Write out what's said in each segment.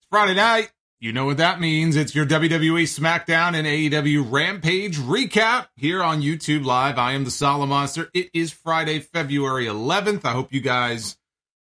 Friday night. You know what that means. It's your WWE SmackDown and AEW Rampage recap here on YouTube Live. I am the Solid Monster. It is Friday, February 11th. I hope you guys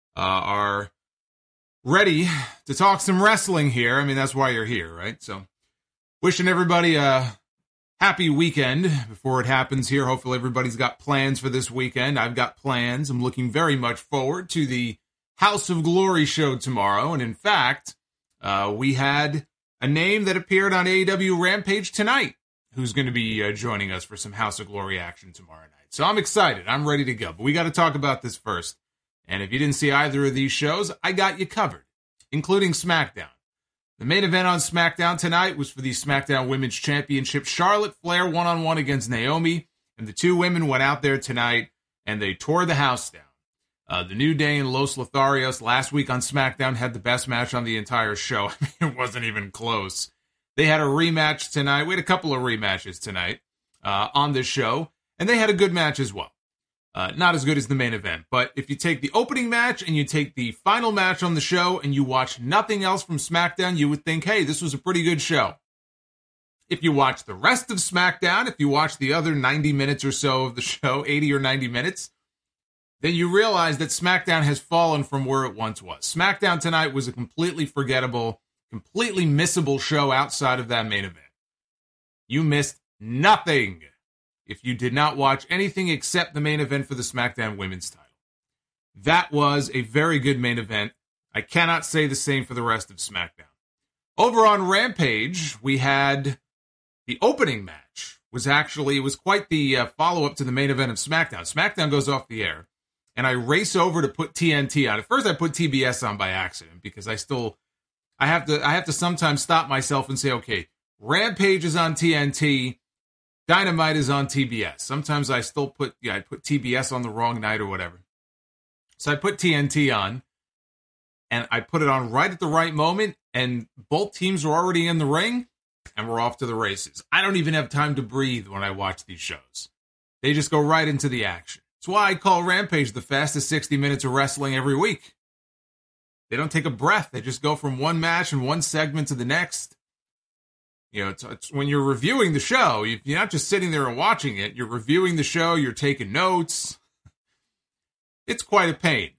are ready to talk some wrestling here. I mean, that's why you're here, right? So, wishing everybody a happy weekend before it happens here. Hopefully everybody's got plans for this weekend. I've got plans. I'm looking very much forward to the House of Glory show tomorrow. And in fact, we had a name that appeared on AEW Rampage tonight who's going to be joining us for some House of Glory action tomorrow night. So I'm excited. I'm ready to go. But we got to talk about this first. And if you didn't see either of these shows, I got you covered, including SmackDown. The main event on SmackDown tonight was for the SmackDown Women's Championship. Charlotte Flair one-on-one against Naomi. And the two women went out there tonight and they tore the house down. The New Day and Los Lotharios last week on SmackDown had the best match on the entire show. I mean, it wasn't even close. They had a rematch tonight. We had a couple of rematches tonight on this show, and they had a good match as well. Not as good as the main event, but if you take the opening match and you take the final match on the show and you watch nothing else from SmackDown, you would think, hey, this was a pretty good show. If you watch the rest of SmackDown, if you watch the other 90 minutes or so of the show, 80 or 90 minutes, then you realize that SmackDown has fallen from where it once was. SmackDown tonight was a completely forgettable, completely missable show outside of that main event. You missed nothing if you did not watch anything except the main event for the SmackDown Women's title. That was a very good main event. I cannot say the same for the rest of SmackDown. Over on Rampage, we had the opening match. It was quite the follow-up to the main event of SmackDown. SmackDown goes off the air. And I race over to put TNT on. At first, I put TBS on by accident because I have to sometimes stop myself and say, okay, Rampage is on TNT, Dynamite is on TBS. Sometimes I still put TBS on the wrong night or whatever. So I put TNT on, and I put it on right at the right moment, and both teams were already in the ring, and we're off to the races. I don't even have time to breathe when I watch these shows. They just go right into the action. That's why I call Rampage the fastest 60 minutes of wrestling every week. They don't take a breath. They just go from one match and one segment to the next. You know, it's when you're reviewing the show, you're not just sitting there and watching it. You're reviewing the show. You're taking notes. It's quite a pain.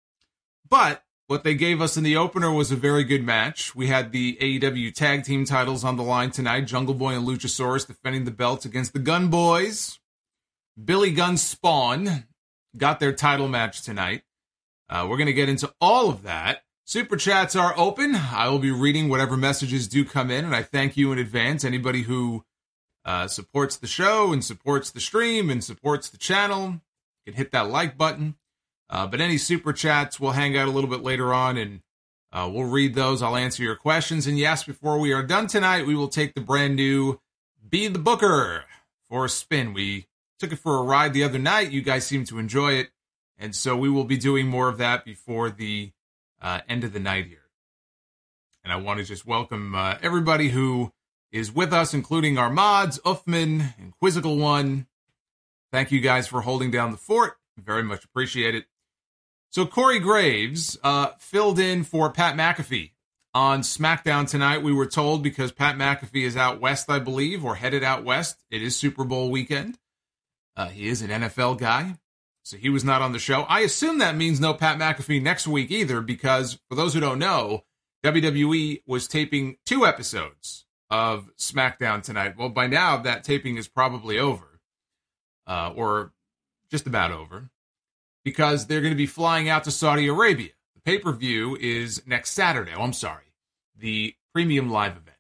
But what they gave us in the opener was a very good match. We had the AEW tag team titles on the line tonight. Jungle Boy and Luchasaurus defending the belts against the Gun Boys. Billy Gunn's Spawn got their title match tonight. We're going to get into all of that. Super chats are open. I will be reading whatever messages do come in, and I thank you in advance. Anybody who supports the show and supports the stream and supports the channel can hit that like button. But any super chats, we'll hang out a little bit later on, and we'll read those. I'll answer your questions. And yes, before we are done tonight, we will take the brand new Be the Booker for a spin. We took it for a ride the other night. You guys seem to enjoy it. And so we will be doing more of that before the end of the night here. And I want to just welcome everybody who is with us, including our mods, Uffman and Quizzical One. Thank you guys for holding down the fort. Very much appreciate it. So Corey Graves filled in for Pat McAfee on SmackDown tonight. We were told because Pat McAfee is out west, I believe, or headed out west. It is Super Bowl weekend. He is an NFL guy, so he was not on the show. I assume that means no Pat McAfee next week either, because for those who don't know, WWE was taping 2 episodes of SmackDown tonight. Well, by now, that taping is probably over, or just about over, because they're going to be flying out to Saudi Arabia. The pay-per-view is next Saturday. Oh, I'm sorry. The premium live event.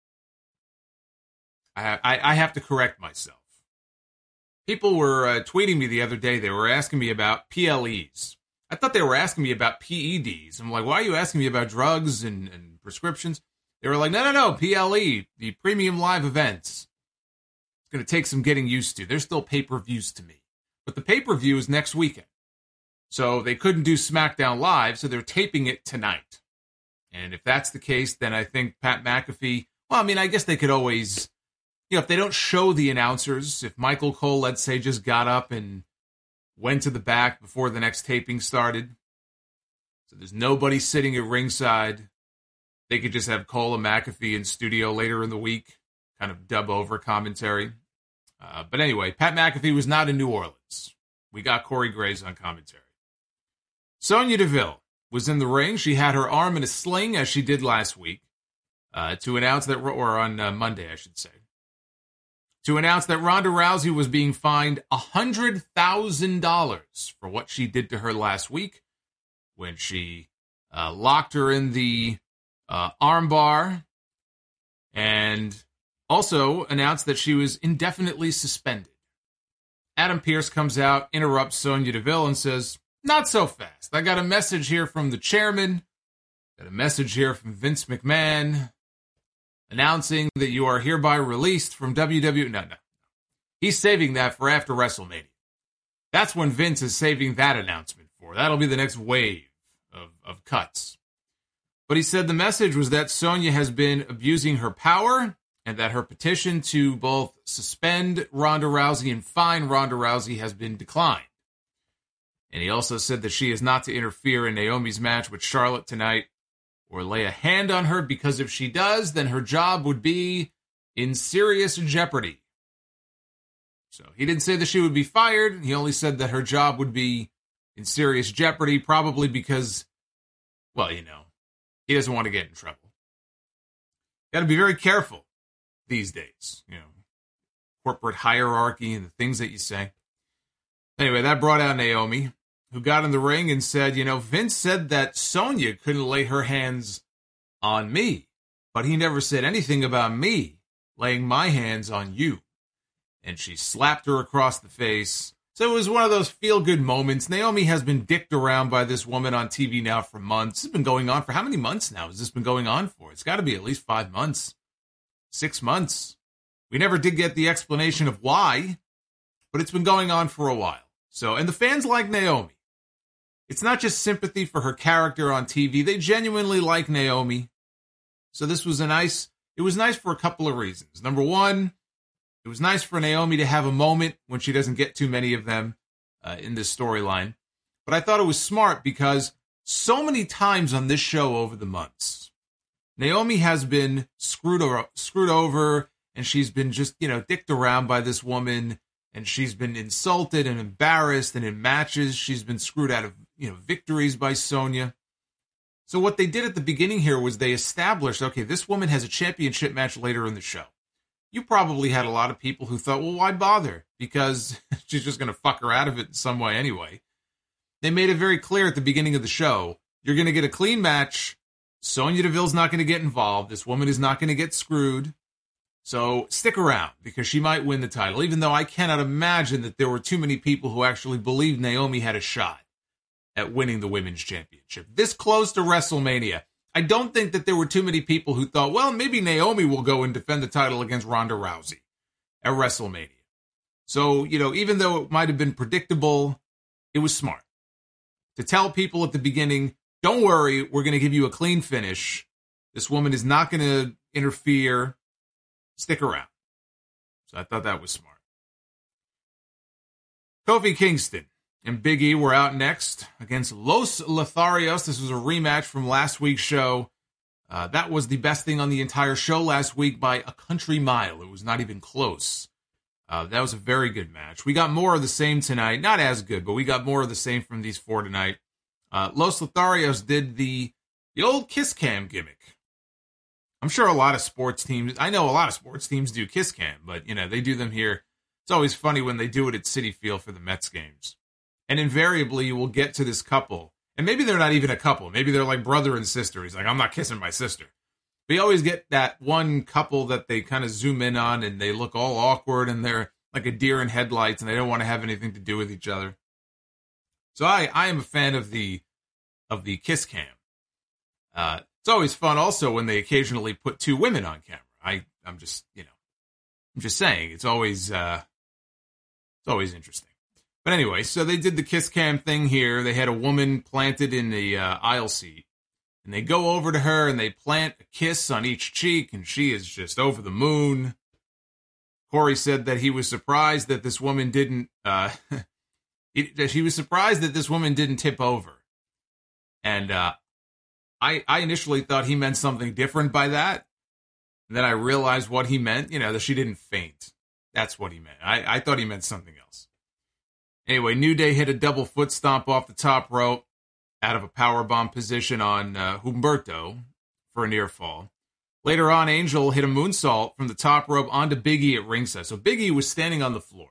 I have to correct myself. People were tweeting me the other day. They were asking me about PLEs. I thought they were asking me about PEDs. I'm like, why are you asking me about drugs and prescriptions? They were like, no, PLE, the premium live events. It's going to take some getting used to. They're still pay-per-views to me. But the pay-per-view is next weekend. So they couldn't do SmackDown Live, so they're taping it tonight. And if that's the case, then I think Pat McAfee, well, I mean, I guess they could always, if they don't show the announcers, if Michael Cole, let's say, just got up and went to the back before the next taping started, so there's nobody sitting at ringside, they could just have Cole and McAfee in studio later in the week, kind of dub over commentary. But anyway, Pat McAfee was not in New Orleans. We got Corey Graves on commentary. Sonya Deville was in the ring. She had her arm in a sling, as she did last week, to announce that, or on Monday, I should say, to announce that Ronda Rousey was being fined $100,000 for what she did to her last week when she locked her in the armbar, and also announced that she was indefinitely suspended. Adam Pearce comes out, interrupts Sonya Deville, and says, "Not so fast. I got a message here from the chairman, got a message here from Vince McMahon, announcing that you are hereby released from WWE." No. He's saving that for after WrestleMania. That's when Vince is saving that announcement for. That'll be the next wave of cuts. But he said the message was that Sonya has been abusing her power and that her petition to both suspend Ronda Rousey and fine Ronda Rousey has been declined. And he also said that she is not to interfere in Naomi's match with Charlotte tonight or lay a hand on her, because if she does, then her job would be in serious jeopardy. So he didn't say that she would be fired. He only said that her job would be in serious jeopardy, probably because, well, he doesn't want to get in trouble. Got to be very careful these days, corporate hierarchy and the things that you say. Anyway, that brought out Naomi, who got in the ring and said, Vince said that Sonya couldn't lay her hands on me, but he never said anything about me laying my hands on you. And she slapped her across the face. So it was one of those feel-good moments. Naomi has been dicked around by this woman on TV now for months. It's been going on for how many months now has this been going on for? It's got to be at least 5 months, 6 months. We never did get the explanation of why, but it's been going on for a while. So, and the fans like Naomi. It's not just sympathy for her character on TV. They genuinely like Naomi. So this was it was nice for a couple of reasons. Number one, it was nice for Naomi to have a moment when she doesn't get too many of them in this storyline. But I thought it was smart because so many times on this show over the months, Naomi has been screwed over, and she's been just, dicked around by this woman, and she's been insulted and embarrassed, and in matches, she's been screwed out of, victories by Sonya. So what they did at the beginning here was they established, okay, this woman has a championship match later in the show. You probably had a lot of people who thought, well, why bother? Because she's just going to fuck her out of it in some way anyway. They made it very clear at the beginning of the show, you're going to get a clean match. Sonya Deville's not going to get involved. This woman is not going to get screwed. So stick around, because she might win the title, even though I cannot imagine that there were too many people who actually believed Naomi had a shot at winning the women's championship. This close to WrestleMania, I don't think that there were too many people who thought, well, maybe Naomi will go and defend the title against Ronda Rousey at WrestleMania. So, even though it might have been predictable, it was smart to tell people at the beginning, don't worry, we're going to give you a clean finish. This woman is not going to interfere. Stick around. So I thought that was smart. Kofi Kingston and Big E were out next against Los Lotharios. This was a rematch from last week's show. That was the best thing on the entire show last week by a country mile. It was not even close. That was a very good match. We got more of the same tonight. Not as good, but we got more of the same from these four tonight. Los Lotharios did the old kiss cam gimmick. I'm sure a lot of sports teams, I know a lot of sports teams do kiss cam, but, they do them here. It's always funny when they do it at Citi Field for the Mets games. And invariably, you will get to this couple. And maybe they're not even a couple. Maybe they're like brother and sister. He's like, I'm not kissing my sister. But you always get that one couple that they kind of zoom in on, and they look all awkward, and they're like a deer in headlights, and they don't want to have anything to do with each other. So I am a fan of the kiss cam. It's always fun also when they occasionally put two women on camera. I'm just saying, it's always interesting. But anyway, so they did the kiss cam thing here. They had a woman planted in the aisle seat, and they go over to her and they plant a kiss on each cheek, and she is just over the moon. Corey said that he was surprised that this woman didn't, he was surprised that this woman didn't tip over. And I initially thought he meant something different by that. And then I realized what he meant, that she didn't faint. That's what he meant. I thought he meant something else. Anyway, New Day hit a double foot stomp off the top rope out of a powerbomb position on Humberto for a near fall. Later on, Angel hit a moonsault from the top rope onto Big E at ringside. So Big E was standing on the floor.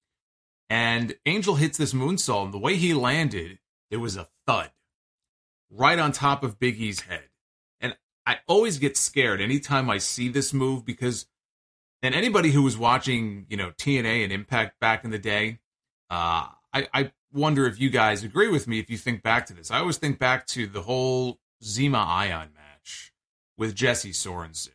And Angel hits this moonsault, and the way he landed, there was a thud right on top of Big E's head. And I always get scared anytime I see this move because, and anybody who was watching, TNA and Impact back in the day, I wonder if you guys agree with me if you think back to this. I always think back to the whole Zima Ion match with Jesse Sorensen.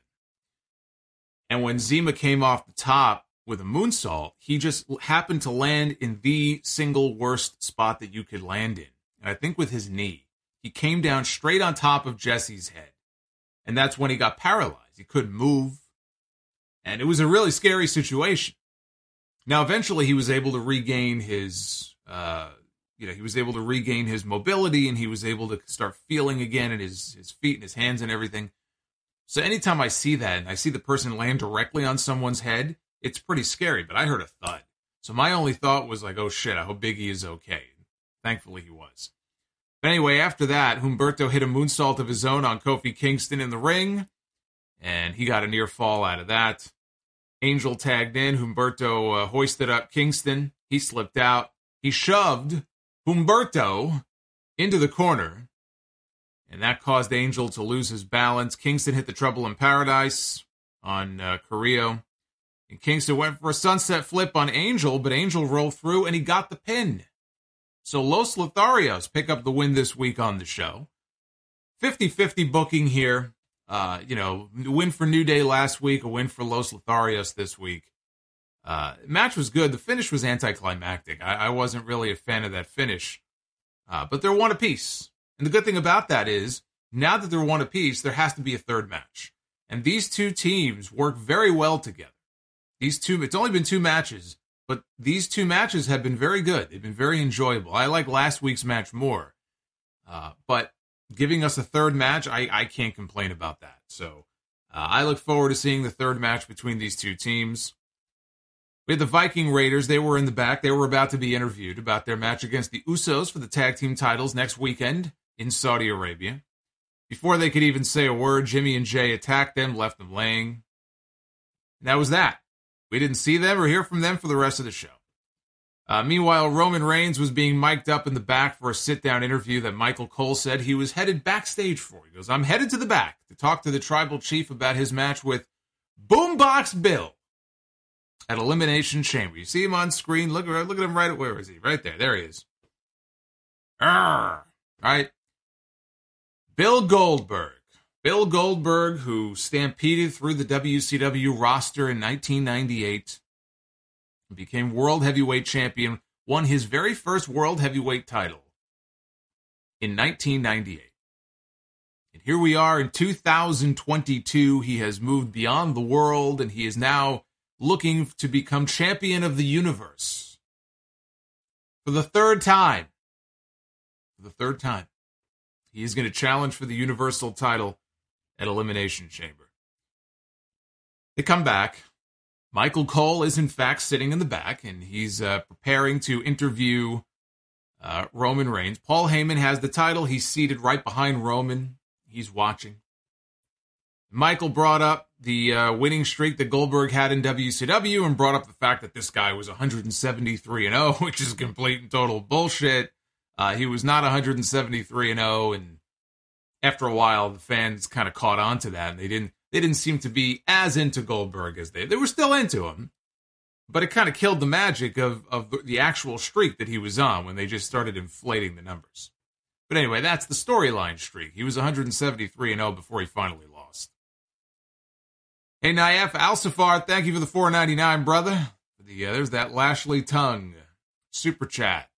And when Zima came off the top with a moonsault, he just happened to land in the single worst spot that you could land in. And I think with his knee. He came down straight on top of Jesse's head. And that's when he got paralyzed. He couldn't move. And it was a really scary situation. Now, eventually he was able to regain his, he was able to regain his mobility, and he was able to start feeling again in his feet and his hands and everything. So anytime I see that and I see the person land directly on someone's head, it's pretty scary, but I heard a thud. So my only thought was like, oh shit, I hope Big E is okay. Thankfully he was. But anyway, after that, Humberto hit a moonsault of his own on Kofi Kingston in the ring, and he got a near fall out of that. Angel tagged in. Humberto hoisted up Kingston. He slipped out. He shoved Humberto into the corner, and that caused Angel to lose his balance. Kingston hit the Trouble in Paradise on Carrillo, and Kingston went for a sunset flip on Angel, but Angel rolled through, and he got the pin. So Los Lotharios pick up the win this week on the show. 50-50 booking here. Win for New Day last week, a win for Los Lotharios this week. Match was good. The finish was anticlimactic. I wasn't really a fan of that finish. But they're one apiece. And the good thing about that is, now that they're one apiece, there has to be a third match. And these two teams work very well together. It's only been 2 matches, but these 2 matches have been very good. They've been very enjoyable. I like last week's match more. But giving us a third match, I can't complain about that. So I look forward to seeing the third match between these two teams. We had the Viking Raiders. They were in the back. They were about to be interviewed about their match against the Usos for the tag team titles next weekend in Saudi Arabia. Before they could even say a word, Jimmy and Jay attacked them, left them laying. And that was that. We didn't see them or hear from them for the rest of the show. Meanwhile, Roman Reigns was being mic'd up in the back for a sit-down interview that Michael Cole said he was headed backstage for. He goes, I'm headed to the back to talk to the tribal chief about his match with Boombox Bill at Elimination Chamber. You see him on screen. Look at him right at, where is he? Right there. There he is. Right? Bill Goldberg. Bill Goldberg, who stampeded through the WCW roster in 1998, became World Heavyweight Champion, won his very first World Heavyweight title in 1998. And here we are in 2022. He has moved beyond the world, and he is now looking to become champion of the universe. For the third time. He is going to challenge for the Universal title at Elimination Chamber. They come back. Michael Cole is, in fact, sitting in the back, and he's preparing to interview Roman Reigns. Paul Heyman has the title. He's seated right behind Roman. He's watching. Michael brought up the winning streak that Goldberg had in WCW and brought up the fact that this guy was 173-0, which is complete and total bullshit. He was not 173-0, and after a while, the fans kind of caught on to that, and they didn't seem to be as into Goldberg as they were still into him, but it kind of killed the magic of the actual streak that he was on when they just started inflating the numbers. But anyway, that's the storyline streak. He was 173-0 before he finally lost. Hey, Naif Al-Safar, thank you for the $4.99, brother. There's that Lashley Tongue super chat.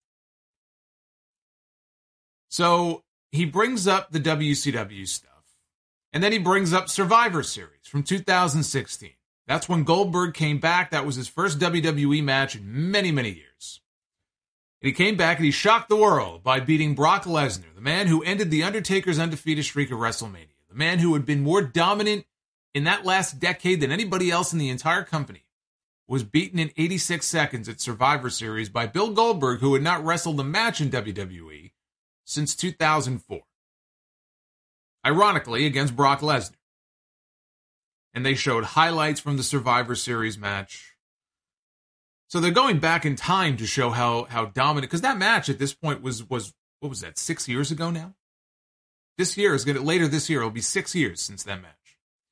So he brings up the WCW stuff. And then he brings up Survivor Series from 2016. That's when Goldberg came back. That was his first WWE match in many, many years. And he came back and he shocked the world by beating Brock Lesnar, the man who ended The Undertaker's undefeated streak of WrestleMania, the man who had been more dominant in that last decade than anybody else in the entire company, was beaten in 86 seconds at Survivor Series by Bill Goldberg, who had not wrestled a match in WWE since 2004. Ironically, against Brock Lesnar. And they showed highlights from the Survivor Series match. So they're going back in time to show how dominant, because that match at this point was what was that, 6 years ago now? Later this year, it'll be 6 years since that match.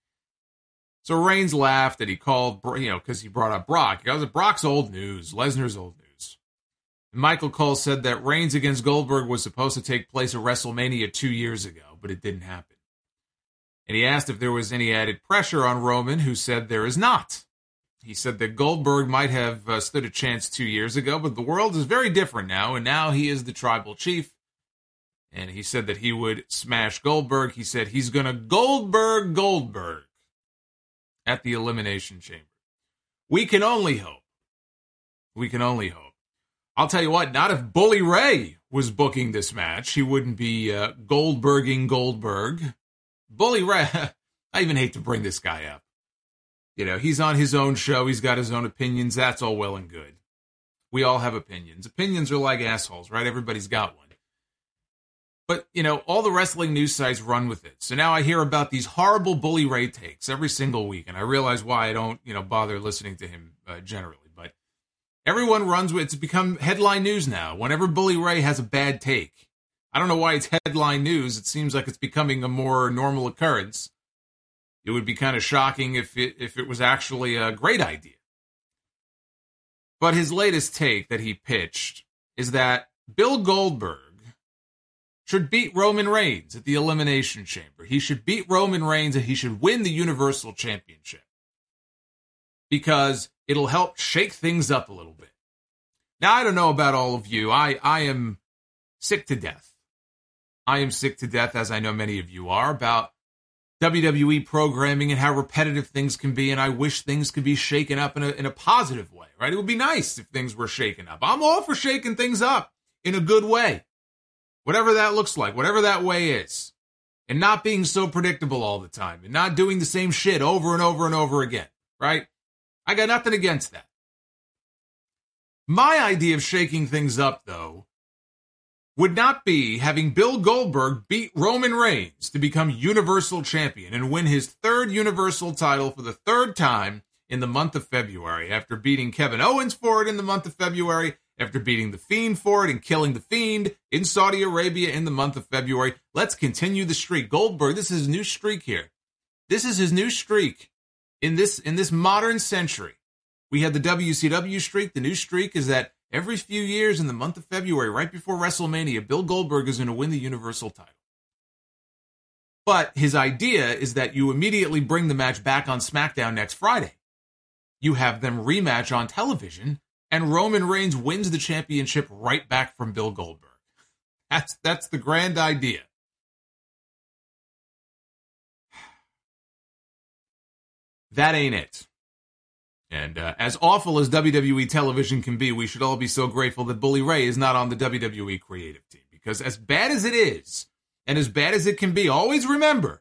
So Reigns laughed and he called, because he brought up Brock. He goes, Brock's old news, Lesnar's old news. And Michael Cole said that Reigns against Goldberg was supposed to take place at WrestleMania 2 years ago, but it didn't happen. And he asked if there was any added pressure on Roman, who said there is not. He said that Goldberg might have stood a chance 2 years ago, but the world is very different now, and now he is the tribal chief. And he said that he would smash Goldberg. He said he's going to Goldberg at the Elimination Chamber. We can only hope. We can only hope. I'll tell you what, not if Bully Ray was booking this match. He wouldn't be Goldberging Goldberg. Bully Ray, I even hate to bring this guy up. He's on his own show. He's got his own opinions. That's all well and good. We all have opinions. Opinions are like assholes, right? Everybody's got one. But, all the wrestling news sites run with it. So now I hear about these horrible Bully Ray takes every single week. And I realize why I don't, bother listening to him generally. But everyone runs with it. It's become headline news now. Whenever Bully Ray has a bad take. I don't know why it's headline news. It seems like it's becoming a more normal occurrence. It would be kind of shocking if it was actually a great idea. But his latest take that he pitched is that Bill Goldberg should beat Roman Reigns at the Elimination Chamber. He should beat Roman Reigns and he should win the Universal Championship. Because it'll help shake things up a little bit. Now, I don't know about all of you. I am sick to death. I am sick to death, as I know many of you are, about WWE programming and how repetitive things can be, and I wish things could be shaken up in a positive way, right? It would be nice if things were shaken up. I'm all for shaking things up in a good way. Whatever that looks like, whatever that way is. And not being so predictable all the time. And not doing the same shit over and over and over again. Right? I got nothing against that. My idea of shaking things up, though, would not be having Bill Goldberg beat Roman Reigns to become Universal Champion and win his third Universal title for the third time in the month of February. After beating Kevin Owens for it in the month of February, after beating The Fiend for it and killing The Fiend in Saudi Arabia in the month of February. Let's continue the streak. Goldberg, this is his new streak here. This is his new streak in this modern century. We had the WCW streak. The new streak is that every few years in the month of February, right before WrestleMania, Bill Goldberg is going to win the Universal title. But his idea is that you immediately bring the match back on SmackDown next Friday. You have them rematch on television, and Roman Reigns wins the championship right back from Bill Goldberg. That's the grand idea. That ain't it. And as awful as WWE television can be, we should all be so grateful that Bully Ray is not on the WWE creative team. Because as bad as it is, and as bad as it can be, always remember,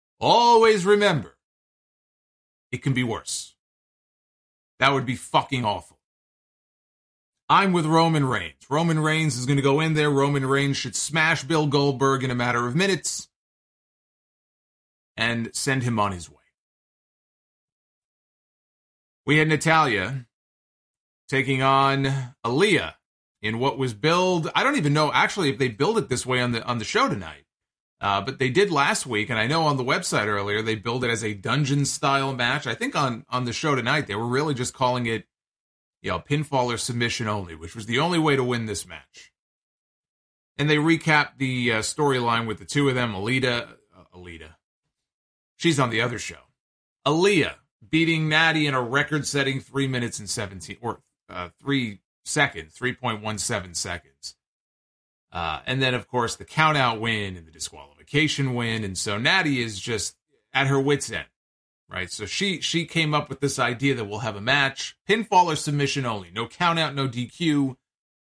it can be worse. That would be fucking awful. I'm with Roman Reigns. Roman Reigns is going to go in there. Roman Reigns should smash Bill Goldberg in a matter of minutes and send him on his way. We had Natalya taking on Aaliyah in what was billed. I don't even know actually if they billed it this way on the show tonight. But they did last week, and I know on the website earlier they billed it as a dungeon-style match. I think on the show tonight they were really just calling it, pinfall or submission only, which was the only way to win this match. And they recapped the storyline with the two of them, Alita. She's on the other show. Aaliyah beating Natty in a record-setting 3 minutes and 17, or 3 seconds, 3.17 seconds. And then, of course, the count-out win and the disqualification win. And so Natty is just at her wit's end, right? So she came up with this idea that we'll have a match, pinfall or submission only. No count-out, no DQ.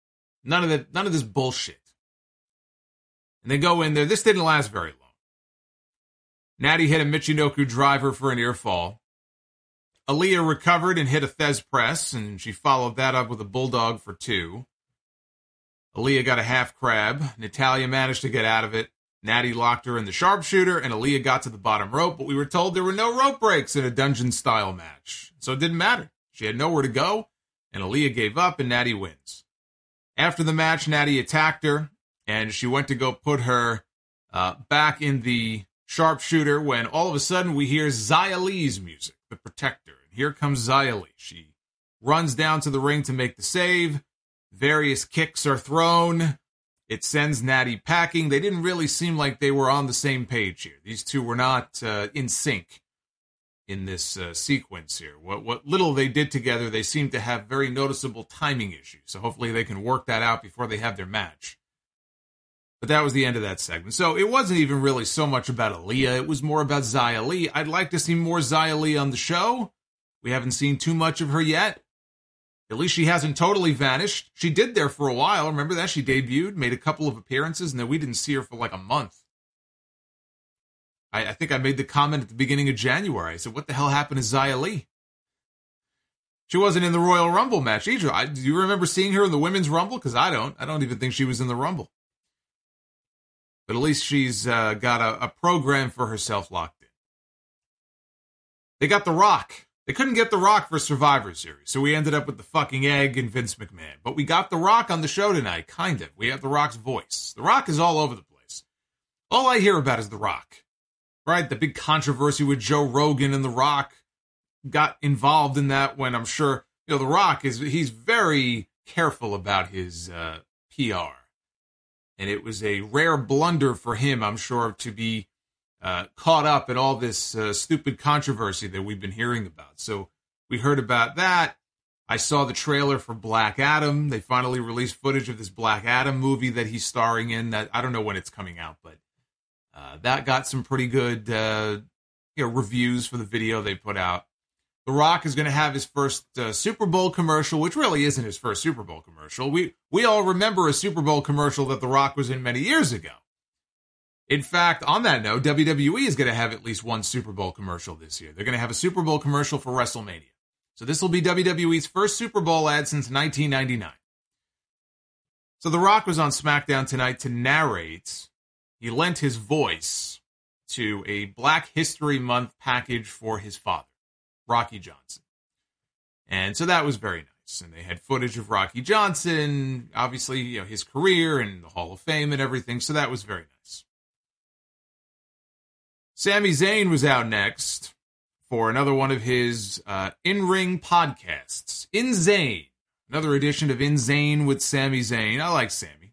None of this bullshit. And they go in there. This didn't last very long. Natty hit a Michinoku driver for an ear fall. Aaliyah recovered and hit a Thez press, and she followed that up with a bulldog for 2. Aaliyah got a half crab. Natalya managed to get out of it. Natty locked her in the sharpshooter, and Aaliyah got to the bottom rope, but we were told there were no rope breaks in a dungeon-style match. So it didn't matter. She had nowhere to go, and Aaliyah gave up, and Natty wins. After the match, Natty attacked her, and she went to go put her back in the sharpshooter when all of a sudden we hear Xia Li's music, The Protector. And here comes Xia Li. She runs down to the ring to make the save. Various kicks are thrown. It sends Natty packing. They didn't really seem like they were on the same page here. These two were not in sync in this sequence here. What little they did together, they seem to have very noticeable timing issues. So hopefully they can work that out before they have their match. But that was the end of that segment. So it wasn't even really so much about Aaliyah. It was more about Xia Li. I'd like to see more Xia Li on the show. We haven't seen too much of her yet. At least she hasn't totally vanished. She did there for a while. Remember that? She debuted, made a couple of appearances, and then we didn't see her for like a month. I think I made the comment at the beginning of January. I said, what the hell happened to Xia Li? She wasn't in the Royal Rumble match either. Do you remember seeing her in the Women's Rumble? Because I don't. I don't even think she was in the Rumble. But at least she's got a program for herself locked in. They got The Rock. They couldn't get The Rock for Survivor Series, so we ended up with the fucking Egg and Vince McMahon. But we got The Rock on the show tonight, kind of. We have The Rock's voice. The Rock is all over the place. All I hear about is The Rock. Right? The big controversy with Joe Rogan and The Rock got involved in that when I'm sure, The Rock he's very careful about his PR. And it was a rare blunder for him, I'm sure, to be caught up in all this stupid controversy that we've been hearing about. So we heard about that. I saw the trailer for Black Adam. They finally released footage of this Black Adam movie that he's starring in. That I don't know when it's coming out, but that got some pretty good reviews for the video they put out. The Rock is going to have his first Super Bowl commercial, which really isn't his first Super Bowl commercial. We all remember a Super Bowl commercial that The Rock was in many years ago. In fact, on that note, WWE is going to have at least one Super Bowl commercial this year. They're going to have a Super Bowl commercial for WrestleMania. So this will be WWE's first Super Bowl ad since 1999. So The Rock was on SmackDown tonight to narrate. He lent his voice to a Black History Month package for his father, Rocky Johnson. And so that was very nice. And they had footage of Rocky Johnson, obviously, his career and the Hall of Fame and everything. So that was very nice. Sami Zayn was out next for another one of his in-ring podcasts. In Zayn. Another edition of In Zayn with Sami Zayn. I like Sami.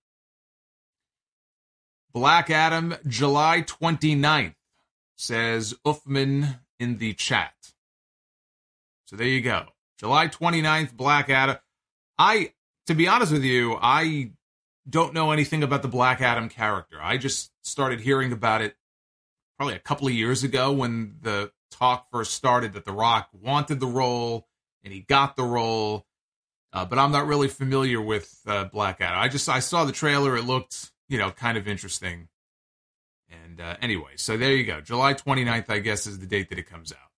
Black Adam, July 29th, says Uthman in the chat. So there you go. July 29th, Black Adam. To be honest with you, I don't know anything about the Black Adam character. I just started hearing about it probably a couple of years ago when the talk first started that The Rock wanted the role and he got the role. But I'm not really familiar with Black Adam. I saw the trailer. It looked, kind of interesting. And anyway, so there you go. July 29th, I guess, is the date that it comes out.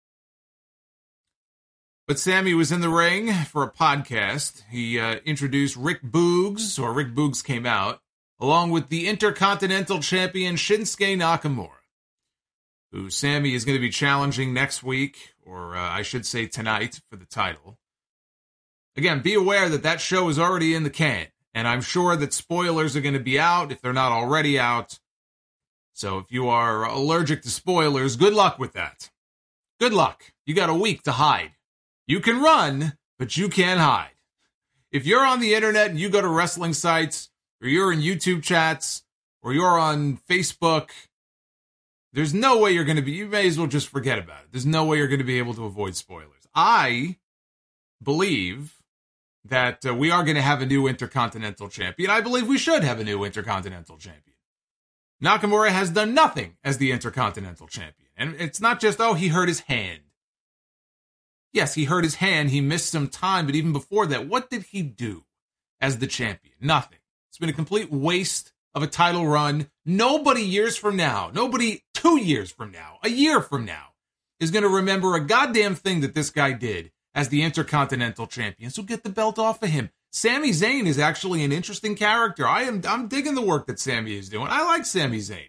But Sami was in the ring for a podcast. He introduced Rick Boogs, or Rick Boogs came out, along with the Intercontinental Champion Shinsuke Nakamura, who Sami is going to be challenging next week, or I should say tonight, for the title. Again, be aware that show is already in the can, and I'm sure that spoilers are going to be out if they're not already out. So if you are allergic to spoilers, good luck with that. Good luck. You got a week to hide. You can run, but you can't hide. If you're on the internet and you go to wrestling sites, or you're in YouTube chats, or you're on Facebook, there's no way you're going to be, you may as well just forget about it. There's no way you're going to be able to avoid spoilers. I believe that we are going to have a new Intercontinental Champion. I believe we should have a new Intercontinental Champion. Nakamura has done nothing as the Intercontinental Champion. And it's not just, he hurt his hand. Yes, he hurt his hand. He missed some time. But even before that, what did he do? as the champion. Nothing. It's been a complete waste of a title run. Nobody years from now, nobody 2 years from now, a year from now, is going to remember a goddamn thing that this guy did as the Intercontinental Champion. So get the belt off of him. Sami Zayn is actually an interesting character. I'm digging the work that Sami is doing. I like Sami Zayn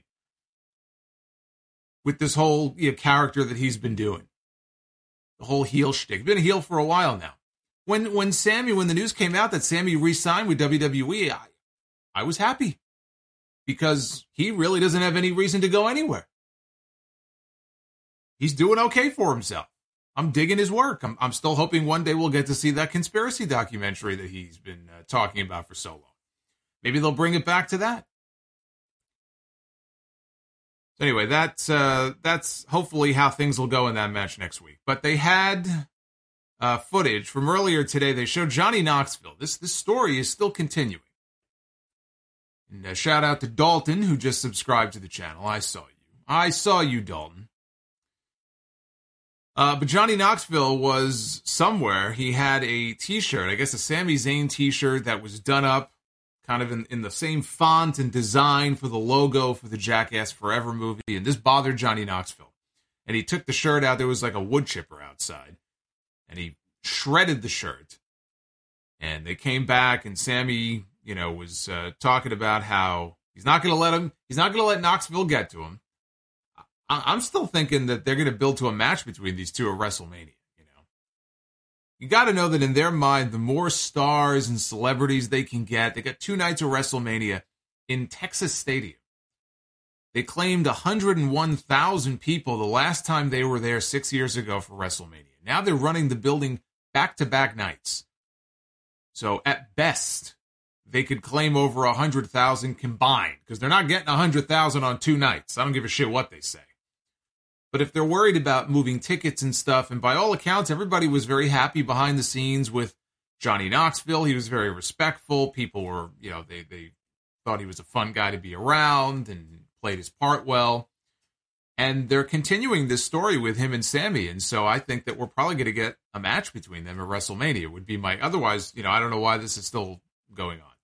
with this whole character that he's been doing. The whole heel shtick. Been a heel for a while now. When the news came out that Sami re-signed with WWE, I was happy because he really doesn't have any reason to go anywhere. He's doing okay for himself. I'm digging his work. I'm still hoping one day we'll get to see that conspiracy documentary that he's been talking about for so long. Maybe they'll bring it back to that. Anyway, that's hopefully how things will go in that match next week. But they had footage from earlier today. They showed Johnny Knoxville. This story is still continuing. And shout out to Dalton, who just subscribed to the channel. I saw you, Dalton. But Johnny Knoxville was somewhere. He had a T-shirt, I guess a Sami Zayn T-shirt that was done up kind of in the same font and design for the logo for the Jackass Forever movie. And this bothered Johnny Knoxville. And he took the shirt out. There was like a wood chipper outside. And he shredded the shirt. And they came back and Sami, was talking about how he's not going to let Knoxville get to him. I'm still thinking that they're going to build to a match between these two at WrestleMania. You got to know that in their mind, the more stars and celebrities they can get, they got 2 nights of WrestleMania in Texas Stadium. They claimed 101,000 people the last time they were there 6 years ago for WrestleMania. Now they're running the building back-to-back nights. So at best, they could claim over 100,000 combined because they're not getting 100,000 on 2 nights. I don't give a shit what they say. But if they're worried about moving tickets and stuff, and by all accounts, everybody was very happy behind the scenes with Johnny Knoxville. He was very respectful. People were, they thought he was a fun guy to be around and played his part well. And they're continuing this story with him and Sami. And so I think that we're probably going to get a match between them at WrestleMania would be otherwise, I don't know why this is still going on.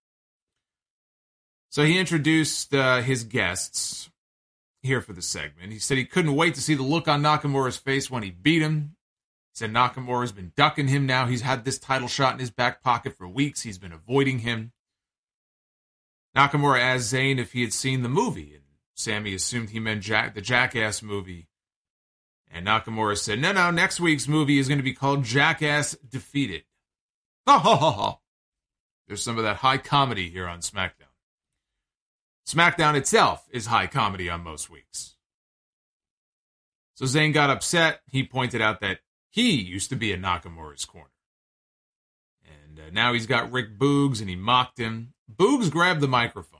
So he introduced his guests here for the segment. He said he couldn't wait to see the look on Nakamura's face when he beat him. He said Nakamura's been ducking him now. He's had this title shot in his back pocket for weeks. He's been avoiding him. Nakamura asked Zayn if he had seen the movie, and Sami assumed he meant the Jackass movie. And Nakamura said, no, next week's movie is going to be called Jackass Defeated. Ha ha ha ha. There's some of that high comedy here on SmackDown. SmackDown itself is high comedy on most weeks. So Zayn got upset. He pointed out that he used to be in Nakamura's corner. And now he's got Rick Boogs, and he mocked him. Boogs grabbed the microphone.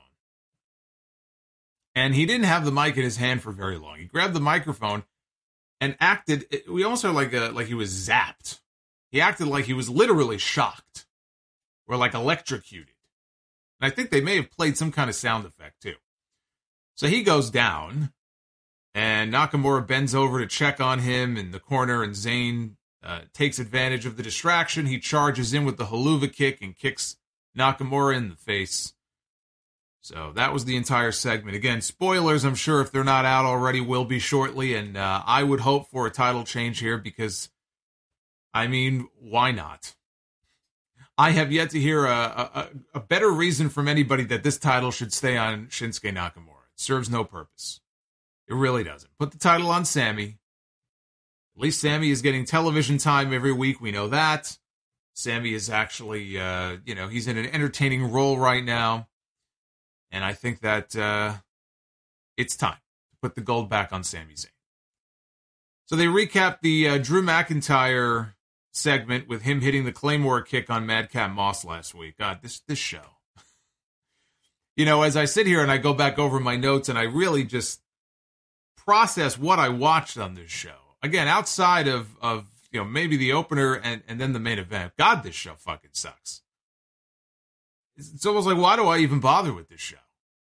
And he didn't have the mic in his hand for very long. He grabbed the microphone and acted, we almost heard like he was zapped. He acted like he was literally shocked or like electrocuted. And I think they may have played some kind of sound effect, too. So he goes down, and Nakamura bends over to check on him in the corner, and Zayn takes advantage of the distraction. He charges in with the haluva kick and kicks Nakamura in the face. So that was the entire segment. Again, spoilers, I'm sure if they're not out already, will be shortly, and I would hope for a title change here because, why not? I have yet to hear a better reason from anybody that this title should stay on Shinsuke Nakamura. It serves no purpose. It really doesn't. Put the title on Sami. At least Sami is getting television time every week. We know that. Sami is actually, he's in an entertaining role right now. And I think that it's time to put the gold back on Sami Zayn. So they recapped the Drew McIntyre segment with him hitting the Claymore kick on Madcap Moss last week. God, this show. As I sit here and I go back over my notes and I really just process what I watched on this show. Again, outside of maybe the opener and then the main event. God, this show fucking sucks. It's almost like, why do I even bother with this show?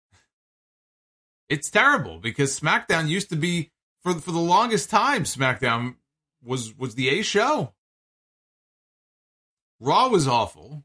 It's terrible because SmackDown used to be, for the longest time, SmackDown was the A show. Raw was awful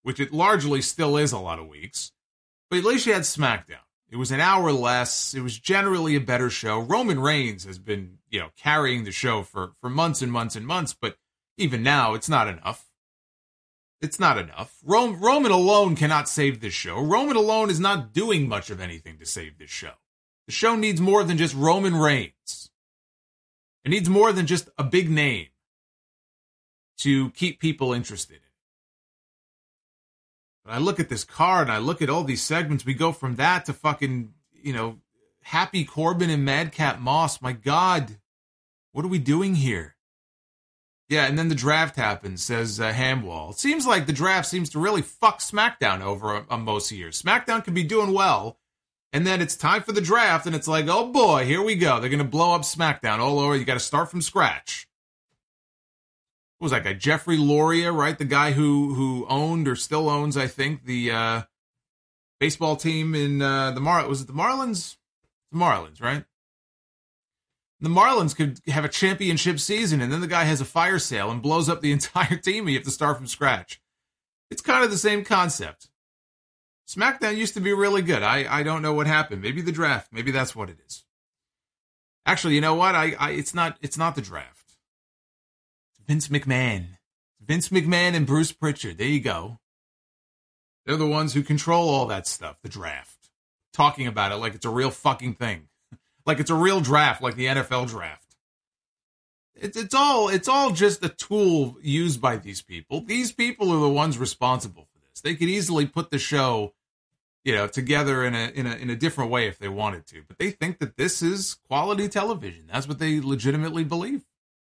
which it largely still is a lot of weeks. But at least you had SmackDown. It was an hour less. It was generally a better show. Roman Reigns has been, carrying the show for months and months and months, but even now, it's not enough. It's not enough. Roman alone cannot save this show. Roman alone is not doing much of anything to save this show. The show needs more than just Roman Reigns. It needs more than just a big name to keep people interested in it. But I look at this card, and I look at all these segments. We go from that to fucking, Happy Corbin and Madcap Moss. My God, what are we doing here? Yeah, and then the draft happens, says Hamwall. It seems like the draft seems to really fuck SmackDown over on most years. SmackDown could be doing well, and then it's time for the draft, and it's like, oh boy, here we go. They're going to blow up SmackDown all over. You got to start from scratch. What was that guy? Jeffrey Loria, right? The guy who owned or still owns, I think, the baseball team in was it the Marlins? The Marlins, right? The Marlins could have a championship season, and then the guy has a fire sale and blows up the entire team, and you have to start from scratch. It's kind of the same concept. SmackDown used to be really good. I don't know what happened. Maybe the draft. Maybe that's what it is. Actually, you know what? It's not the draft. It's Vince McMahon. Vince McMahon and Bruce Pritchard. There you go. They're the ones who control all that stuff, the draft. Talking about it like it's a real fucking thing. Like it's a real draft, like the NFL draft. It's all just a tool used by these people. These people are the ones responsible for this. They could easily put the show, together in a different way if they wanted to. But they think that this is quality television. That's what they legitimately believe.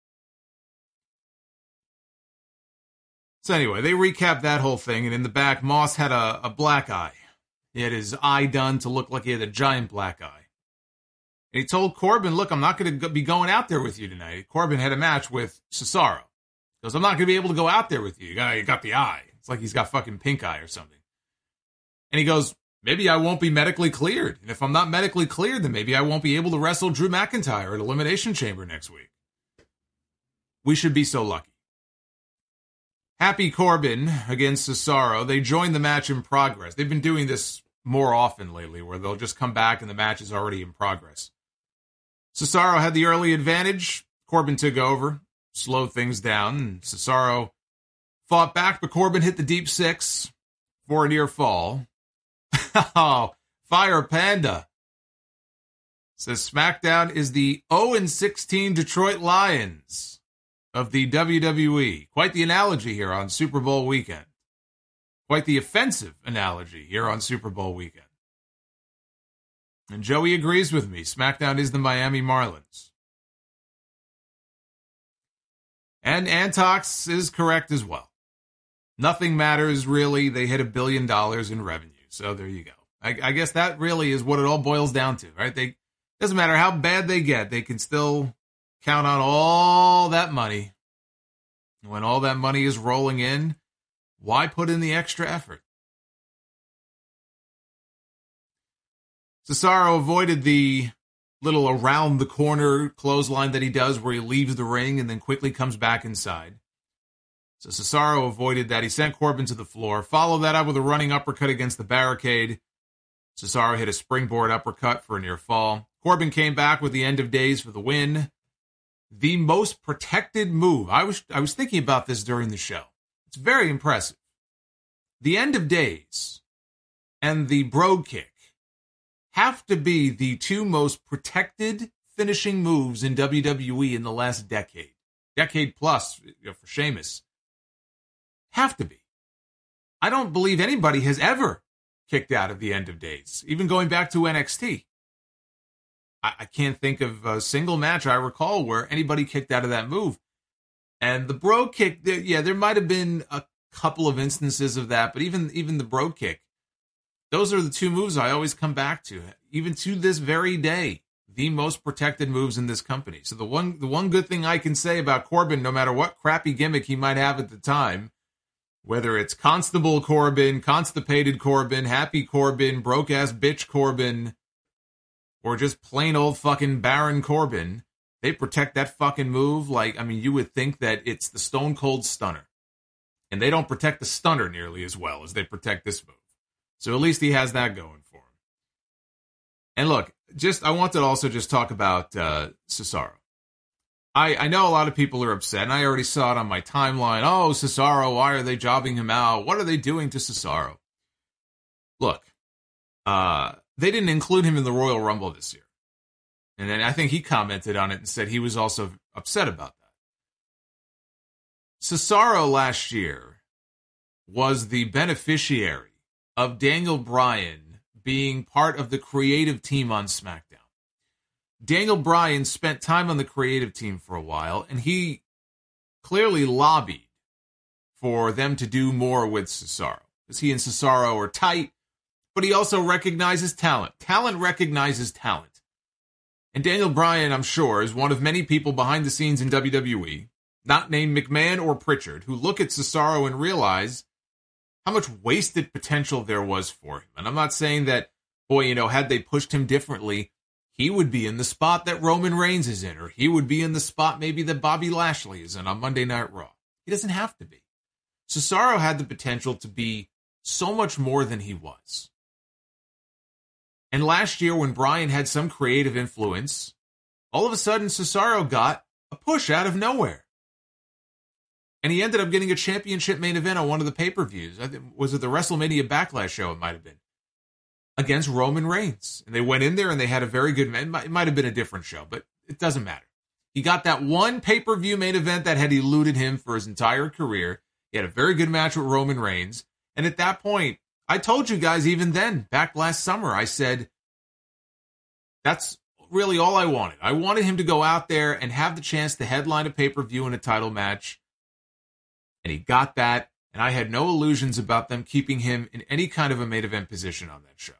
So anyway, they recap that whole thing, and in the back, Moss had a black eye. He had his eye done to look like he had a giant black eye. And he told Corbin, look, I'm not going to be going out there with you tonight. Corbin had a match with Cesaro. He goes, I'm not going to be able to go out there with you. You got the eye. It's like he's got fucking pink eye or something. And he goes, maybe I won't be medically cleared. And if I'm not medically cleared, then maybe I won't be able to wrestle Drew McIntyre at Elimination Chamber next week. We should be so lucky. Happy Corbin against Cesaro. They joined the match in progress. They've been doing this more often lately, where they'll just come back and the match is already in progress. Cesaro had the early advantage. Corbin took over, slowed things down, and Cesaro fought back, but Corbin hit the deep six for a near fall. Oh, Fire Panda says SmackDown is the 0-16 Detroit Lions of the WWE. Quite the analogy here on Super Bowl weekend. Quite the offensive analogy here on Super Bowl weekend. And Joey agrees with me. SmackDown is the Miami Marlins. And Antox is correct as well. Nothing matters, really. They hit $1 billion in revenue. So there you go. I guess that really is what it all boils down to, right? Doesn't matter how bad they get. They can still count on all that money. When all that money is rolling in, why put in the extra effort? Cesaro avoided the little around-the-corner clothesline that he does where he leaves the ring and then quickly comes back inside. So Cesaro avoided that. He sent Corbin to the floor. Followed that up with a running uppercut against the barricade. Cesaro hit a springboard uppercut for a near fall. Corbin came back with the end of days for the win. The most protected move. I was thinking about this during the show. It's very impressive. The end of days and the brogue kick have to be the two most protected finishing moves in WWE in the last decade. Decade plus, for Sheamus. Have to be. I don't believe anybody has ever kicked out of the end of days, even going back to NXT. I can't think of a single match I recall where anybody kicked out of that move. And the brogue kick, there might have been a couple of instances of that, but even the brogue kick, those are the two moves I always come back to, even to this very day, the most protected moves in this company. So the one good thing I can say about Corbin, no matter what crappy gimmick he might have at the time, whether it's Constable Corbin, Constipated Corbin, Happy Corbin, Broke-ass Bitch Corbin, or just plain old fucking Baron Corbin, they protect that fucking move you would think that it's the Stone Cold Stunner. And they don't protect the stunner nearly as well as they protect this move. So at least he has that going for him. And look, I want to also just talk about Cesaro. I know a lot of people are upset, and I already saw it on my timeline. Oh, Cesaro, why are they jobbing him out? What are they doing to Cesaro? Look, they didn't include him in the Royal Rumble this year. And then I think he commented on it and said he was also upset about that. Cesaro last year was the beneficiary of Daniel Bryan being part of the creative team on SmackDown. Daniel Bryan spent time on the creative team for a while, and he clearly lobbied for them to do more with Cesaro. Because he and Cesaro are tight, but he also recognizes talent. Talent recognizes talent. And Daniel Bryan, I'm sure, is one of many people behind the scenes in WWE, not named McMahon or Pritchard, who look at Cesaro and realize how much wasted potential there was for him. And I'm not saying that, boy, had they pushed him differently, he would be in the spot that Roman Reigns is in, or he would be in the spot maybe that Bobby Lashley is in on Monday Night Raw. He doesn't have to be. Cesaro had the potential to be so much more than he was. And last year, when Bryan had some creative influence, all of a sudden Cesaro got a push out of nowhere. And he ended up getting a championship main event on one of the pay-per-views. Was it the WrestleMania Backlash show? It might have been. Against Roman Reigns. And they went in there and they had a very good match. It might have been a different show, but it doesn't matter. He got that one pay-per-view main event that had eluded him for his entire career. He had a very good match with Roman Reigns. And at that point, I told you guys even then, back last summer, I said, that's really all I wanted. I wanted him to go out there and have the chance to headline a pay-per-view and a title match. And he got that, and I had no illusions about them keeping him in any kind of a main event position on that show.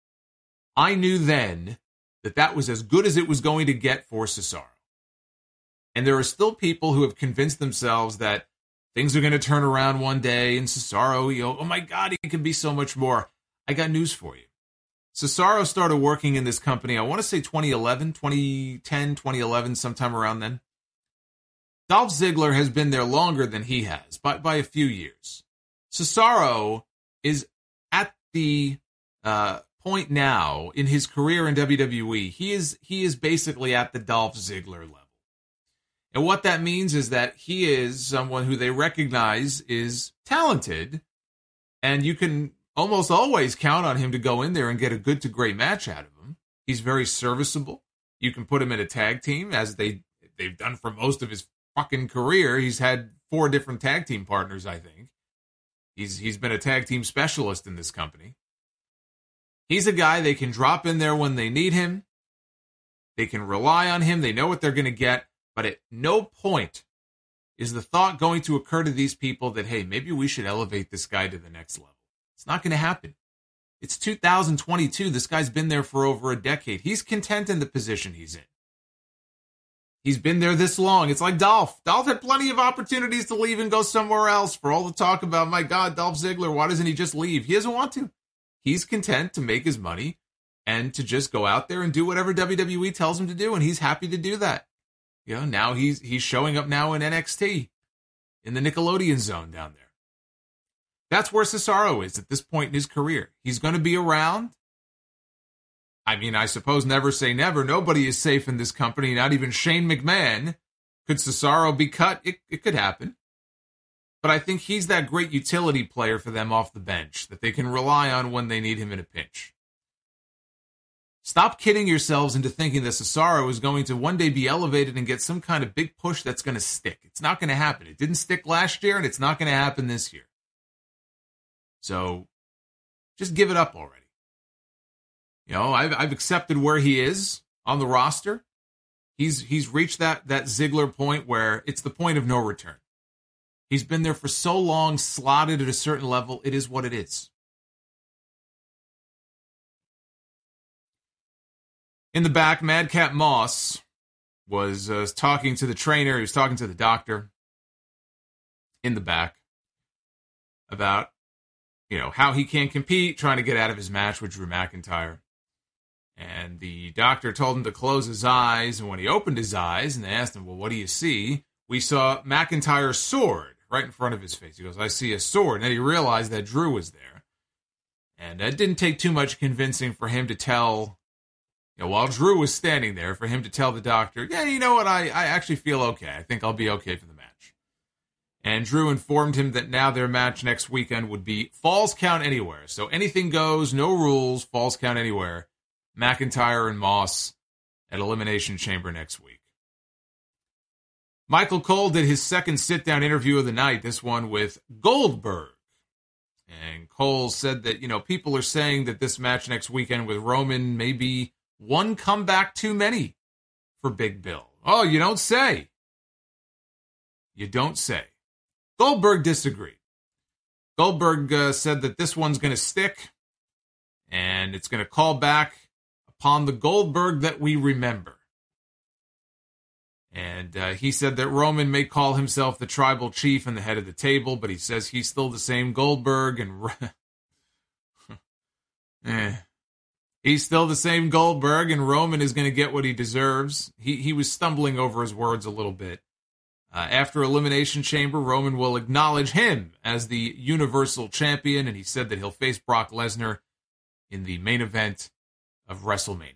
I knew then that that was as good as it was going to get for Cesaro. And there are still people who have convinced themselves that things are going to turn around one day, and Cesaro, oh my God, he can be so much more. I got news for you. Cesaro started working in this company, I want to say 2010, 2011, sometime around then. Dolph Ziggler has been there longer than he has, by a few years. Cesaro is at the point now in his career in WWE. He is basically at the Dolph Ziggler level. And what that means is that he is someone who they recognize is talented, and you can almost always count on him to go in there and get a good to great match out of him. He's very serviceable. You can put him in a tag team, as they've done for most of his fucking career. He's had 4 different tag team partners, I think. He's been a tag team specialist in this company. He's a guy they can drop in there when they need him. They can rely on him. They know what they're going to get. But at no point is the thought going to occur to these people that, hey, maybe we should elevate this guy to the next level. It's not going to happen. It's 2022. This guy's been there for over a decade. He's content in the position he's in. He's been there this long. It's like Dolph. Dolph had plenty of opportunities to leave and go somewhere else. For all the talk about, my God, Dolph Ziggler, why doesn't he just leave? He doesn't want to. He's content to make his money and to just go out there and do whatever WWE tells him to do, and he's happy to do that. Now he's showing up now in NXT, in the Nickelodeon zone down there. That's where Cesaro is at this point in his career. He's going to be around. I mean, I suppose never say never. Nobody is safe in this company, not even Shane McMahon. Could Cesaro be cut? It could happen. But I think he's that great utility player for them off the bench that they can rely on when they need him in a pinch. Stop kidding yourselves into thinking that Cesaro is going to one day be elevated and get some kind of big push that's going to stick. It's not going to happen. It didn't stick last year, and it's not going to happen this year. So just give it up already. I've accepted where he is on the roster. He's reached that Ziggler point where it's the point of no return. He's been there for so long, slotted at a certain level. It is what it is. In the back, Madcap Moss was talking to the trainer. He was talking to the doctor in the back about, how he can't compete, trying to get out of his match with Drew McIntyre. And the doctor told him to close his eyes. And when he opened his eyes and they asked him, well, what do you see? We saw McIntyre's sword right in front of his face. He goes, I see a sword. And then he realized that Drew was there. And it didn't take too much convincing for him to tell, while Drew was standing there, for him to tell the doctor, yeah, you know what, I actually feel okay. I think I'll be okay for the match. And Drew informed him that now their match next weekend would be Falls Count Anywhere. So anything goes, no rules, Falls Count Anywhere. McIntyre and Moss at Elimination Chamber next week. Michael Cole did his second sit-down interview of the night, this one with Goldberg. And Cole said that, people are saying that this match next weekend with Roman may be one comeback too many for Big Bill. Oh, you don't say. You don't say. Goldberg disagreed. Goldberg said that this one's going to stick, and it's going to call back upon the Goldberg that we remember. And he said that Roman may call himself the tribal chief and the head of the table, but he says he's still the same Goldberg, and he's still the same Goldberg, and Roman is going to get what he deserves. He was stumbling over his words a little bit. After Elimination Chamber, Roman will acknowledge him as the Universal Champion, and he said that he'll face Brock Lesnar in the main event of WrestleMania.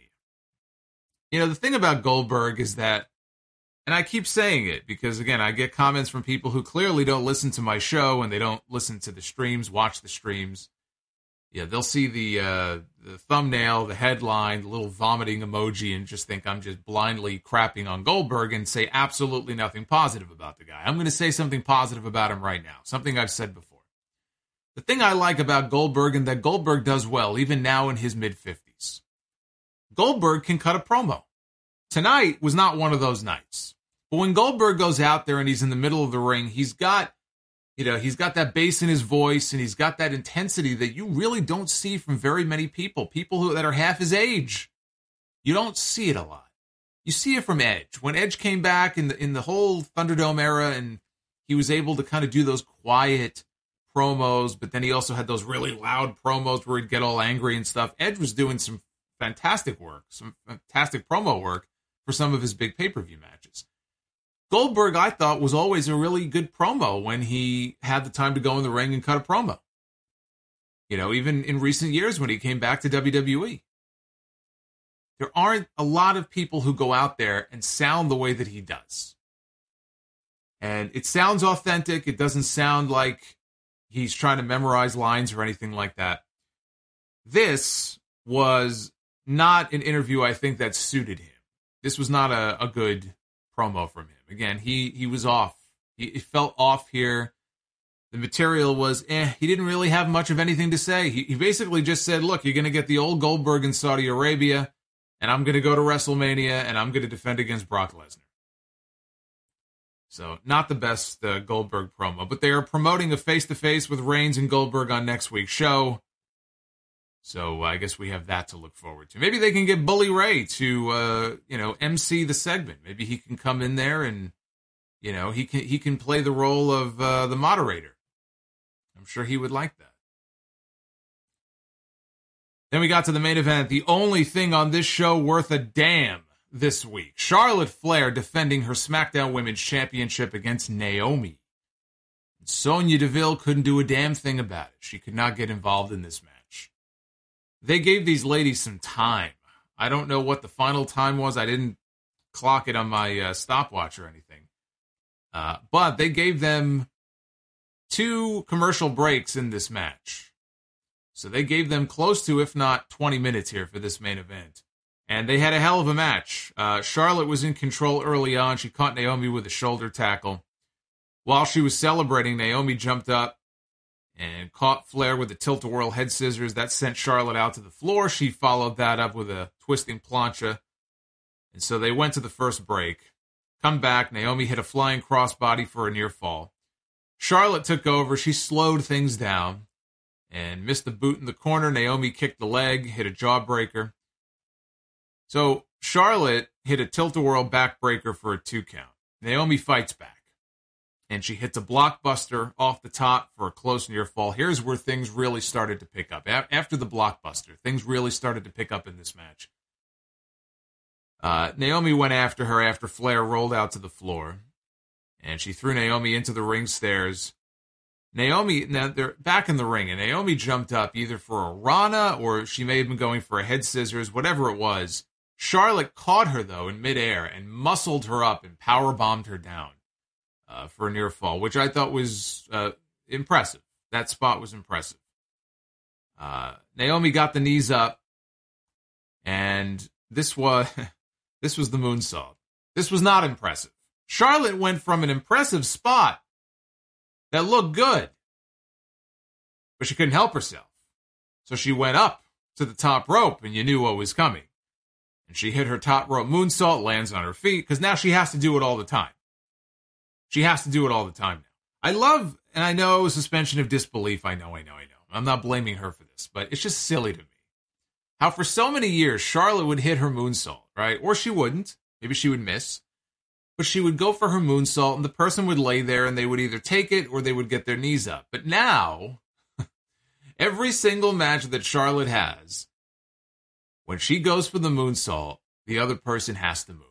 The thing about Goldberg is that, and I keep saying it because, again, I get comments from people who clearly don't listen to my show and they don't listen to the streams, watch the streams. Yeah, they'll see the thumbnail, the headline, the little vomiting emoji, and just think I'm just blindly crapping on Goldberg and say absolutely nothing positive about the guy. I'm going to say something positive about him right now, something I've said before. The thing I like about Goldberg, and that Goldberg does well, even now in his mid-50s, Goldberg can cut a promo. Tonight was not one of those nights. But when Goldberg goes out there and he's in the middle of the ring, he's got that bass in his voice and he's got that intensity that you really don't see from very many people that are half his age. You don't see it a lot. You see it from Edge. When Edge came back in the whole Thunderdome era and he was able to kind of do those quiet promos, but then he also had those really loud promos where he'd get all angry and stuff. Edge was doing some fantastic work, some fantastic promo work for some of his big pay-per-view matches. Goldberg, I thought, was always a really good promo when he had the time to go in the ring and cut a promo. Even in recent years when he came back to WWE. There aren't a lot of people who go out there and sound the way that he does. And it sounds authentic. It doesn't sound like he's trying to memorize lines or anything like that. This was not an interview, I think, that suited him. This was not a good promo from him. Again, he was off. He felt off here. The material was, he didn't really have much of anything to say. He basically just said, look, you're going to get the old Goldberg in Saudi Arabia, and I'm going to go to WrestleMania, and I'm going to defend against Brock Lesnar. So, not the best Goldberg promo, but they are promoting a face-to-face with Reigns and Goldberg on next week's show. So I guess we have that to look forward to. Maybe they can get Bully Ray to, MC the segment. Maybe he can come in there and, he can play the role of the moderator. I'm sure he would like that. Then we got to the main event, the only thing on this show worth a damn this week. Charlotte Flair defending her SmackDown Women's Championship against Naomi. Sonya Deville couldn't do a damn thing about it. She could not get involved in this match. They gave these ladies some time. I don't know what the final time was. I didn't clock it on my stopwatch or anything. But they gave them 2 commercial breaks in this match. So they gave them close to, if not 20 minutes here for this main event. And they had a hell of a match. Charlotte was in control early on. She caught Naomi with a shoulder tackle. While she was celebrating, Naomi jumped up and caught Flair with a tilt-a-whirl head scissors. That sent Charlotte out to the floor. She followed that up with a twisting plancha. And so they went to the first break. Come back, Naomi hit a flying crossbody for a near fall. Charlotte took over. She slowed things down and missed the boot in the corner. Naomi kicked the leg, hit a jawbreaker. So Charlotte hit a tilt-a-whirl backbreaker for a 2 count. Naomi fights back. And she hits a blockbuster off the top for a close near fall. Here's where things really started to pick up. After the blockbuster, things really started to pick up in this match. Naomi went after her after Flair rolled out to the floor. and she threw Naomi into the ring stairs. Naomi, now they're back in the ring, and Naomi jumped up either for a Rana or she may have been going for a head scissors, whatever it was. Charlotte caught her, though, in midair and muscled her up and powerbombed her down for a near fall, which I thought was impressive. That spot was impressive. Naomi got the knees up, and this was the moonsault. This was not impressive. Charlotte went from an impressive spot that looked good, but she couldn't help herself. So she went up to the top rope, and you knew what was coming. And she hit her top rope moonsault, lands on her feet, because now she has to do it all the time. She has to do it all the time now. I love, and I know suspension of disbelief, I know. I'm not blaming her for this, but it's just silly to me. How for so many years, Charlotte would hit her moonsault, right? Or she wouldn't. Maybe she would miss. But she would go for her moonsault, and the person would lay there, and they would either take it or they would get their knees up. But now, every single match that Charlotte has, when she goes for the moonsault, the other person has to move.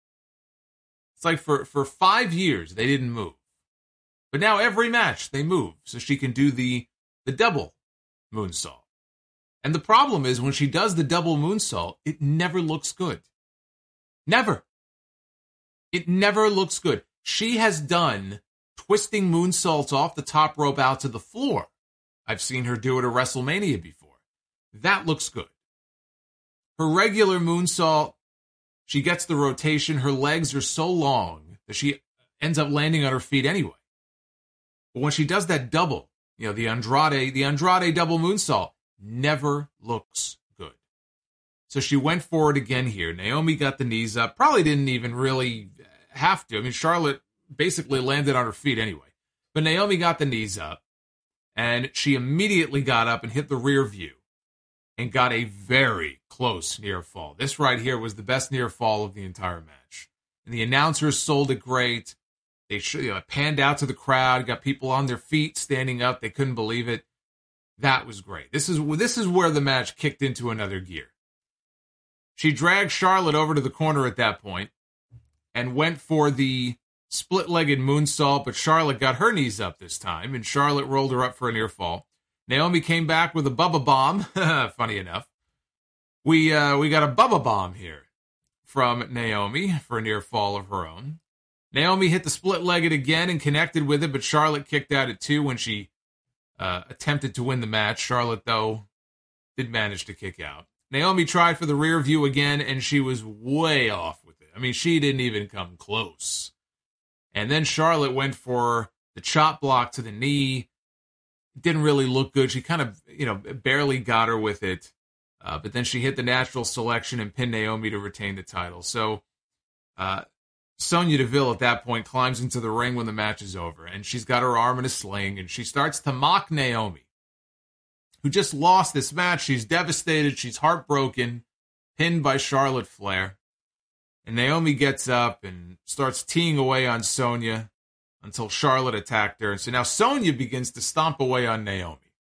It's like for 5 years, they didn't move. But now every match, they move, so she can do the double moonsault. And the problem is, when she does the double moonsault, it never looks good. Never. It never looks good. She has done twisting moonsaults off the top rope out to the floor. I've seen her do it at WrestleMania before. That looks good. Her regular moonsault, she gets the rotation. Her legs are so long that she ends up landing on her feet anyway. But when she does that double, the Andrade double moonsault, never looks good. So she went forward again here. Naomi got the knees up. Probably didn't even really have to. I mean, Charlotte basically landed on her feet anyway. But Naomi got the knees up, and she immediately got up and hit the rear view and got a very close near fall. This right here was the best near fall of the entire match. And the announcers sold it great. They panned out to the crowd, got people on their feet, standing up. They couldn't believe it. That was great. This is where the match kicked into another gear. She dragged Charlotte over to the corner at that point and went for the split-legged moonsault, but Charlotte got her knees up this time, and Charlotte rolled her up for a near fall. Naomi came back with a Bubba Bomb. Funny enough. We got a Bubba Bomb here from Naomi for a near fall of her own. Naomi hit the split-legged again and connected with it, but Charlotte kicked out at 2 when she attempted to win the match. Charlotte, though, did manage to kick out. Naomi tried for the rear view again, and she was way off with it. I mean, she didn't even come close. And then Charlotte went for the chop block to the knee. It didn't really look good. She kind of, barely got her with it. But then she hit the natural selection and pinned Naomi to retain the title. So Sonya Deville at that point climbs into the ring when the match is over, and she's got her arm in a sling, and she starts to mock Naomi, who just lost this match. She's devastated. She's heartbroken, pinned by Charlotte Flair. And Naomi gets up and starts teeing away on Sonya until Charlotte attacked her. And so now Sonya begins to stomp away on Naomi.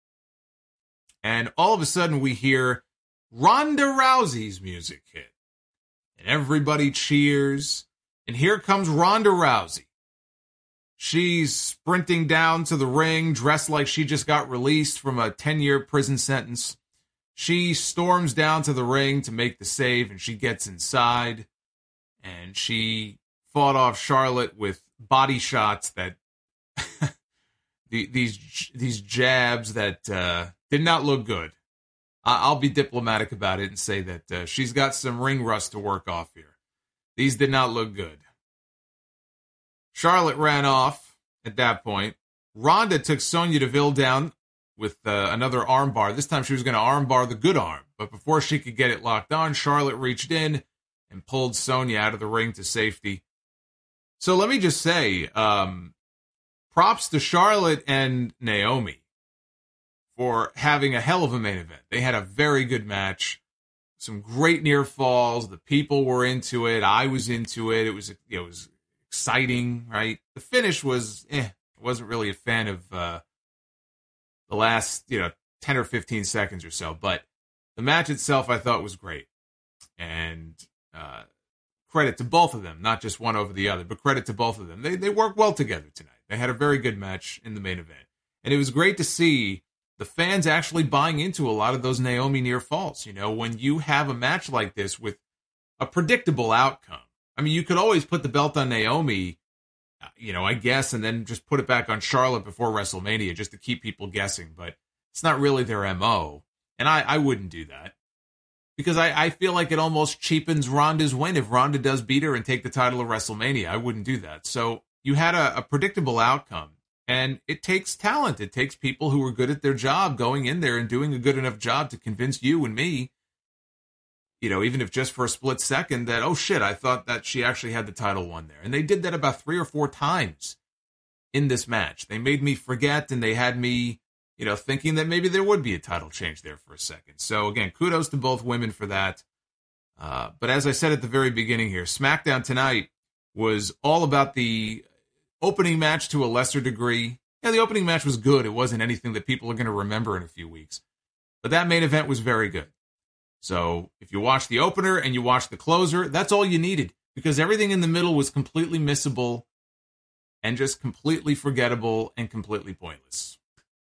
And all of a sudden we hear Ronda Rousey's music hit. And everybody cheers. And here comes Ronda Rousey. She's sprinting down to the ring, dressed like she just got released from a 10-year prison sentence. She storms down to the ring to make the save, and she gets inside. And she fought off Charlotte with body shots that these jabs that did not look good. I'll be diplomatic about it and say that she's got some ring rust to work off here. These did not look good. Charlotte ran off at that point. Ronda took Sonya Deville down with another armbar. This time she was going to armbar the good arm. But before she could get it locked on, Charlotte reached in and pulled Sonya out of the ring to safety. So let me just say, props to Charlotte and Naomi for having a hell of a main event. They had a very good match. Some great near falls. The people were into it. I was into it. It was exciting, right? The finish was, I wasn't really a fan of the last, 10 or 15 seconds or so. But the match itself, I thought, was great. And credit to both of them, not just one over the other, but credit to both of them. They worked well together tonight. They had a very good match in the main event. And it was great to see the fans actually buying into a lot of those Naomi near falls. You know, when you have a match like this with a predictable outcome, I mean, you could always put the belt on Naomi, you know, I guess, and then just put it back on Charlotte before WrestleMania just to keep people guessing. But it's not really their MO. And I wouldn't do that. Because I feel like it almost cheapens Ronda's win if Ronda does beat her and take the title of WrestleMania. I wouldn't do that. So you had a predictable outcome. And it takes talent. It takes people who are good at their job going in there and doing a good enough job to convince you and me, you know, even if just for a split second, that, oh shit, I thought that she actually had the title won there. And they did that about 3 or 4 times in this match. They made me forget, and they had me, you know, thinking that maybe there would be a title change there for a second. So again, kudos to both women for that. But as I said at the very beginning here, SmackDown tonight was all about the opening match to a lesser degree. Yeah, the opening match was good. It wasn't anything that people are going to remember in a few weeks. But that main event was very good. So if you watch the opener and you watch the closer, that's all you needed. Because everything in the middle was completely missable and just completely forgettable and completely pointless.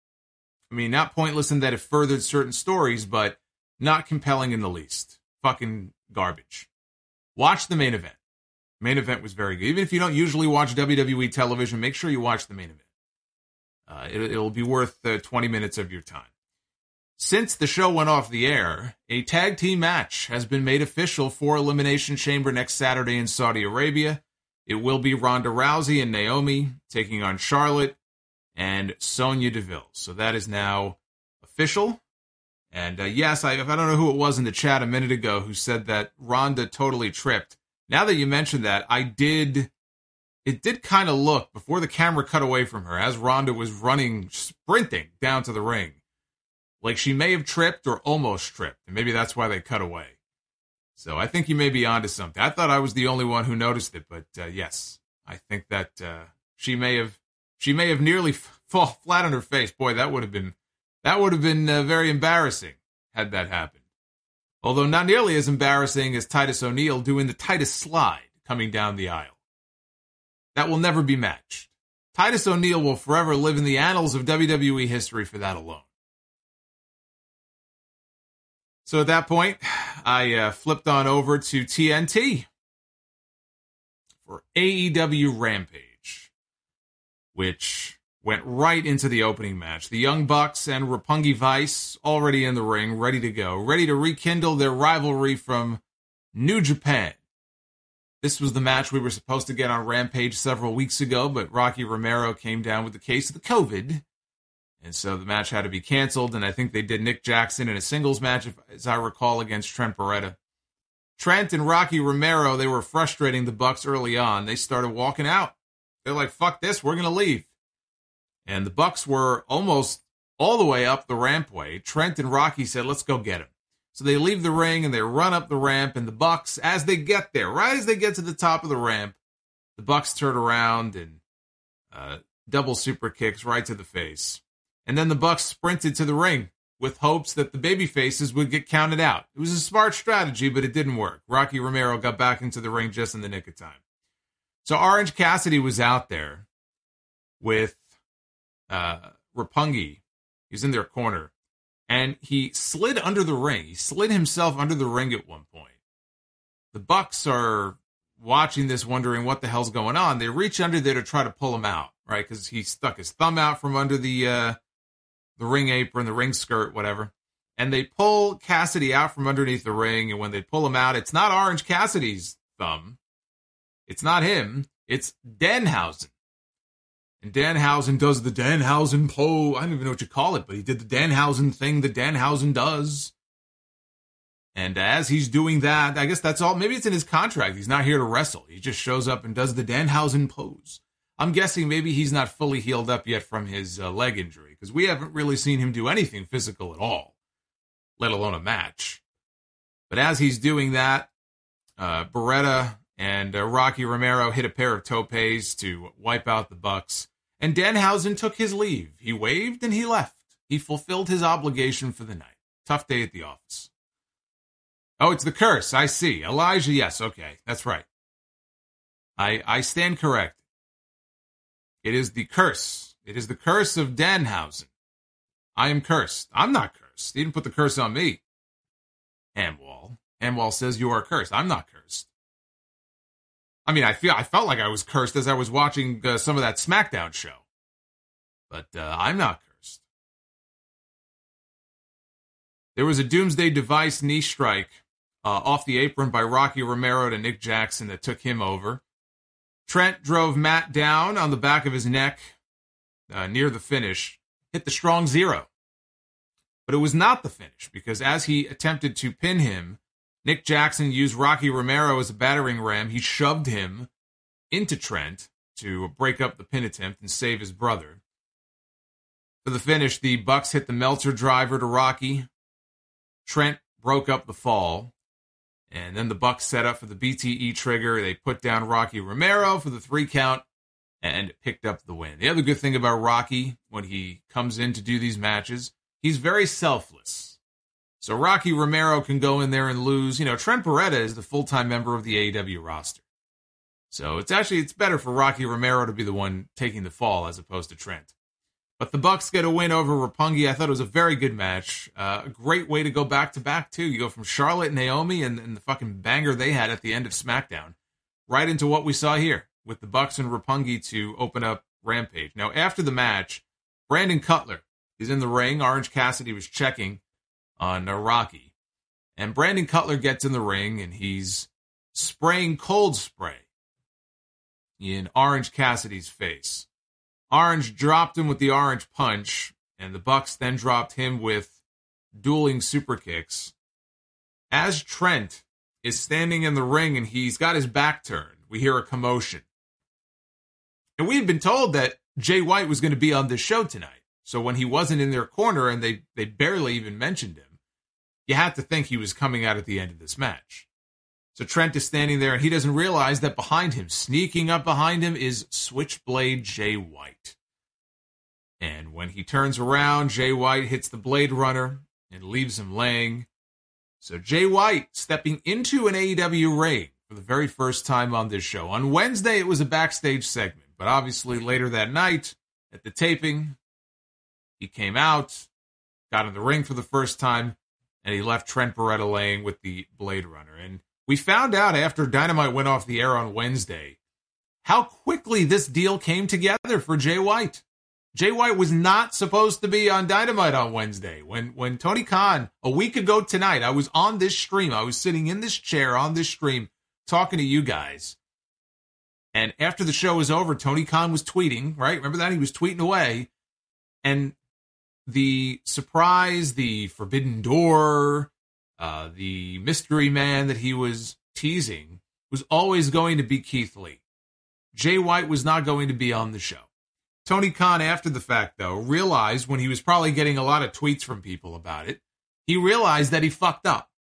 I mean, not pointless in that it furthered certain stories, but not compelling in the least. Fucking garbage. Watch the main event. Main event was very good. Even if you don't usually watch WWE television, make sure you watch the main event. It'll be worth 20 minutes of your time. Since the show went off the air, a tag team match has been made official for Elimination Chamber next Saturday in Saudi Arabia. It will be Ronda Rousey and Naomi taking on Charlotte and Sonya Deville. So that is now official. And yes, I don't know who it was in the chat a minute ago who said that Ronda totally tripped. Now that you mentioned that, it did kind of look, before the camera cut away from her, as Ronda was running, sprinting down to the ring, like she may have tripped or almost tripped, and maybe that's why they cut away. So I think you may be onto something. I thought I was the only one who noticed it, but yes, I think that she may have nearly fall flat on her face. Boy, that would have been very embarrassing had that happened. Although not nearly as embarrassing as Titus O'Neil doing the Titus slide coming down the aisle. That will never be matched. Titus O'Neil will forever live in the annals of WWE history for that alone. So at that point, I flipped on over to TNT for AEW Rampage, which went right into the opening match. The Young Bucks and Roppongi Vice already in the ring, ready to go, ready to rekindle their rivalry from New Japan. This was the match we were supposed to get on Rampage several weeks ago, but Rocky Romero came down with the case of the COVID, and so the match had to be canceled, and I think they did Nick Jackson in a singles match, as I recall, against Trent Beretta. Trent and Rocky Romero, they were frustrating the Bucks early on. They started walking out. They're like, fuck this, we're going to leave. And the Bucks were almost all the way up the rampway. Trent and Rocky said, let's go get him. So they leave the ring and they run up the ramp, and the Bucks, as they get there, right as they get to the top of the ramp, the Bucks turn around and double super kicks right to the face. And then the Bucks sprinted to the ring with hopes that the baby faces would get counted out. It was a smart strategy, but it didn't work. Rocky Romero got back into the ring just in the nick of time. So Orange Cassidy was out there with Roppongi. He's in their corner. And he slid under the ring. He slid himself under the ring at one point. The Bucks are watching this, wondering what the hell's going on. They reach under there to try to pull him out, right? Because he stuck his thumb out from under the ring apron, the ring skirt, whatever. And they pull Cassidy out from underneath the ring. And when they pull him out, it's not Orange Cassidy's thumb. It's not him. It's Danhausen. And Danhausen does the Danhausen pose. I don't even know what you call it, but he did the Danhausen thing that Danhausen does. And as he's doing that, I guess that's all. Maybe it's in his contract. He's not here to wrestle. He just shows up and does the Danhausen pose. I'm guessing maybe he's not fully healed up yet from his leg injury, because we haven't really seen him do anything physical at all, let alone a match. But as he's doing that, Beretta and Rocky Romero hit a pair of topes to wipe out the Bucks. And Danhausen took his leave. He waved and he left. He fulfilled his obligation for the night. Tough day at the office. Oh, it's the curse. I see. Elijah, yes. Okay, that's right. I stand corrected. It is the curse. It is the curse of Danhausen. I am cursed. I'm not cursed. He didn't put the curse on me. Hamwall. Hamwall says you are cursed. I'm not cursed. I mean, I felt like I was cursed as I was watching some of that SmackDown show. But I'm not cursed. There was a Doomsday Device knee strike off the apron by Rocky Romero to Nick Jackson that took him over. Trent drove Matt down on the back of his neck near the finish, hit the strong zero. But it was not the finish, because as he attempted to pin him, Nick Jackson used Rocky Romero as a battering ram. He shoved him into Trent to break up the pin attempt and save his brother. For the finish, the Bucks hit the Meltzer driver to Rocky. Trent broke up the fall. And then the Bucks set up for the BTE trigger. They put down Rocky Romero for the 3 count and picked up the win. The other good thing about Rocky, when he comes in to do these matches, he's very selfless. So Rocky Romero can go in there and lose. You know, Trent Beretta is the full-time member of the AEW roster. So it's better for Rocky Romero to be the one taking the fall as opposed to Trent. But the Bucks get a win over Roppongi. I thought it was a very good match. A great way to go back-to-back, too. You go from Charlotte and Naomi and the fucking banger they had at the end of SmackDown right into what we saw here with the Bucks and Roppongi to open up Rampage. Now, after the match, Brandon Cutler is in the ring. Orange Cassidy was checking on Rocky. And Brandon Cutler gets in the ring, and he's spraying cold spray in Orange Cassidy's face. Orange dropped him with the orange punch, and the Bucks then dropped him with dueling super kicks. As Trent is standing in the ring and he's got his back turned, we hear a commotion. And we had been told that Jay White was going to be on this show tonight. So when he wasn't in their corner and they barely even mentioned him, you had to think he was coming out at the end of this match. So Trent is standing there, and he doesn't realize that behind him, sneaking up behind him, is Switchblade Jay White. And when he turns around, Jay White hits the Blade Runner and leaves him laying. So Jay White stepping into an AEW ring for the very first time on this show. On Wednesday, it was a backstage segment, but obviously later that night, at the taping, he came out, got in the ring for the first time, and he left Trent Beretta laying with the Blade Runner. And we found out after Dynamite went off the air on Wednesday how quickly this deal came together for Jay White. Jay White was not supposed to be on Dynamite on Wednesday. When Tony Khan, a week ago tonight, I was on this stream. I was sitting in this chair on this stream talking to you guys. And after the show was over, Tony Khan was tweeting, right? Remember that? He was tweeting away. And the surprise, the forbidden door, the mystery man that he was teasing was always going to be Keith Lee. Jay White was not going to be on the show. Tony Khan, after the fact, though, realized when he was probably getting a lot of tweets from people about it, he realized that he fucked up.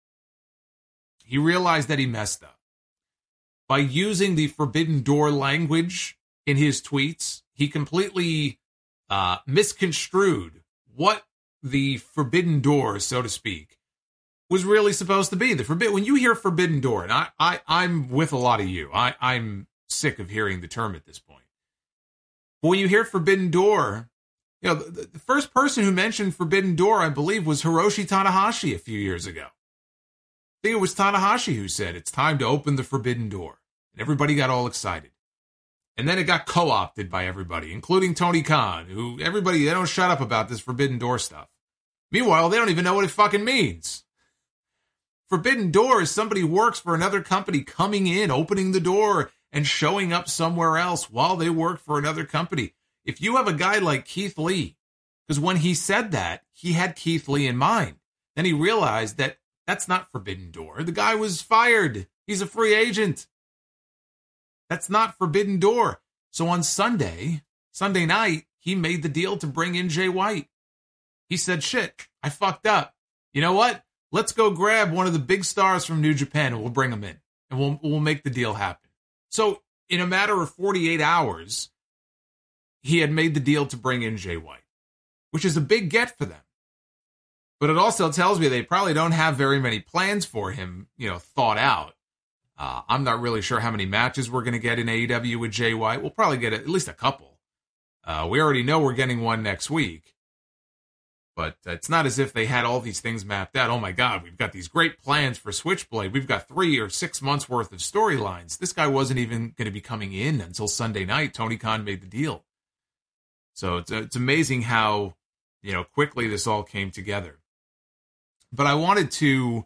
He realized that he messed up. By using the forbidden door language in his tweets, he completely misconstrued what the forbidden door, so to speak, was really supposed to be. When you hear forbidden door, and I'm with a lot of you, I'm sick of hearing the term at this point. But when you hear forbidden door, you know, the first person who mentioned forbidden door, I believe, was Hiroshi Tanahashi a few years ago. I think it was Tanahashi who said, it's time to open the forbidden door. And everybody got all excited. And then it got co-opted by everybody, including Tony Khan, who they don't shut up about this forbidden door stuff. Meanwhile, they don't even know what it fucking means. Forbidden door is somebody who works for another company coming in, opening the door, and showing up somewhere else while they work for another company. If you have a guy like Keith Lee, because when he said that, he had Keith Lee in mind. Then he realized that that's not forbidden door. The guy was fired. He's a free agent. That's not forbidden door. So on Sunday night, he made the deal to bring in Jay White. He said, shit, I fucked up. You know what? Let's go grab one of the big stars from New Japan and we'll bring him in. And we'll make the deal happen. So in a matter of 48 hours, he had made the deal to bring in Jay White, which is a big get for them. But it also tells me they probably don't have very many plans for him, thought out. I'm not really sure how many matches we're going to get in AEW with Jay White. We'll probably get at least a couple. We already know we're getting one next week. But it's not as if they had all these things mapped out. Oh my God, we've got these great plans for Switchblade. We've got 3 or 6 months worth of storylines. This guy wasn't even going to be coming in until Sunday night. Tony Khan made the deal. So it's amazing how, quickly this all came together. But I wanted to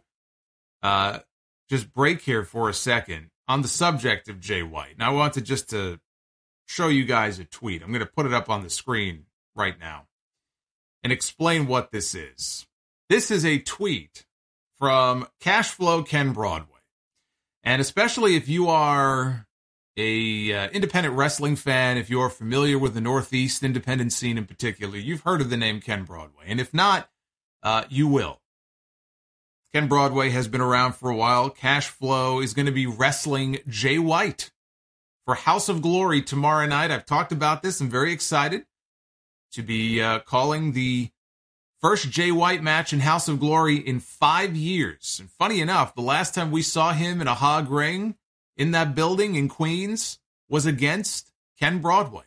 just break here for a second on the subject of Jay White. And I wanted just to show you guys a tweet. I'm going to put it up on the screen right now and explain what this is. This is a tweet from Cashflow Ken Broadway. And especially if you are a independent wrestling fan, if you're familiar with the Northeast independent scene in particular, you've heard of the name Ken Broadway. And if not, you will. Ken Broadway has been around for a while. Cashflow is going to be wrestling Jay White for House of Glory tomorrow night. I've talked about this. I'm very excited to be calling the first Jay White match in House of Glory in 5 years. And funny enough, the last time we saw him in a hog ring in that building in Queens was against Ken Broadway.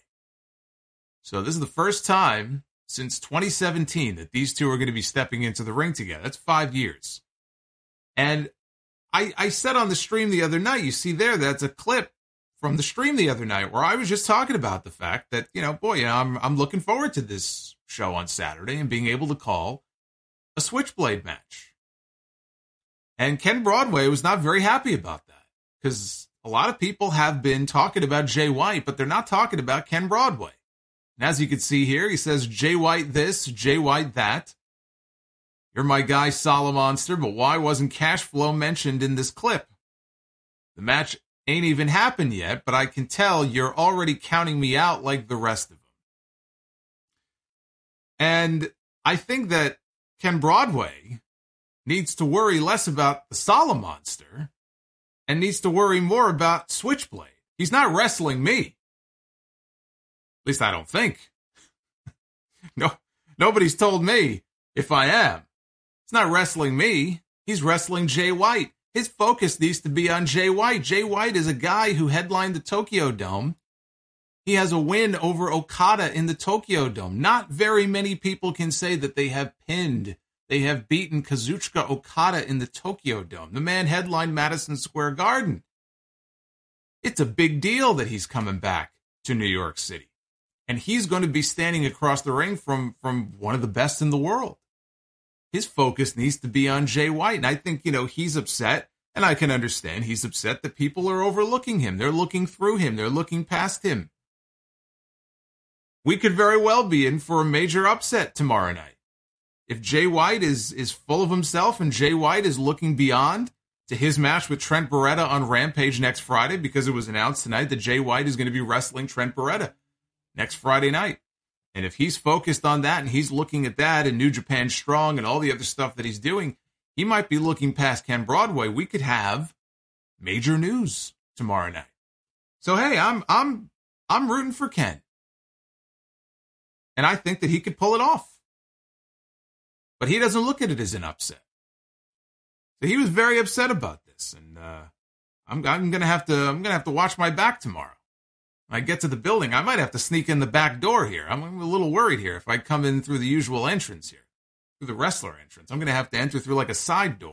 So this is the first time since 2017 that these two are going to be stepping into the ring together. That's 5 years. And I said on the stream the other night, you see there, that's a clip from the stream the other night where I was just talking about the fact that, I'm looking forward to this show on Saturday and being able to call a Switchblade match. And Ken Broadway was not very happy about that because a lot of people have been talking about Jay White, but they're not talking about Ken Broadway. And as you can see here, he says, Jay White this, Jay White that. You're my guy, Solomonster, but why wasn't Cashflow mentioned in this clip? The match ain't even happened yet, but I can tell you're already counting me out like the rest of them. And I think that Ken Broadway needs to worry less about the Solomonster and needs to worry more about Switchblade. He's not wrestling me. At least I don't think. No, nobody's told me if I am. He's not wrestling me. He's wrestling Jay White. His focus needs to be on Jay White. Jay White is a guy who headlined the Tokyo Dome. He has a win over Okada in the Tokyo Dome. Not very many people can say that they have beaten Kazuchika Okada in the Tokyo Dome. The man headlined Madison Square Garden. It's a big deal that he's coming back to New York City. And he's going to be standing across the ring from one of the best in the world. His focus needs to be on Jay White. And I think, he's upset, and I can understand he's upset that people are overlooking him. They're looking through him. They're looking past him. We could very well be in for a major upset tomorrow night. If Jay White is full of himself and Jay White is looking beyond to his match with Trent Beretta on Rampage next Friday, because it was announced tonight that Jay White is going to be wrestling Trent Beretta next Friday night. And if he's focused on that and he's looking at that and New Japan Strong and all the other stuff that he's doing, he might be looking past Ken Broadway. We could have major news tomorrow night. So hey, I'm rooting for Ken. And I think that he could pull it off. But he doesn't look at it as an upset. So he was very upset about this, and I'm gonna have to watch my back tomorrow. When I get to the building, I might have to sneak in the back door here. I'm a little worried here if I come in through the usual entrance here, through the wrestler entrance. I'm gonna have to enter through like a side door.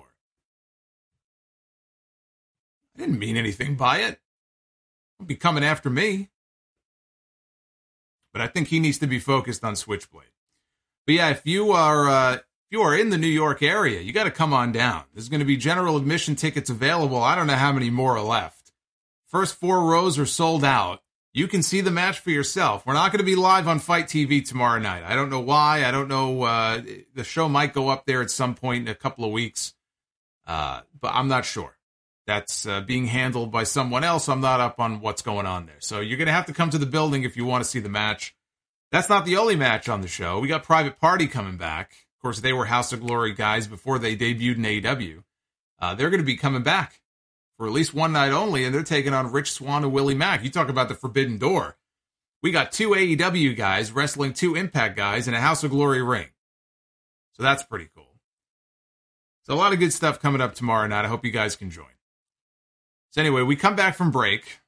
I didn't mean anything by it. Don't be coming after me. But I think he needs to be focused on Switchblade. But yeah, if you are in the New York area, you got to come on down. There's going to be general admission tickets available. I don't know how many more are left. First 4 rows are sold out. You can see the match for yourself. We're not going to be live on Fight TV tomorrow night. I don't know why. I don't know. The show might go up there at some point in a couple of weeks. But I'm not sure. That's being handled by someone else. I'm not up on what's going on there. So you're going to have to come to the building if you want to see the match. That's not the only match on the show. We got Private Party coming back. Of course, they were House of Glory guys before they debuted in AEW. They're going to be coming back for at least one night only, and they're taking on Rich Swann and Willie Mack. You talk about the Forbidden Door. We got 2 AEW guys wrestling 2 Impact guys in a House of Glory ring. So that's pretty cool. So a lot of good stuff coming up tomorrow night. I hope you guys can join. So anyway, we come back from break.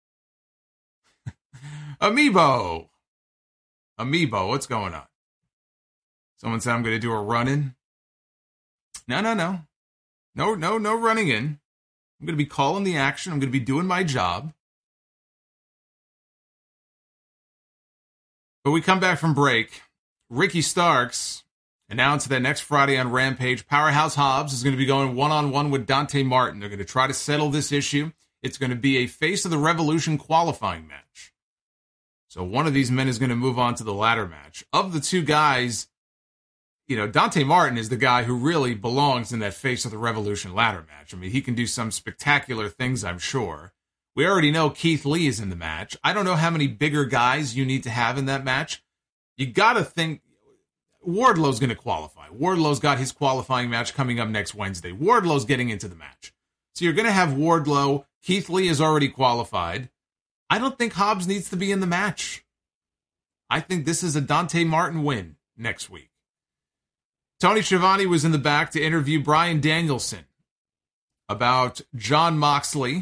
Amiibo, what's going on? Someone said I'm going to do a run-in. No running in. I'm going to be calling the action. I'm going to be doing my job. But we come back from break. Ricky Starks announced that next Friday on Rampage, Powerhouse Hobbs is going to be going one-on-one with Dante Martin. They're going to try to settle this issue. It's going to be a Face of the Revolution qualifying match. So one of these men is going to move on to the ladder match. Of the two guys, Dante Martin is the guy who really belongs in that Face of the Revolution ladder match. I mean, he can do some spectacular things, I'm sure. We already know Keith Lee is in the match. I don't know how many bigger guys you need to have in that match. You got to think Wardlow's going to qualify. Wardlow's got his qualifying match coming up next Wednesday. Wardlow's getting into the match. So you're going to have Wardlow. Keith Lee is already qualified. I don't think Hobbs needs to be in the match. I think this is a Dante Martin win next week. Tony Schiavone was in the back to interview Bryan Danielson about Jon Moxley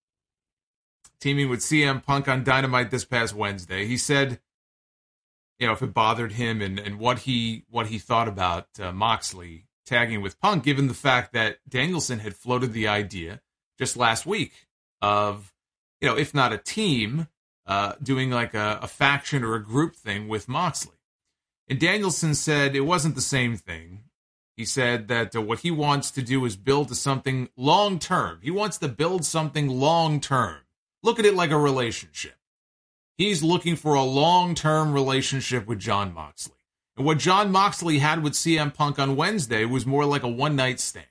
teaming with CM Punk on Dynamite this past Wednesday. He said, if it bothered him and what he thought about Moxley tagging with Punk, given the fact that Danielson had floated the idea just last week of, if not a team, doing like a faction or a group thing with Moxley. And Danielson said it wasn't the same thing. He said that what he wants to do is build to something long-term. He wants to build something long-term. Look at it like a relationship. He's looking for a long-term relationship with Jon Moxley. And what Jon Moxley had with CM Punk on Wednesday was more like a one-night stand.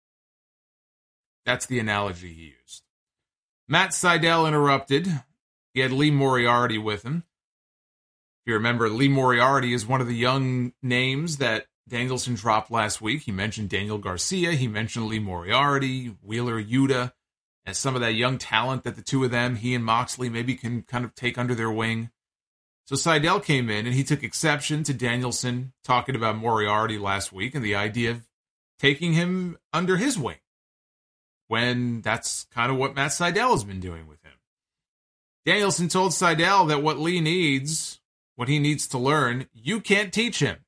That's the analogy he used. Matt Sydal interrupted. He had Lee Moriarty with him. If you remember, Lee Moriarty is one of the young names that Danielson dropped last week. He mentioned Daniel Garcia. He mentioned Lee Moriarty, Wheeler Yuta, as some of that young talent that the two of them, he and Moxley, maybe can kind of take under their wing. So Sydal came in and he took exception to Danielson talking about Moriarty last week and the idea of taking him under his wing, when that's kind of what Matt Sydal has been doing with him. Danielson told Sydal that what Lee needs, what he needs to learn, you can't teach him.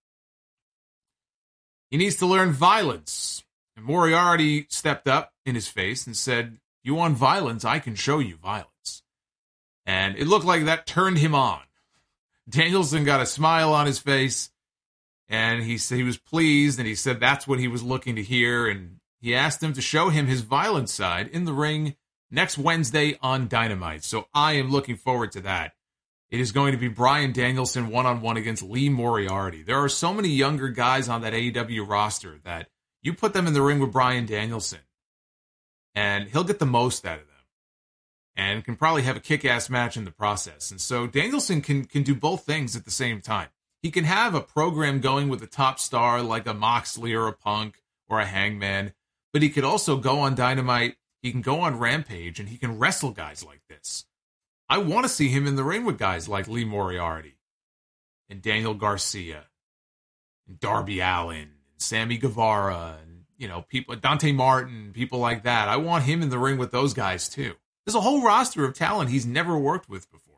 He needs to learn violence. And Moriarty stepped up in his face and said, "You want violence? I can show you violence." And it looked like that turned him on. Danielson got a smile on his face, and he said he was pleased, and he said that's what he was looking to hear, and he asked him to show him his violent side in the ring next Wednesday on Dynamite. So I am looking forward to that. It is going to be Bryan Danielson one-on-one against Lee Moriarty. There are so many younger guys on that AEW roster that you put them in the ring with Bryan Danielson, and he'll get the most out of them and can probably have a kick-ass match in the process. And so Danielson can do both things at the same time. He can have a program going with a top star like a Moxley or a Punk or a Hangman, but he could also go on Dynamite, he can go on Rampage, and he can wrestle guys like this. I want to see him in the ring with guys like Lee Moriarty and Daniel Garcia and Darby Allin and Sammy Guevara and, people, Dante Martin, people like that. I want him in the ring with those guys too. There's a whole roster of talent he's never worked with before.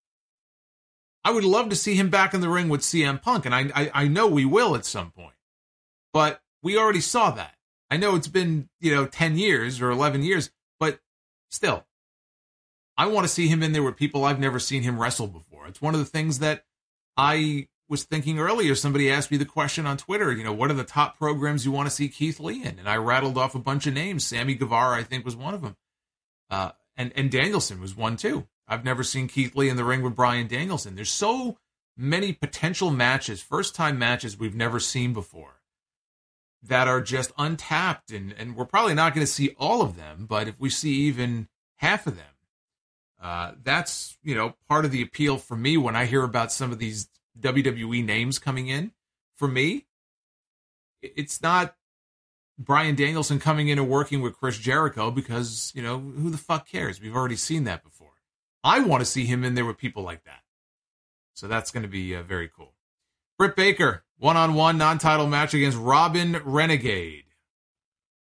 I would love to see him back in the ring with CM Punk, and I know we will at some point. But we already saw that. I know it's been, 10 years or 11 years, but still, I want to see him in there with people I've never seen him wrestle before. It's one of the things that I was thinking earlier. Somebody asked me the question on Twitter, what are the top programs you want to see Keith Lee in? And I rattled off a bunch of names. Sammy Guevara, I think, was one of them. And Danielson was one too. I've never seen Keith Lee in the ring with Bryan Danielson. There's so many potential matches, first-time matches we've never seen before that are just untapped. And we're probably not going to see all of them, but if we see even half of them, that's, part of the appeal for me when I hear about some of these WWE names coming in. For me, it's not Bryan Danielson coming in and working with Chris Jericho because, who the fuck cares? We've already seen that before. I want to see him in there with people like that. So that's going to be very cool. Britt Baker, one-on-one non-title match against Robin Renegade.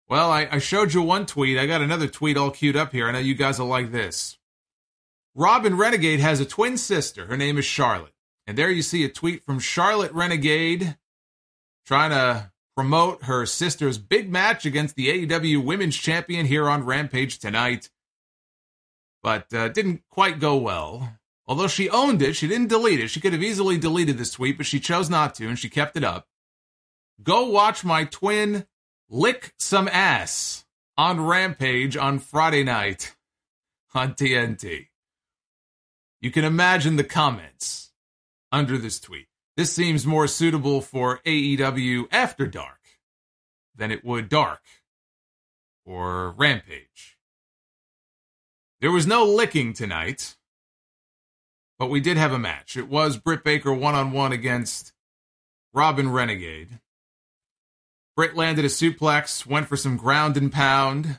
Well, I showed you one tweet. I got another tweet all queued up here. I know you guys will like this. Robin Renegade has a twin sister. Her name is Charlotte. And there you see a tweet from Charlotte Renegade trying to promote her sister's big match against the AEW Women's Champion here on Rampage tonight. But didn't quite go well. Although she owned it, she didn't delete it. She could have easily deleted this tweet, but she chose not to, and she kept it up. Go watch my twin lick some ass on Rampage on Friday night on TNT. You can imagine the comments under this tweet. This seems more suitable for AEW After Dark than it would Dark or Rampage. There was no licking tonight, but we did have a match. It was Britt Baker one-on-one against Robin Renegade. Britt landed a suplex, went for some ground and pound.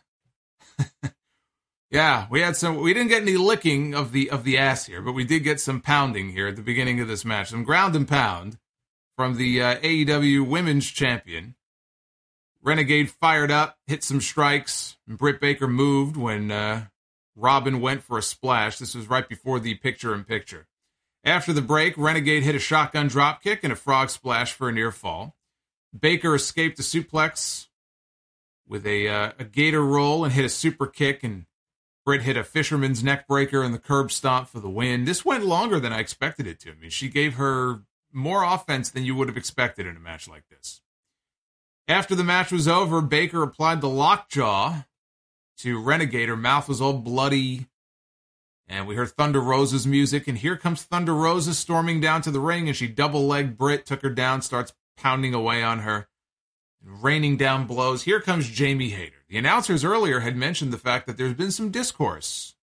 Yeah, we didn't get any licking of the ass here, but we did get some pounding here at the beginning of this match. Some ground and pound from the AEW Women's Champion. Renegade fired up, hit some strikes, and Britt Baker moved when Robin went for a splash. This was right before the picture-in-picture. After the break, Renegade hit a shotgun dropkick and a frog splash for a near fall. Baker escaped a suplex with a gator roll and hit a super kick, and Britt hit a fisherman's neck breaker and the curb stomp for the win. This went longer than I expected it to. I mean, she gave her more offense than you would have expected in a match like this. After the match was over, Baker applied the lockjaw to Renegade. Her mouth was all bloody, and we heard Thunder Rosa's music, and here comes Thunder Rosa storming down to the ring, and she double-legged Britt, took her down, starts pounding away on her, raining down blows. Here comes Jamie Hayter. The announcers earlier had mentioned the fact that there's been some discord,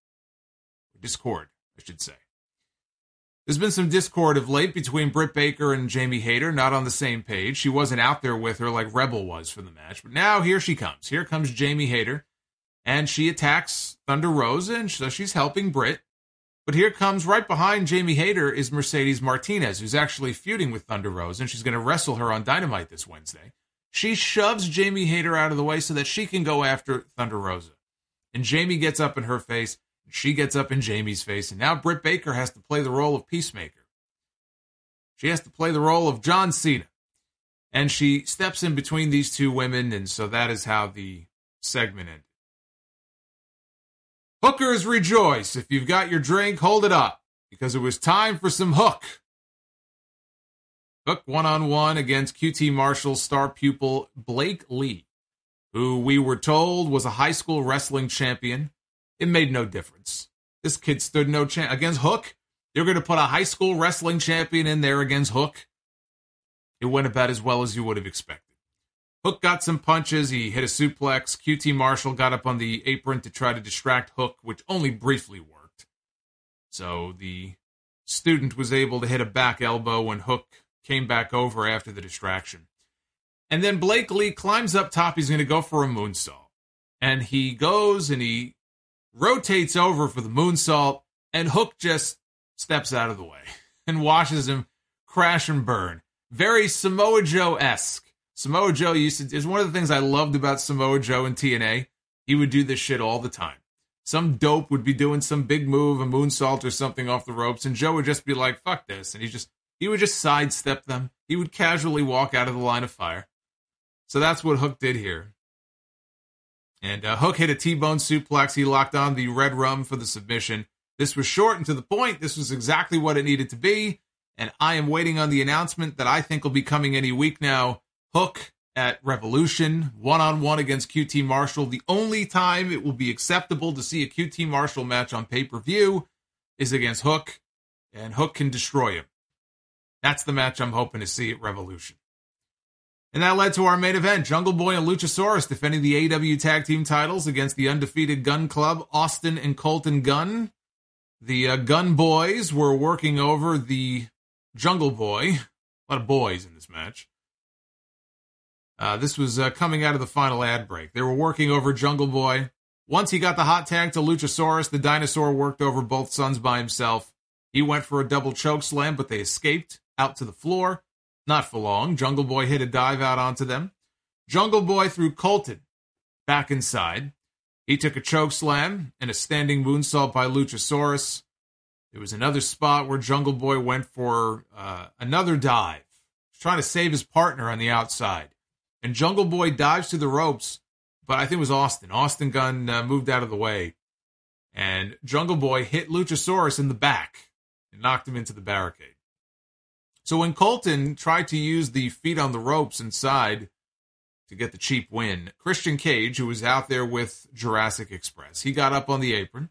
I should say. There's been some discord of late between Britt Baker and Jamie Hayter, not on the same page. She wasn't out there with her like Rebel was for the match, but now here she comes. Here comes Jamie Hayter, and she attacks Thunder Rosa, and so she's helping Britt. But here comes, right behind Jamie Hayter, is Mercedes Martinez, who's actually feuding with Thunder Rosa, and she's going to wrestle her on Dynamite this Wednesday. She shoves Jamie Hayter out of the way so that she can go after Thunder Rosa. And Jamie gets up in her face, and she gets up in Jamie's face, and now Britt Baker has to play the role of Peacemaker. She has to play the role of John Cena. And she steps in between these two women, and so that is how the segment ended. Hookers rejoice. If you've got your drink, hold it up, because it was time for some Hook. Hook one-on-one against QT Marshall's star pupil Blake Lee, who we were told was a high school wrestling champion. It made no difference. This kid stood no chance. Against Hook, you're going to put a high school wrestling champion in there against Hook? It went about as well as you would have expected. Hook got some punches. He hit a suplex. QT Marshall got up on the apron to try to distract Hook, which only briefly worked. So the student was able to hit a back elbow when Hook came back over after the distraction. And then Blake Lee climbs up top. He's going to go for a moonsault. And he goes and he rotates over for the moonsault, and Hook just steps out of the way and watches him crash and burn. Very Samoa Joe-esque. Samoa Joe is one of the things I loved about Samoa Joe in TNA. He would do this shit all the time. Some dope would be doing some big move, a moonsault or something off the ropes, and Joe would just be like, fuck this. And he would just sidestep them. He would casually walk out of the line of fire. So that's what Hook did here. And Hook hit a T-bone suplex. He locked on the Red Rum for the submission. This was short and to the point. This was exactly what it needed to be. And I am waiting on the announcement that I think will be coming any week now. Hook at Revolution, one-on-one against QT Marshall. The only time it will be acceptable to see a QT Marshall match on pay-per-view is against Hook, and Hook can destroy him. That's the match I'm hoping to see at Revolution. And that led to our main event, Jungle Boy and Luchasaurus defending the AEW Tag Team titles against the undefeated Gun Club, Austin and Colton Gunn. The Gun Boys were working over the Jungle Boy. A lot of boys in this match. This was coming out of the final ad break. They were working over Jungle Boy. Once he got the hot tag to Luchasaurus, the dinosaur worked over both sons by himself. He went for a double choke slam, but they escaped out to the floor. Not for long. Jungle Boy hit a dive out onto them. Jungle Boy threw Colton back inside. He took a choke slam and a standing moonsault by Luchasaurus. There was another spot where Jungle Boy went for another dive. He was trying to save his partner on the outside. And Jungle Boy dives to the ropes, but I think it was Austin. Austin Gunn moved out of the way. And Jungle Boy hit Luchasaurus in the back and knocked him into the barricade. So when Colton tried to use the feet on the ropes inside to get the cheap win, Christian Cage, who was out there with Jurassic Express, he got up on the apron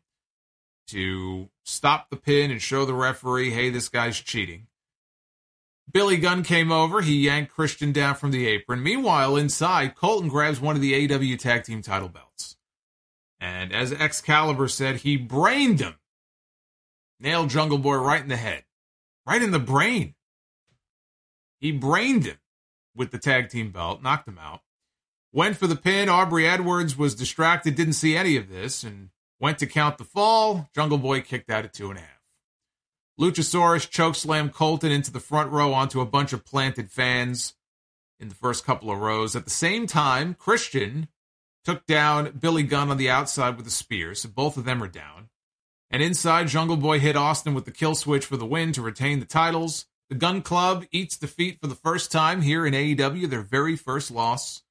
to stop the pin and show the referee, hey, this guy's cheating. Billy Gunn came over. He yanked Christian down from the apron. Meanwhile, inside, Colton grabs one of the AEW Tag Team title belts. And as Excalibur said, he brained him. Nailed Jungle Boy right in the head. Right in the brain. He brained him with the tag team belt, knocked him out. Went for the pin. Aubrey Edwards was distracted, didn't see any of this, and went to count the fall. Jungle Boy kicked out at 2.5. Luchasaurus chokeslammed Colton into the front row onto a bunch of planted fans in the first couple of rows. At the same time, Christian took down Billy Gunn on the outside with a spear, so both of them are down. And inside, Jungle Boy hit Austin with the kill switch for the win to retain the titles. The Gun Club eats defeat for the first time here in AEW, their very first loss.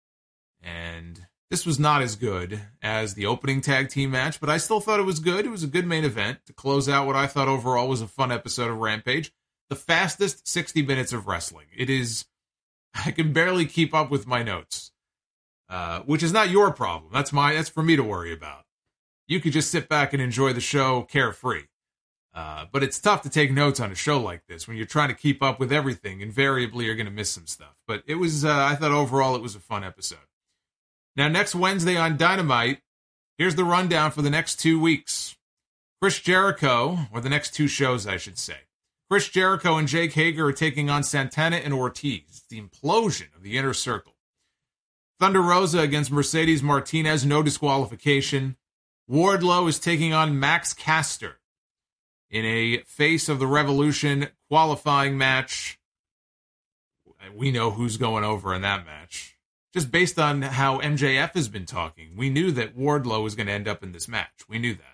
And this was not as good as the opening tag team match, but I still thought it was good. It was a good main event to close out what I thought overall was a fun episode of Rampage. The fastest 60 minutes of wrestling. It is, I can barely keep up with my notes, which is not your problem. That's for me to worry about. You could just sit back and enjoy the show carefree. But it's tough to take notes on a show like this when you're trying to keep up with everything. Invariably, you're going to miss some stuff. But it was, I thought overall it was a fun episode. Now, next Wednesday on Dynamite, here's the rundown for the next 2 weeks. Chris Jericho, or the next 2 shows, I should say. Chris Jericho and Jake Hager are taking on Santana and Ortiz. The implosion of the Inner Circle. Thunder Rosa against Mercedes Martinez, no disqualification. Wardlow is taking on Max Caster in a Face of the Revolution qualifying match. We know who's going over in that match. Just based on how MJF has been talking, we knew that Wardlow was going to end up in this match. We knew that.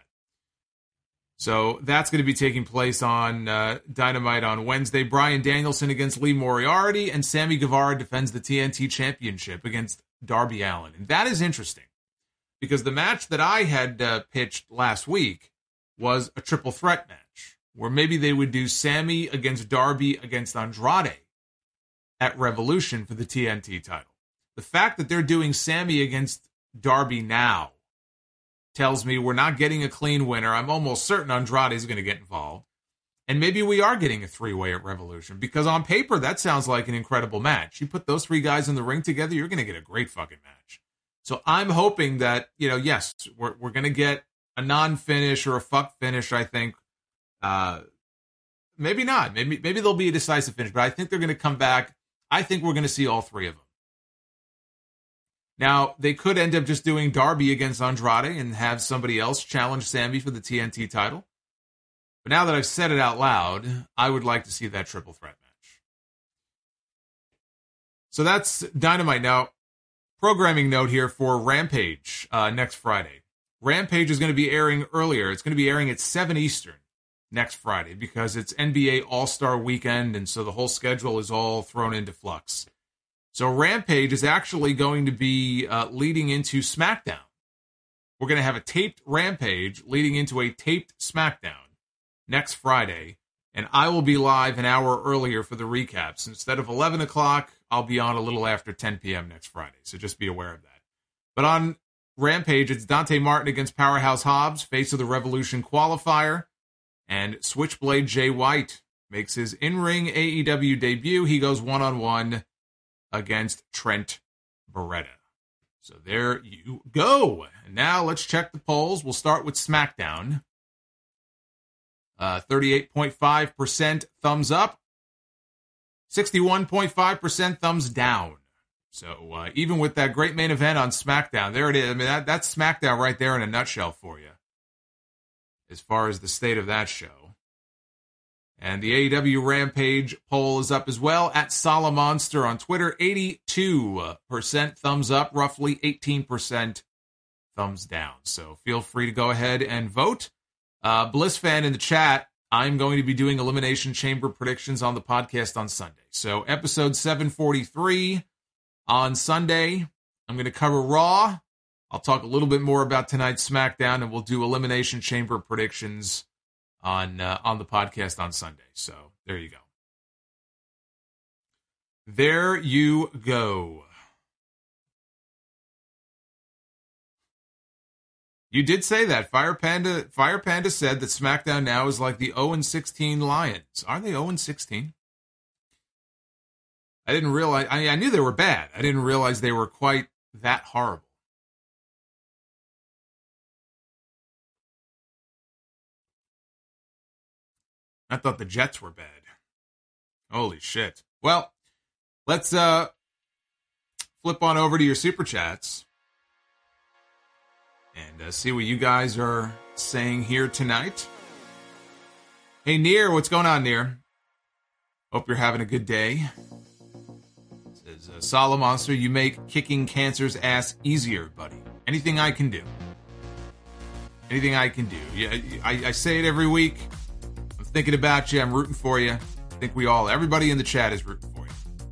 So that's going to be taking place on Dynamite on Wednesday. Bryan Danielson against Lee Moriarty, and Sammy Guevara defends the TNT Championship against Darby Allin. And that is interesting, because the match that I had pitched last week was a triple threat match, where maybe they would do Sammy against Darby against Andrade at Revolution for the TNT title. The fact that they're doing Sammy against Darby now tells me we're not getting a clean winner. I'm almost certain Andrade is going to get involved. And maybe we are getting a 3-way at Revolution, because on paper, that sounds like an incredible match. You put those 3 guys in the ring together, you're going to get a great fucking match. So I'm hoping that, yes, we're going to get a non-finish or a fuck finish, I think. Maybe not. Maybe there'll be a decisive finish, but I think they're going to come back. I think we're going to see all 3 of them. Now, they could end up just doing Darby against Andrade and have somebody else challenge Sammy for the TNT title. But now that I've said it out loud, I would like to see that triple threat match. So that's Dynamite. Now, programming note here for Rampage next Friday. Rampage is going to be airing earlier. It's going to be airing at 7 Eastern next Friday because it's NBA All-Star Weekend, and so the whole schedule is all thrown into flux. So Rampage is actually going to be leading into SmackDown. We're going to have a taped Rampage leading into a taped SmackDown next Friday, and I will be live an hour earlier for the recaps. Instead of 11 o'clock, I'll be on a little after 10 p.m. next Friday, so just be aware of that. But on Rampage, it's Dante Martin against Powerhouse Hobbs, Face of the Revolution qualifier, and Switchblade Jay White makes his in-ring AEW debut. He goes one-on-one against Trent Beretta. So there you go. And now let's check the polls. We'll start with SmackDown. 38.5% thumbs up. 61.5% thumbs down. So even with that great main event on SmackDown, there it is. I mean, that's SmackDown right there in a nutshell for you, as far as the state of that show. And the AEW Rampage poll is up as well at Solomonster on Twitter. 82% thumbs up, roughly 18% thumbs down. So feel free to go ahead and vote. BlissFan in the chat, I'm going to be doing Elimination Chamber predictions on the podcast on Sunday. So episode 743 on Sunday. I'm going to cover Raw. I'll talk a little bit more about tonight's SmackDown, and we'll do Elimination Chamber predictions on the podcast on Sunday. So there you go. There you go. You did say that. Fire Panda said that SmackDown now is like the 0-16 Lions. Are they 0-16? I didn't realize. I knew they were bad. I didn't realize they were quite that horrible. I thought the Jets were bad. Holy shit. Well, let's flip on over to your Super Chats and see what you guys are saying here tonight. Hey, Near, what's going on, Near? Hope you're having a good day. It says, Solomonster, you make kicking cancer's ass easier, buddy. Anything I can do. Anything I can do. Yeah, I say it every week. Thinking about you. I'm rooting for you. I think everybody in the chat is rooting for you.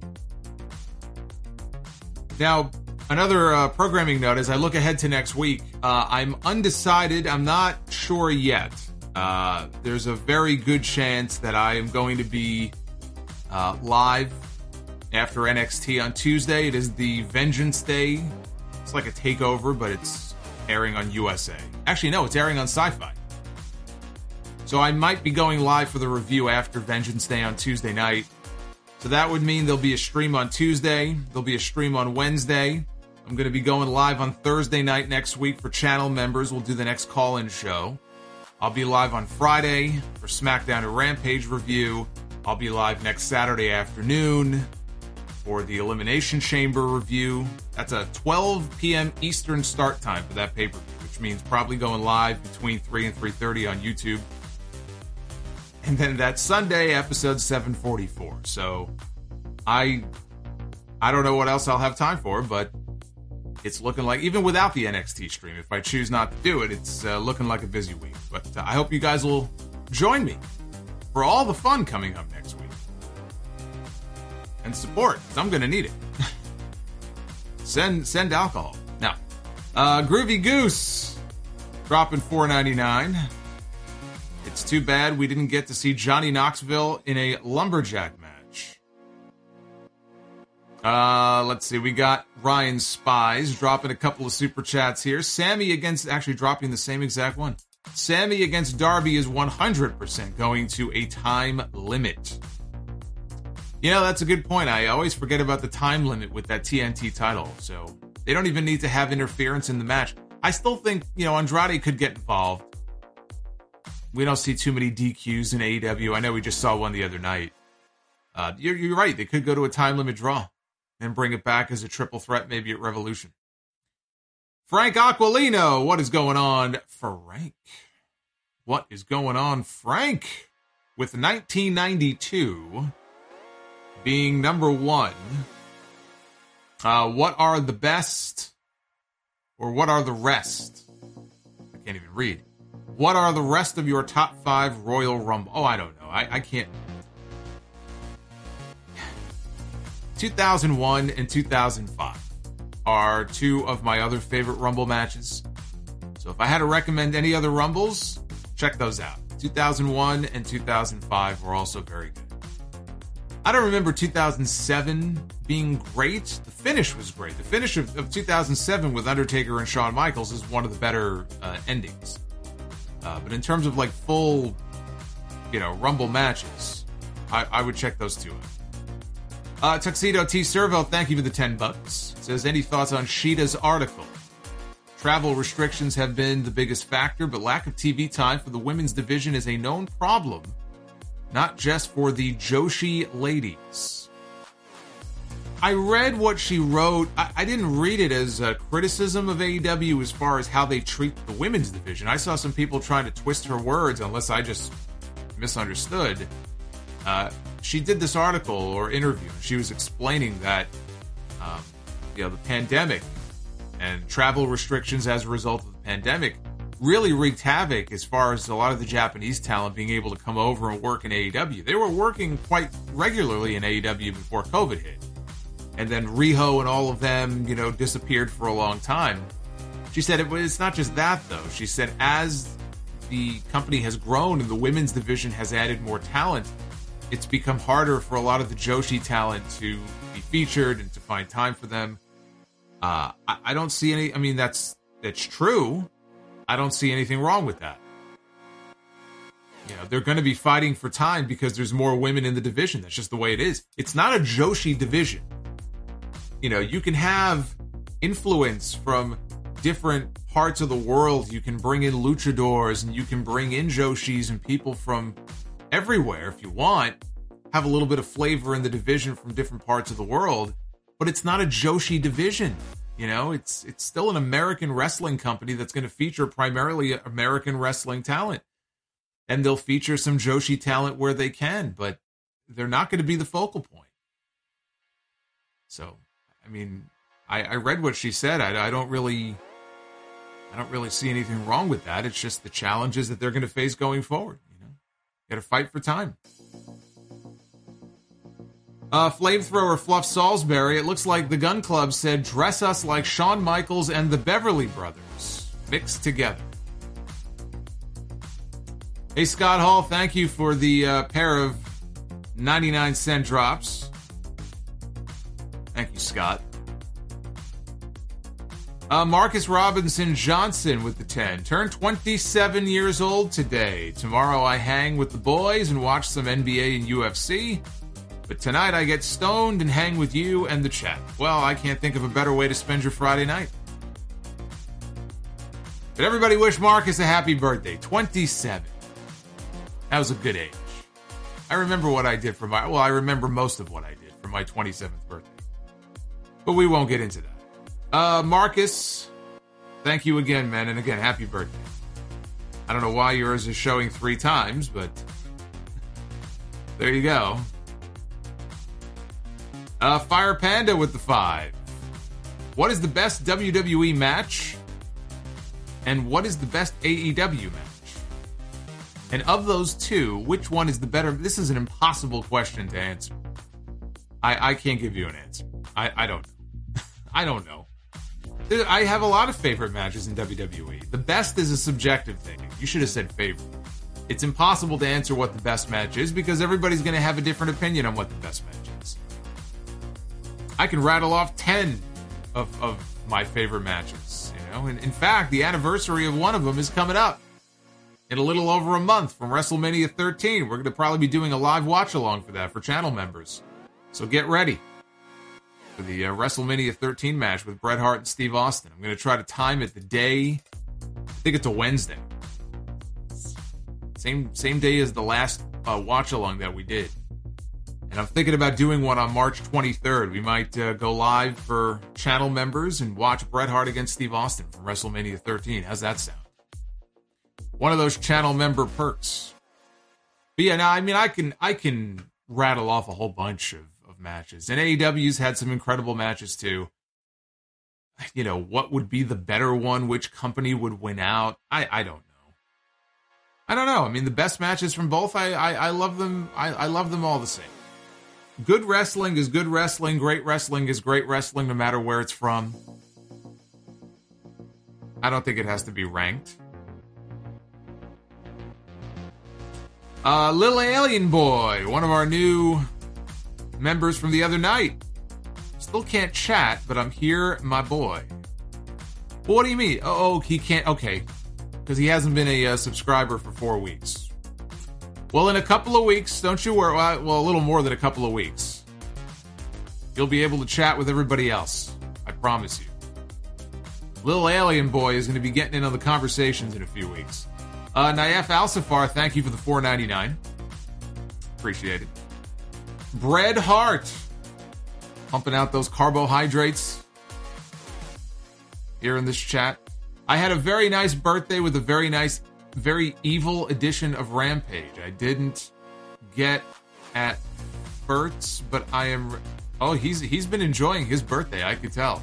Now, another programming note as I look ahead to next week, I'm undecided. I'm not sure yet. There's a very good chance that I am going to be live after NXT on Tuesday. It is the Vengeance Day. It's like a takeover, but it's airing on USA. Actually, no, it's airing on Sci-Fi. So I might be going live for the review after Vengeance Day on Tuesday night. So that would mean there'll be a stream on Tuesday. There'll be a stream on Wednesday. I'm going to be going live on Thursday night next week for channel members. We'll do the next call-in show. I'll be live on Friday for SmackDown and Rampage review. I'll be live next Saturday afternoon for the Elimination Chamber review. That's a 12 p.m. Eastern start time for that pay-per-view, which means probably going live between 3 and 3:30 on YouTube. And then that Sunday, episode 744. So I don't know what else I'll have time for, but it's looking like, even without the NXT stream, if I choose not to do it, it's looking like a busy week. But I hope you guys will join me for all the fun coming up next week. And support, because I'm going to need it. Send alcohol. Now, Groovy Goose dropping $4.99. It's too bad we didn't get to see Johnny Knoxville in a lumberjack match. Let's see. We got Ryan Spies dropping a couple of super chats here. Sammy actually dropping the same exact one. Sammy against Darby is 100% going to a time limit. You know, that's a good point. I always forget about the time limit with that TNT title. So they don't even need to have interference in the match. I still think, Andrade could get involved. We don't see too many DQs in AEW. I know we just saw one the other night. You're right. They could go to a time limit draw and bring it back as a triple threat, maybe at Revolution. Frank Aquilino, what is going on, Frank? What is going on, Frank? With 1992 being number one, what are the best, or what are the rest? I can't even read. What are the rest of your top 5 Royal Rumble? Oh, I don't know. I can't. 2001 and 2005 are 2 of my other favorite Rumble matches. So if I had to recommend any other Rumbles, check those out. 2001 and 2005 were also very good. I don't remember 2007 being great. The finish was great. The finish of 2007 with Undertaker and Shawn Michaels is one of the better endings. But in terms of like full, Rumble matches, I would check those 2 out. Tuxedo T. Servo, thank you for the $10. Says, any thoughts on Sheeta's article? Travel restrictions have been the biggest factor, but lack of TV time for the women's division is a known problem, not just for the Joshi ladies. I read what she wrote. I didn't read it as a criticism of AEW as far as how they treat the women's division. I saw some people trying to twist her words, unless I just misunderstood. she did this article or interview, and she was explaining that, the pandemic and travel restrictions as a result of the pandemic really wreaked havoc as far as a lot of the Japanese talent being able to come over and work in AEW. They were working quite regularly in AEW before COVID hit. And then Riho and all of them, disappeared for a long time. She said it's not just that, though. She said as the company has grown and the women's division has added more talent, it's become harder for a lot of the Joshi talent to be featured and to find time for them. I don't see any... I mean, that's true. I don't see anything wrong with that. They're going to be fighting for time because there's more women in the division. That's just the way it is. It's not a Joshi division. You can have influence from different parts of the world. You can bring in luchadors and you can bring in Joshis and people from everywhere if you want. Have a little bit of flavor in the division from different parts of the world. But it's not a Joshi division. It's still an American wrestling company that's going to feature primarily American wrestling talent. And they'll feature some Joshi talent where they can, but they're not going to be the focal point. So, I mean, I read what she said. I don't really see anything wrong with that. It's just the challenges that they're going to face going forward. Got to fight for time. Flamethrower Fluff Salisbury. It looks like the Gun Club said, dress us like Shawn Michaels and the Beverly Brothers mixed together. Hey, Scott Hall, thank you for the pair of 99-cent drops. Thank you, Scott. Marcus Robinson Johnson with the 10. Turned 27 years old today. Tomorrow I hang with the boys and watch some NBA and UFC. But tonight I get stoned and hang with you and the chat. Well, I can't think of a better way to spend your Friday night. But everybody wish Marcus a happy birthday. 27. That was a good age. I remember what I did I remember most of what I did for my 27th birthday. But we won't get into that. Marcus, thank you again, man. And again, happy birthday. I don't know why yours is showing 3 times, but there you go. Fire Panda with the 5. What is the best WWE match? And what is the best AEW match? And of those two, which one is the better? This is an impossible question to answer. I can't give you an answer. I don't know. I don't know. I have a lot of favorite matches in WWE. The best is a subjective thing. You should have said favorite. It's impossible to answer what the best match is because everybody's going to have a different opinion on what the best match is. I can rattle off 10 of my favorite matches. And in fact, the anniversary of one of them is coming up in a little over a month from WrestleMania 13. We're going to probably be doing a live watch-along for that for channel members. So get ready for the WrestleMania 13 match with Bret Hart and Steve Austin. I'm going to try to time it the day, I think it's a Wednesday. Same day as the last watch-along that we did. And I'm thinking about doing one on March 23rd. We might go live for channel members and watch Bret Hart against Steve Austin from WrestleMania 13. How's that sound? One of those channel member perks. But yeah, now, I mean, I can rattle off a whole bunch of matches. And AEW's had some incredible matches too. What would be the better one? Which company would win out? I don't know. I don't know. I mean, the best matches from both, I love them. I love them all the same. Good wrestling is good wrestling. Great wrestling is great wrestling, no matter where it's from. I don't think it has to be ranked. Little Alien Boy, one of our new members from the other night. Still can't chat, but I'm here, my boy. Well, what do you mean? Oh, he can't. Okay. Because he hasn't been a subscriber for 4 weeks. Well, in a couple of weeks, don't you worry. Well, a little more than a couple of weeks. You'll be able to chat with everybody else. I promise you. Little Alien Boy is going to be getting in on the conversations in a few weeks. Naif Al-Safar, thank you for the $4.99. Appreciate it. Bret Hart. Pumping out those carbohydrates here in this chat. I had a very nice birthday with a very nice, very evil edition of Rampage. I didn't get at Bert's, but I am... Oh, he's been enjoying his birthday, I could tell.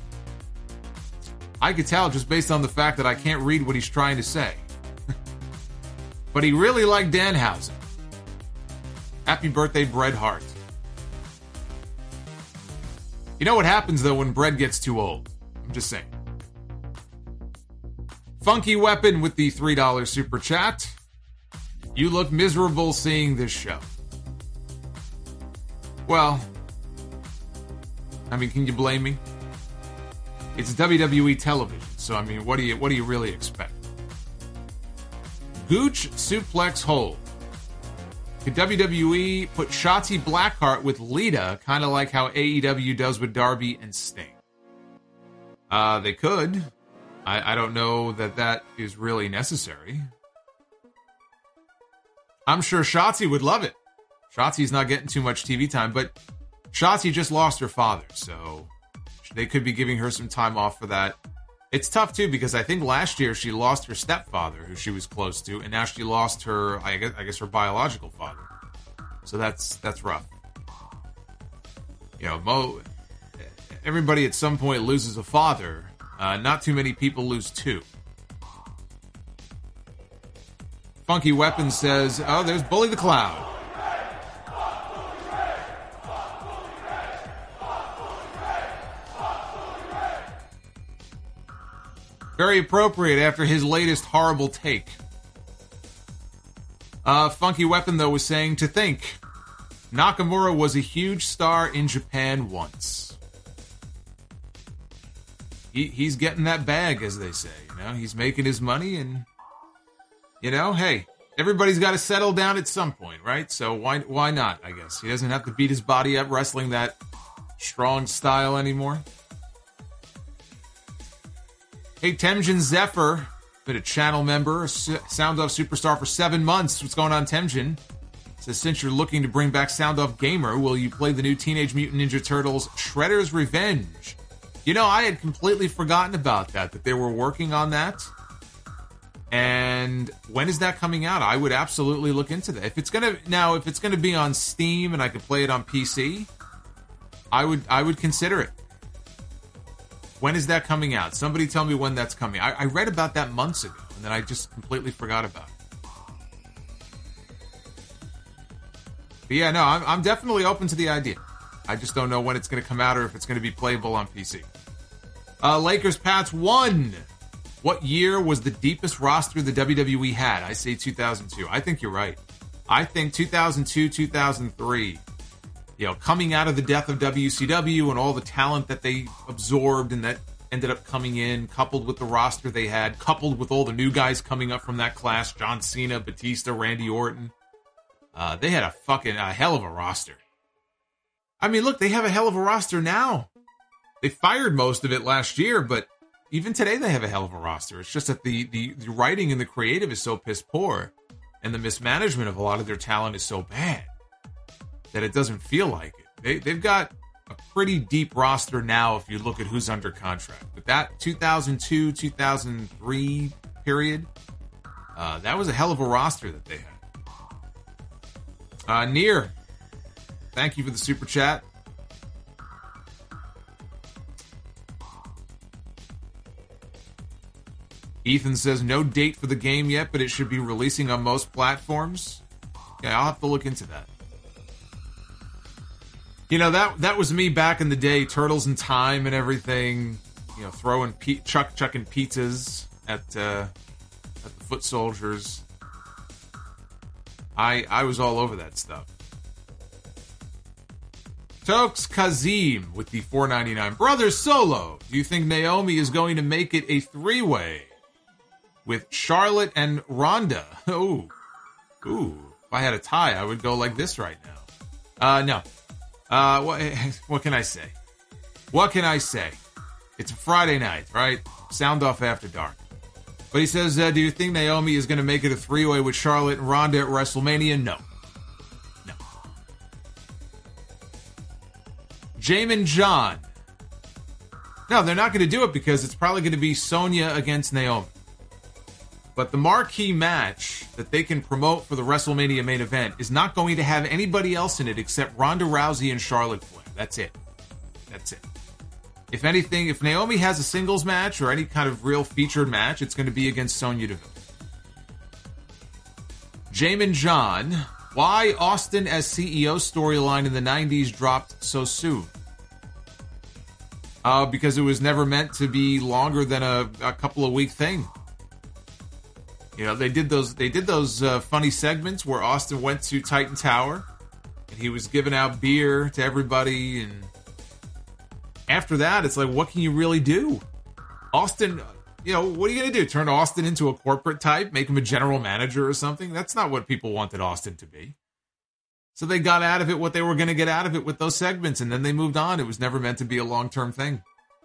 I could tell just based on the fact that I can't read what he's trying to say. But he really liked Danhausen. Happy birthday, Bret Hart. You know what happens, though, when Bret gets too old? I'm just saying. Funky Weapon with the $3 super chat. You look miserable seeing this show. Well, I mean, can you blame me? It's WWE television, so I mean, what do you really expect? Gooch suplex hold. Could WWE put Shotzi Blackheart with Lita, kind of like how AEW does with Darby and Sting? They could. I don't know that is really necessary. I'm sure Shotzi would love it. Shotzi's not getting too much TV time, but Shotzi just lost her father, so they could be giving her some time off for that. It's tough, too, because I think last year she lost her stepfather, who she was close to, and now she lost her, I guess her biological father. So that's rough. You know, everybody at some point loses a father. Not too many people lose two. Funky Weapon says, oh, there's Bully the Clown. Very appropriate after his latest horrible take. Funky Weapon, though, was saying, to think, Nakamura was a huge star in Japan once. He's getting that bag, as they say. You know, he's making his money, and, you know, hey, everybody's got to settle down at some point, right? So why not, I guess? He doesn't have to beat his body up wrestling that strong style anymore. Hey, Temjin Zephyr, been a channel member, a Sound Off Superstar for 7 months. What's going on, Temjin? Says, since you're looking to bring back Sound Off Gamer, will you play the new Teenage Mutant Ninja Turtles Shredder's Revenge? You know, I had completely forgotten about that they were working on that. And when is that coming out? I would absolutely look into that. If it's gonna be on Steam and I could play it on PC, I would consider it. When is that coming out? Somebody tell me when that's coming. I read about that months ago, and then I just completely forgot about it. But yeah, no, I'm definitely open to the idea. I just don't know when it's going to come out or if it's going to be playable on PC. Lakers Pats 1. What year was the deepest roster the WWE had? I say 2002. I think you're right. I think 2002, 2003. You know, coming out of the death of WCW and all the talent that they absorbed and that ended up coming in, coupled with the roster they had, coupled with all the new guys coming up from that class, John Cena, Batista, Randy Orton. They had a hell of a roster. I mean, look, they have a hell of a roster now. They fired most of it last year, but even today they have a hell of a roster. It's just that the writing and the creative is so piss poor, and the mismanagement of a lot of their talent is so bad that it doesn't feel like it. They've got a pretty deep roster now if you look at who's under contract. But that 2002, 2003 period, that was a hell of a roster that they had. Near, thank you for the super chat. Ethan says, no date for the game yet, but it should be releasing on most platforms. Okay, I'll have to look into that. You know, that was me back in the day, Turtles in Time and everything, you know, throwing chucking pizzas at the Foot Soldiers. I was all over that stuff. Tokes Kazim with the $4.99. Brothers Solo, do you think Naomi is going to make it a three-way with Charlotte and Ronda? Ooh. If I had a tie, I would go like this right now. No. What can I say? What can I say? It's a Friday night, right? Sound Off After Dark. But he says, do you think Naomi is going to make it a three-way with Charlotte and Ronda at WrestleMania? No. Jamin John. No, they're not going to do it because it's probably going to be Sonya against Naomi. But the marquee match that they can promote for the WrestleMania main event is not going to have anybody else in it except Ronda Rousey and Charlotte Flair. That's it. That's it. If anything, if Naomi has a singles match or any kind of real featured match, it's going to be against Sonya Deville. Jamin John, why Austin as CEO storyline in the 90s dropped so soon? Because it was never meant to be longer than a couple of week thing. You know, they did those funny segments where Austin went to Titan Tower and he was giving out beer to everybody, and after that, it's like, what can you really do? Austin, you know, what are you going to do? Turn Austin into a corporate type? Make him a general manager or something? That's not what people wanted Austin to be. So they got out of it what they were going to get out of it with those segments, and then they moved on. It was never meant to be a long-term thing.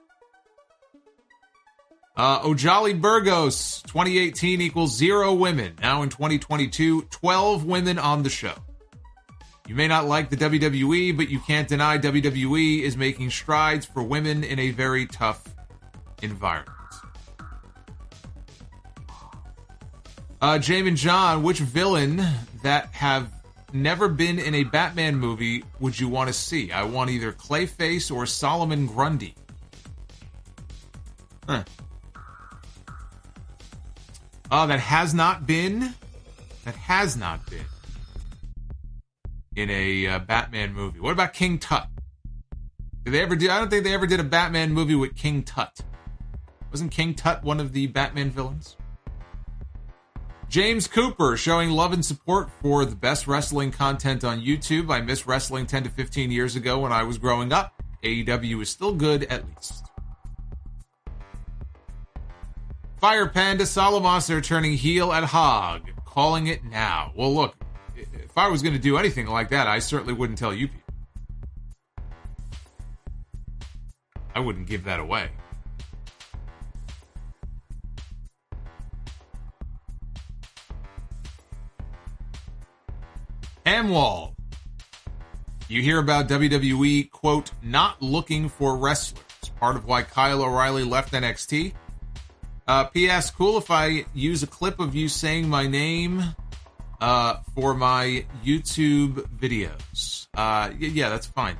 Ojali Burgos, 2018 equals 0 women. Now in 2022, 12 women on the show. You may not like the WWE, but you can't deny WWE is making strides for women in a very tough environment. Jamin John, which villain that have never been in a Batman movie would you want to see? I want either Clayface or Solomon Grundy. That has not been in a Batman movie. What about King Tut? Did they ever do? I don't think they ever did a Batman movie with King Tut. Wasn't King Tut one of the Batman villains? James Cooper showing love and support for the best wrestling content on YouTube. I missed wrestling 10 to 15 years ago when I was growing up. AEW is still good, at least. Fire Panda Solomonster turning heel at Hog. Calling it now. Well, look, if I was going to do anything like that, I certainly wouldn't tell you people. I wouldn't give that away. Amwal. You hear about WWE, quote, not looking for wrestlers. Part of why Kyle O'Reilly left NXT. P.S. Cool if I use a clip of you saying my name for my YouTube videos. Yeah, that's fine.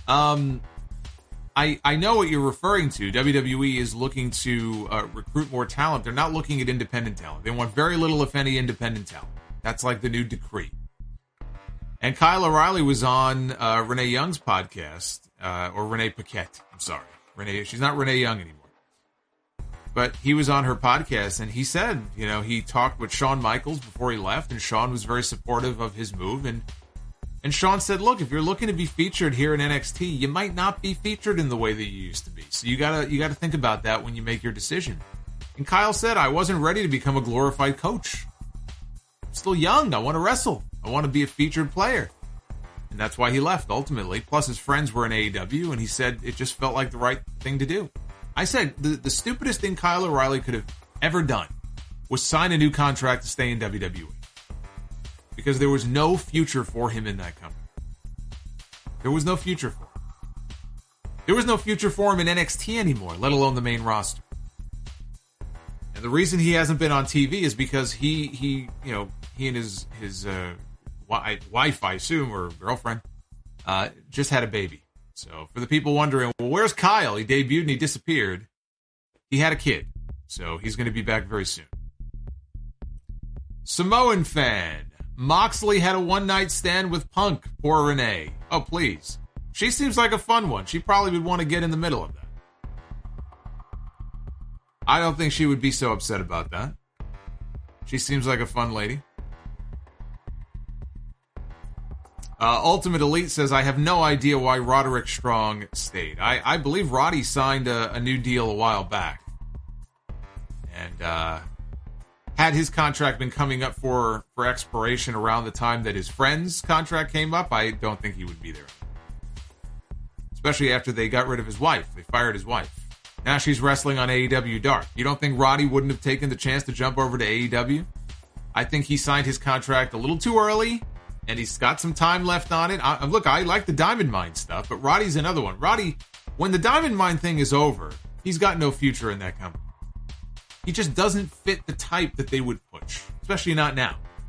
I know what you're referring to. WWE is looking to recruit more talent. They're not looking at independent talent. They want very little, if any, independent talent. That's like the new decree. And Kyle O'Reilly was on Renee Young's podcast, or Renee Paquette. I'm sorry. She's not Renee Young anymore. But he was on her podcast, and he said, you know, he talked with Shawn Michaels before he left, and Shawn was very supportive of his move. And Shawn said, look, if you're looking to be featured here in NXT, you might not be featured in the way that you used to be. So you gotta think about that when you make your decision. And Kyle said, I wasn't ready to become a glorified coach. I'm still young. I want to wrestle. I want to be a featured player. And that's why he left, ultimately. Plus, his friends were in AEW, and he said it just felt like the right thing to do. I said the stupidest thing Kyle O'Reilly could have ever done was sign a new contract to stay in WWE. Because there was no future for him in that company. There was no future for him. There was no future for him in NXT anymore, let alone the main roster. And the reason he hasn't been on TV is because he and his wife, I assume, or girlfriend, just had a baby. So for the people wondering, well, where's Kyle? He debuted and he disappeared. He had a kid. So he's going to be back very soon. Samoan fan. Moxley had a one-night stand with Punk. Poor Renee. Oh, please. She seems like a fun one. She probably would want to get in the middle of that. I don't think she would be so upset about that. She seems like a fun lady. Ultimate Elite says, I have no idea why Roderick Strong stayed. I believe Roddy signed a new deal a while back. And had his contract been coming up for expiration around the time that his friend's contract came up, I don't think he would be there. Especially after they got rid of his wife. They fired his wife. Now she's wrestling on AEW Dark. You don't think Roddy wouldn't have taken the chance to jump over to AEW? I think he signed his contract a little too early. And he's got some time left on it. Look, I like the Diamond Mine stuff, but Roddy's another one. Roddy, when the Diamond Mine thing is over, he's got no future in that company. He just doesn't fit the type that they would push, especially not now.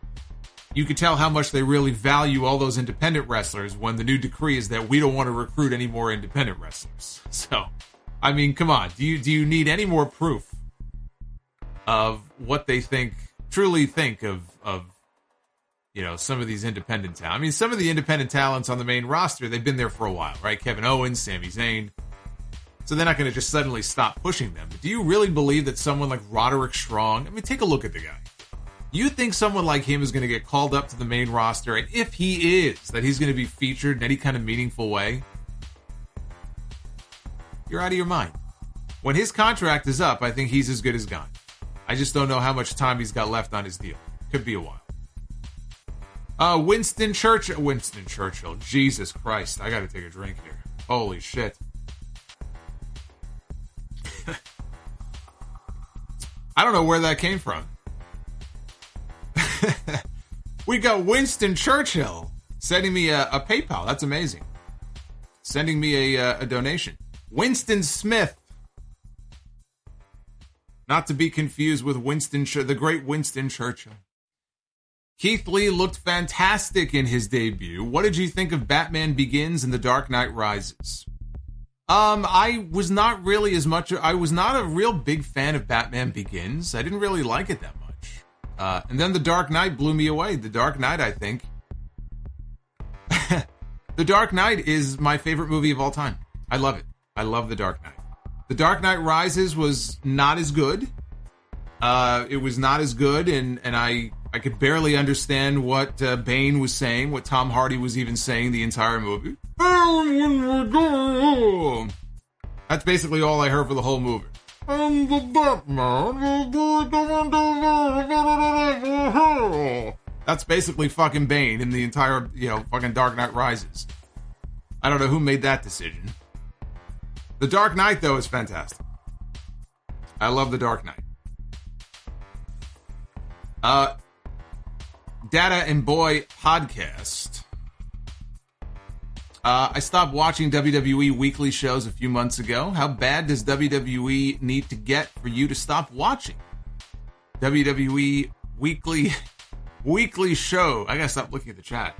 you could tell how much they really value all those independent wrestlers when the new decree is that we don't want to recruit any more independent wrestlers. So, I mean, come on. Do you need any more proof of what they truly think of some of these independent talent? I mean, some of the independent talents on the main roster, they've been there for a while, right? Kevin Owens, Sami Zayn. So they're not going to just suddenly stop pushing them. But do you really believe that someone like Roderick Strong, I mean, take a look at the guy. You think someone like him is going to get called up to the main roster, and if he is, that he's going to be featured in any kind of meaningful way? You're out of your mind. When his contract is up, I think he's as good as gone. I just don't know how much time he's got left on his deal. Could be a while. Winston Churchill. Jesus Christ. I got to take a drink here. Holy shit. I don't know where that came from. We got Winston Churchill sending me a PayPal. That's amazing. Sending me a donation. Winston Smith. Not to be confused with the great Winston Churchill. Keith Lee looked fantastic in his debut. What did you think of Batman Begins and The Dark Knight Rises? I was not a real big fan of Batman Begins. I didn't really like it that much. And then The Dark Knight blew me away. The Dark Knight, I think. The Dark Knight is my favorite movie of all time. I love it. I love The Dark Knight. The Dark Knight Rises was not as good. It was not as good, and I could barely understand what Bane was saying, what Tom Hardy was even saying the entire movie. That's basically all I heard for the whole movie. I'm the Batman. That's basically fucking Bane in the entire, fucking Dark Knight Rises. I don't know who made that decision. The Dark Knight, though, is fantastic. I love The Dark Knight. Data and Boy podcast. I stopped watching WWE weekly shows a few months ago. How bad does WWE need to get for you to stop watching? WWE weekly show. I gotta stop looking at the chat.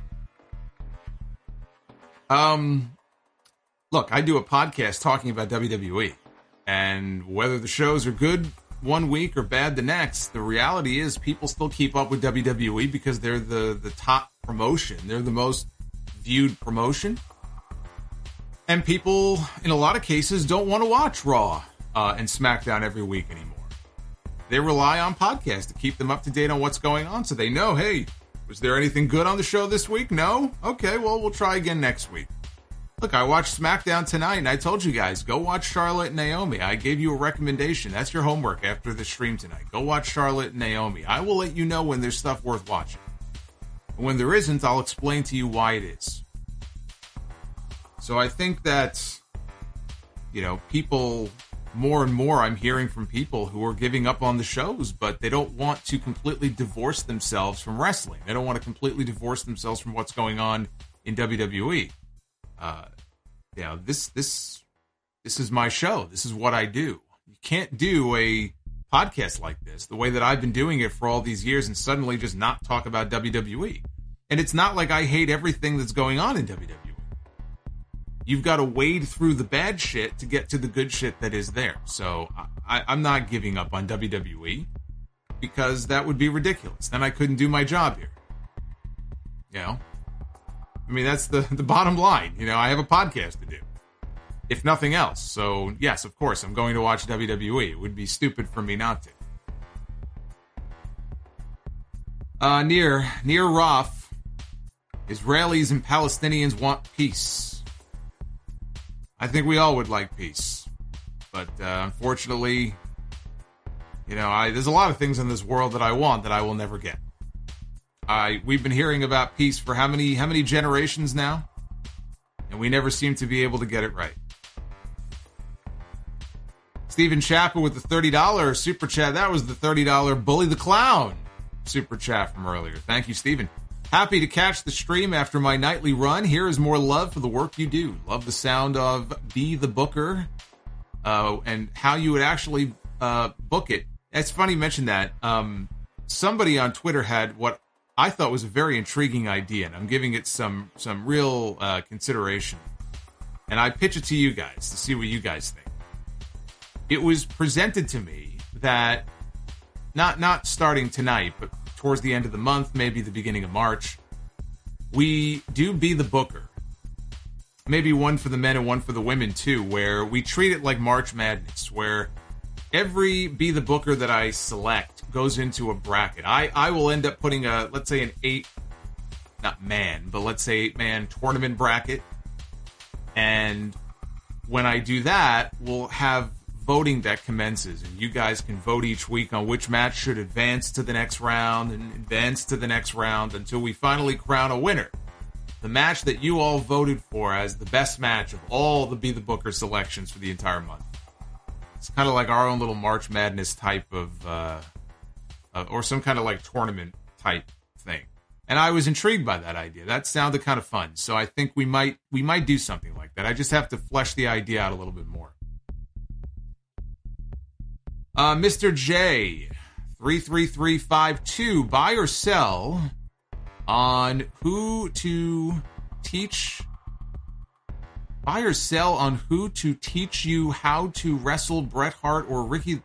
Look, I do a podcast talking about WWE, and whether the shows are good one week or bad the next, the reality is people still keep up with WWE because they're the top promotion. They're the most viewed promotion. And people, in a lot of cases, don't want to watch Raw and SmackDown every week anymore. They rely on podcasts to keep them up to date on what's going on, so they know, hey, was there anything good on the show this week? No? Okay, well, we'll try again next week. Look, I watched SmackDown tonight, and I told you guys, go watch Charlotte and Naomi. I gave you a recommendation. That's your homework after the stream tonight. Go watch Charlotte and Naomi. I will let you know when there's stuff worth watching. And when there isn't, I'll explain to you why it is. So I think that, people, more and more I'm hearing from people who are giving up on the shows, but they don't want to completely divorce themselves from wrestling. They don't want to completely divorce themselves from what's going on in WWE. This is my show. This is what I do. You can't do a podcast like this the way that I've been doing it for all these years and suddenly just not talk about WWE. And it's not like I hate everything that's going on in WWE. You've got to wade through the bad shit to get to the good shit that is there. So I'm not giving up on WWE because that would be ridiculous. Then I couldn't do my job here. I mean, that's the bottom line. I have a podcast to do, if nothing else. So, yes, of course, I'm going to watch WWE. It would be stupid for me not to. Near Roth, Israelis and Palestinians want peace. I think we all would like peace. But unfortunately, there's a lot of things in this world that I want that I will never get. We've been hearing about peace for how many generations now? And we never seem to be able to get it right. Stephen Chapper with the $30 super chat. That was the $30 Bully the Clown super chat from earlier. Thank you, Stephen. Happy to catch the stream after my nightly run. Here is more love for the work you do. Love the sound of Be the Booker and how you would actually book it. It's funny you mentioned that. Somebody on Twitter had what I thought was a very intriguing idea, and I'm giving it some real consideration. And I pitch it to you guys to see what you guys think. It was presented to me that not starting tonight, but towards the end of the month, maybe the beginning of March, we do Be the Booker. Maybe one for the men and one for the women too, where we treat it like March Madness, where every Be the Booker that I select goes into a bracket. I will end up putting let's say an 8-man tournament bracket. And when I do that, we'll have voting that commences, and you guys can vote each week on which match should advance to the next round and advance to the next round until we finally crown a winner. The match that you all voted for as the best match of all the Be the Booker selections for the entire month. It's kind of like our own little March Madness type of or some kind of like tournament type thing. And I was intrigued by that idea. That sounded kind of fun. So I think we might do something like that. I just have to flesh the idea out a little bit more. Mr. J, 33352, buy or sell on who to teach you how to wrestle Bret Hart or Ricky.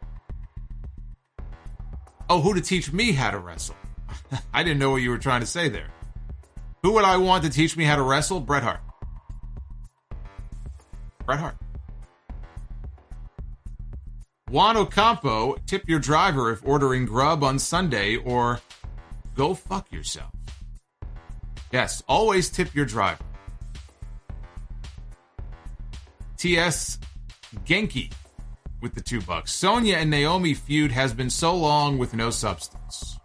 Oh, who to teach me how to wrestle. I didn't know what you were trying to say there. Who would I want to teach me how to wrestle? Bret Hart. Bret Hart. Juan Ocampo, tip your driver if ordering grub on Sunday, or go fuck yourself. Yes, always tip your driver. T.S. Genki with the $2. Sonya and Naomi feud has been so long with no substance.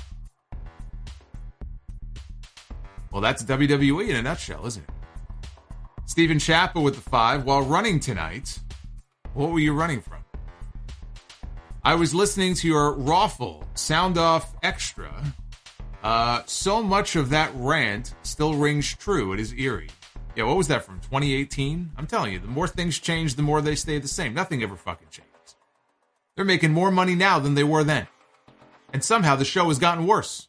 Well, that's WWE in a nutshell, isn't it? Stephen Chappa with the 5. While running tonight, what were you running from? I was listening to your Raffle Sound Off Extra. So much of that rant still rings true. It is eerie. Yeah, what was that from, 2018? I'm telling you, the more things change, the more they stay the same. Nothing ever fucking changes. They're making more money now than they were then. And somehow the show has gotten worse.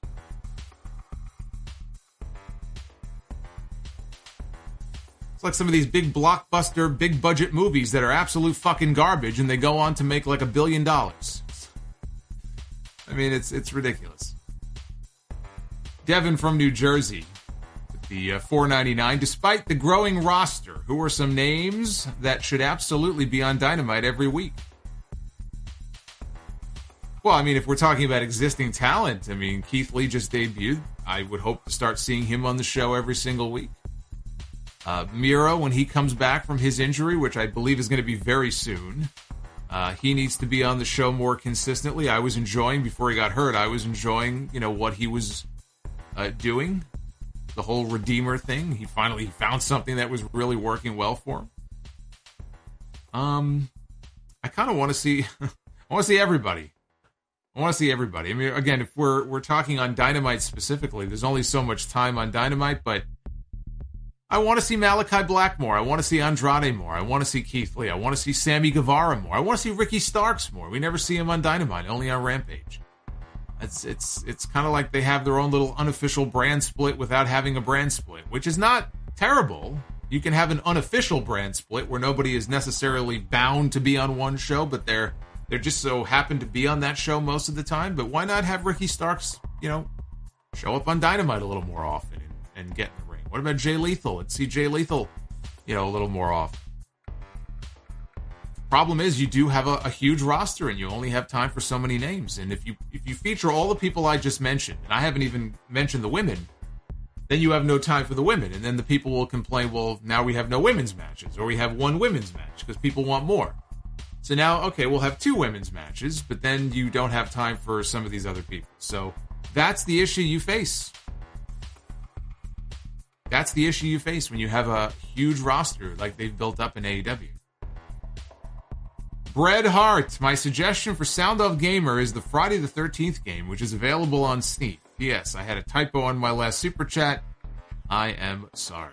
It's like some of these big blockbuster, big budget movies that are absolute fucking garbage and they go on to make like $1 billion. I mean, it's ridiculous. Devin from New Jersey with the $4.99. Despite the growing roster, who are some names that should absolutely be on Dynamite every week? Well, I mean, if we're talking about existing talent, I mean, Keith Lee just debuted. I would hope to start seeing him on the show every single week. Miro, when he comes back from his injury, which I believe is going to be very soon, he needs to be on the show more consistently. I was enjoying, before he got hurt, I was enjoying, what he was doing. The whole Redeemer thing. He finally found something that was really working well for him. I kind of want to see, everybody. I want to see everybody. I mean, again, if we're talking on Dynamite specifically, there's only so much time on Dynamite, but I want to see Malachi Black more. I want to see Andrade more. I want to see Keith Lee. I want to see Sammy Guevara more. I want to see Ricky Starks more. We never see him on Dynamite, only on Rampage. It's kind of like they have their own little unofficial brand split without having a brand split, which is not terrible. You can have an unofficial brand split where nobody is necessarily bound to be on one show, but they're just so happen to be on that show most of the time. But why not have Ricky Starks, show up on Dynamite a little more often and get in the ring? What about Jay Lethal? Let's see Jay Lethal, a little more often. Problem is, you do have a huge roster, and you only have time for so many names. And if you feature all the people I just mentioned, and I haven't even mentioned the women, then you have no time for the women. And then the people will complain, well, now we have no women's matches, or we have one women's match, because people want more. So now, okay, we'll have 2 women's matches, but then you don't have time for some of these other people. So that's the issue you face. That's the issue you face when you have a huge roster like they've built up in AEW. Bret Hart, my suggestion for Sound Off Gamer is the Friday the 13th game, which is available on Steam. Yes, I had a typo on my last super chat. I am sorry.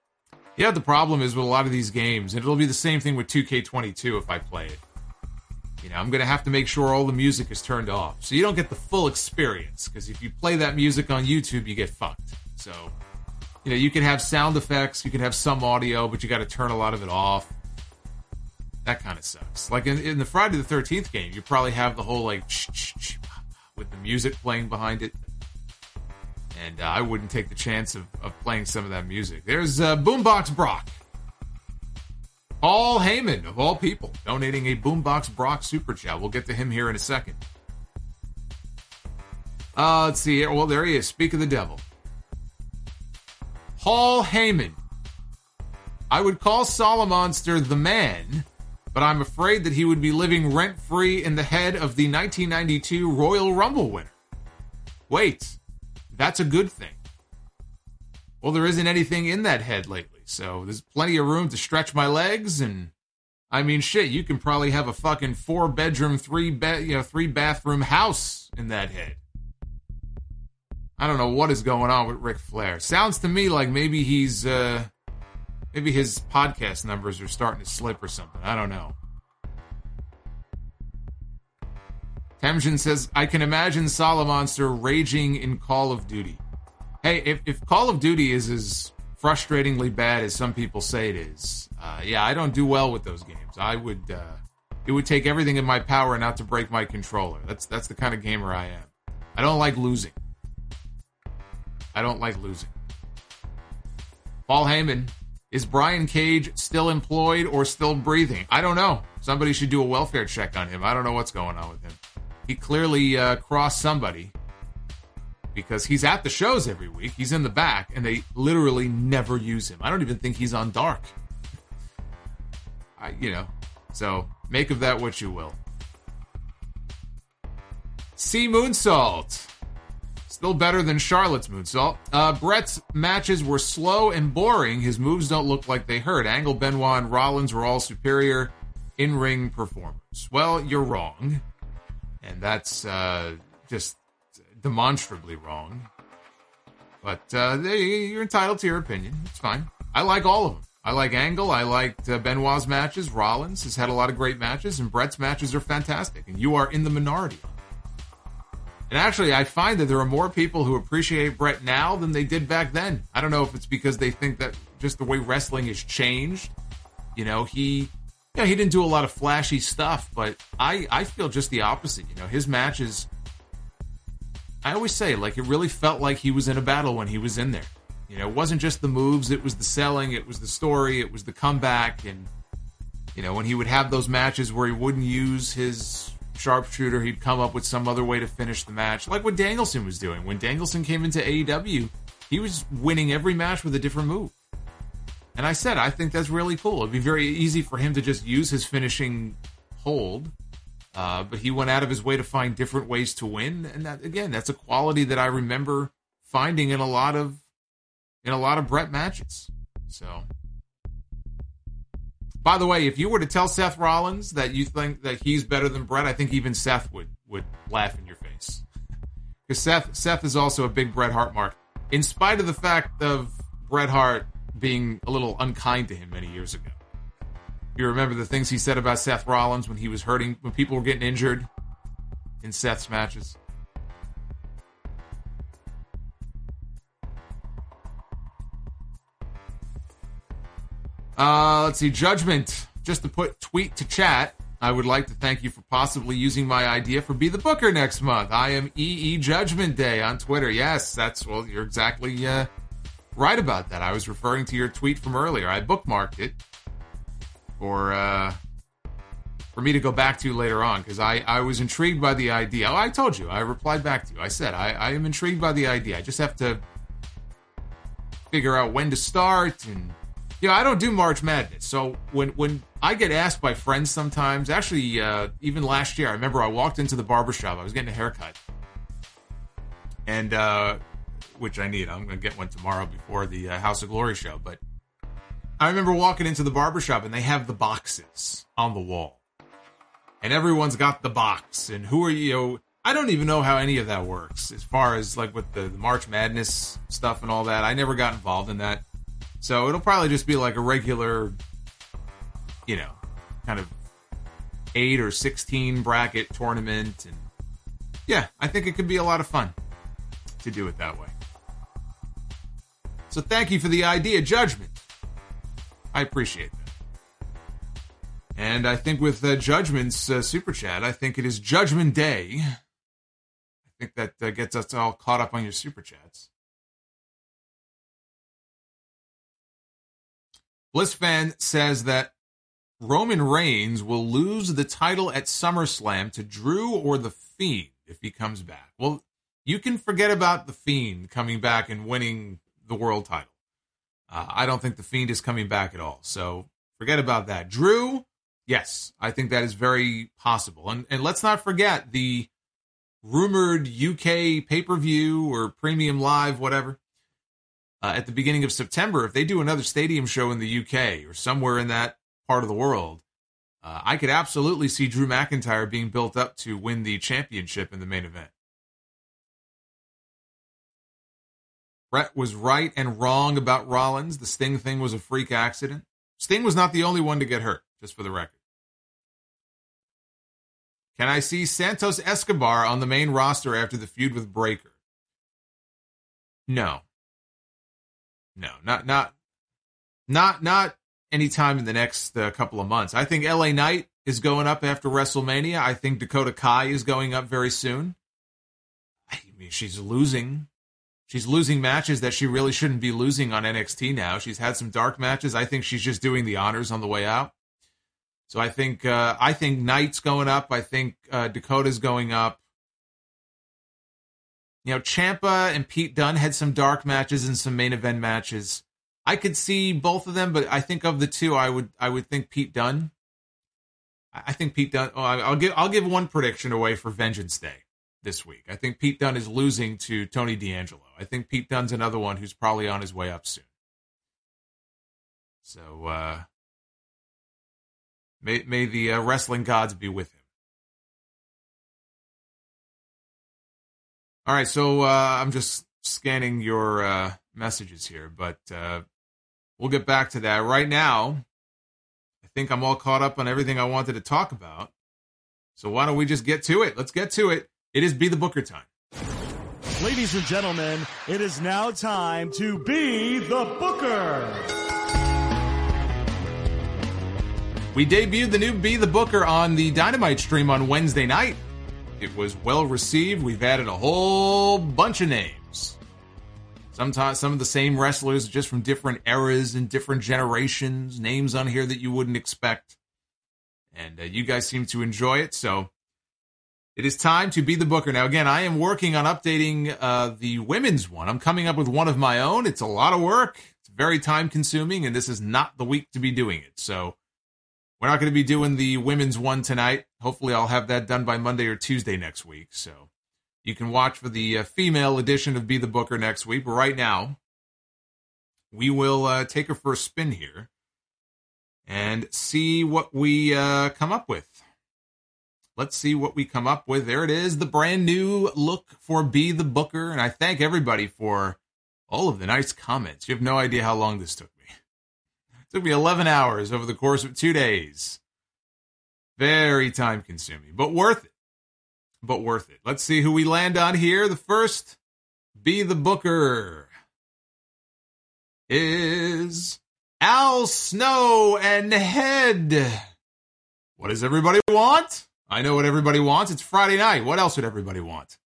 Yeah, the problem is with a lot of these games, and it'll be the same thing with 2K22 if I play it. I'm going to have to make sure all the music is turned off. So you don't get the full experience. Because if you play that music on YouTube, you get fucked. So, you can have sound effects, you can have some audio, but you got to turn a lot of it off. That kind of sucks. Like in the Friday the 13th game, you probably have the whole like with the music playing behind it. And I wouldn't take the chance of playing some of that music. There's Boombox Brock. Paul Heyman, of all people, donating a Boombox Brock super chat. We'll get to him here in a second. Let's see here. Well, there he is. Speak of the devil. Paul Heyman. I would call Solomonster the man, but I'm afraid that he would be living rent-free in the head of the 1992 Royal Rumble winner. Wait, that's a good thing. Well, there isn't anything in that head lately, so there's plenty of room to stretch my legs, and I mean, shit, you can probably have a fucking 4-bedroom, 3-bathroom house in that head. I don't know what is going on with Ric Flair. Sounds to me like maybe his podcast numbers are starting to slip or something. I don't know. Temjin says, I can imagine Solomonster raging in Call of Duty. Hey, if Call of Duty is as frustratingly bad as some people say it is, I don't do well with those games. It would take everything in my power not to break my controller. That's the kind of gamer I am. I don't like losing. Paul Heyman, is Brian Cage still employed or still breathing? I don't know. Somebody should do a welfare check on him. I don't know what's going on with him. He clearly crossed somebody because he's at the shows every week. He's in the back, and they literally never use him. I don't even think he's on Dark. So make of that what you will. C. Moonsault. Still better than Charlotte's moonsault. Brett's matches were slow and boring. His moves don't look like they hurt. Angle, Benoit, and Rollins were all superior in-ring performers. Well, you're wrong. And that's just demonstrably wrong. But you're entitled to your opinion. It's fine. I like all of them. I like Angle. I liked Benoit's matches. Rollins has had a lot of great matches. And Brett's matches are fantastic. And you are in the minority. And actually, I find that there are more people who appreciate Brett now than they did back then. I don't know if it's because they think that just the way wrestling has changed. He didn't do a lot of flashy stuff, but I feel just the opposite. His matches, I always say, like, it really felt like he was in a battle when he was in there. It wasn't just the moves, it was the selling, it was the story, it was the comeback. And, when he would have those matches where he wouldn't use his sharpshooter, he'd come up with some other way to finish the match, like what Danielson was doing. When Danielson came into AEW, he was winning every match with a different move. And I said, I think that's really cool. It'd be very easy for him to just use his finishing hold, but he went out of his way to find different ways to win. And that, again, that's a quality that I remember finding in a lot of Brett matches. So, by the way, if you were to tell Seth Rollins that you think that he's better than Brett, I think even Seth would laugh in your face. Because Seth is also a big Bret Hart mark. In spite of the fact of Bret Hart being a little unkind to him many years ago. You remember the things he said about Seth Rollins when he was hurting, when people were getting injured in Seth's matches. Let's see. Judgment. Just to put tweet to chat, I would like to thank you for possibly using my idea for Be the Booker next month. I am EE Judgment Day on Twitter. Yes, you're exactly right about that. I was referring to your tweet from earlier. I bookmarked it for me to go back to later on because I was intrigued by the idea. Oh, I told you. I replied back to you. I said, I am intrigued by the idea. I just have to figure out when to start and I don't do March Madness. So when I get asked by friends sometimes, actually, even last year, I remember I walked into the barbershop. I was getting a haircut. And, which I need. I'm going to get one tomorrow before the House of Glory show. But I remember walking into the barbershop and they have the boxes on the wall. And everyone's got the box. And who are you? I don't even know how any of that works as far as like with the March Madness stuff and all that. I never got involved in that. So it'll probably just be like a regular, kind of 8 or 16 bracket tournament. And yeah, I think it could be a lot of fun to do it that way. So thank you for the idea, Judgment. I appreciate that. And I think with Judgment's super chat, I think it is Judgment Day. I think that gets us all caught up on your super chats. BlissFan says that Roman Reigns will lose the title at SummerSlam to Drew or The Fiend if he comes back. Well, you can forget about The Fiend coming back and winning the world title. I don't think The Fiend is coming back at all. So forget about that. Drew, yes, I think that is very possible. And let's not forget the rumored UK pay-per-view or premium live, whatever, at the beginning of September. If they do another stadium show in the UK or somewhere in that part of the world, I could absolutely see Drew McIntyre being built up to win the championship in the main event. Brett was right and wrong about Rollins. The Sting thing was a freak accident. Sting was not the only one to get hurt, just for the record. Can I see Santos Escobar on the main roster after the feud with Breakker? No. No, not anytime in the next couple of months. I think LA Knight is going up after WrestleMania. I think Dakota Kai is going up very soon. I mean, she's losing matches that she really shouldn't be losing on NXT now. She's had some dark matches. I think she's just doing the honors on the way out. So I think Knight's going up. I think Dakota's going up. You know, Ciampa and Pete Dunne had some dark matches and some main event matches. I could see both of them, but I think of the two, I would think Pete Dunne. I think Pete Dunne. Oh, I'll give one prediction away for Vengeance Day this week. I think Pete Dunne is losing to Tony D'Angelo. I think Pete Dunne's another one who's probably on his way up soon. So may the wrestling gods be with him. All right, so I'm just scanning your messages here, but we'll get back to that. Right now, I think I'm all caught up on everything I wanted to talk about. So why don't we just get to it? Let's get to it. It is Be the Booker time. Ladies and gentlemen, it is now time to Be the Booker. We debuted the new Be the Booker on the Dynamite stream on Wednesday night. It was well received. We've added a whole bunch of names. Sometimes some of the same wrestlers just from different eras and different generations. Names on here that you wouldn't expect. And you guys seem to enjoy it. So it is time to Be the Booker. Now, again, I am working on updating the women's one. I'm coming up with one of my own. It's a lot of work. It's very time consuming. And this is not the week to be doing it. So we're not going to be doing the women's one tonight. Hopefully I'll have that done by Monday or Tuesday next week. So you can watch for the female edition of Be the Booker next week. But right now, we will take her for a spin here and see what we come up with. Let's see what we come up with. There it is, the brand new look for Be the Booker. And I thank everybody for all of the nice comments. You have no idea how long this took me. It took me 11 hours over the course of 2 days. Very time consuming, but worth it. But worth it. Let's see who we land on here. The first Be the Booker is Al Snow and Head. What does everybody want? I know what everybody wants. It's Friday night. What else would everybody want?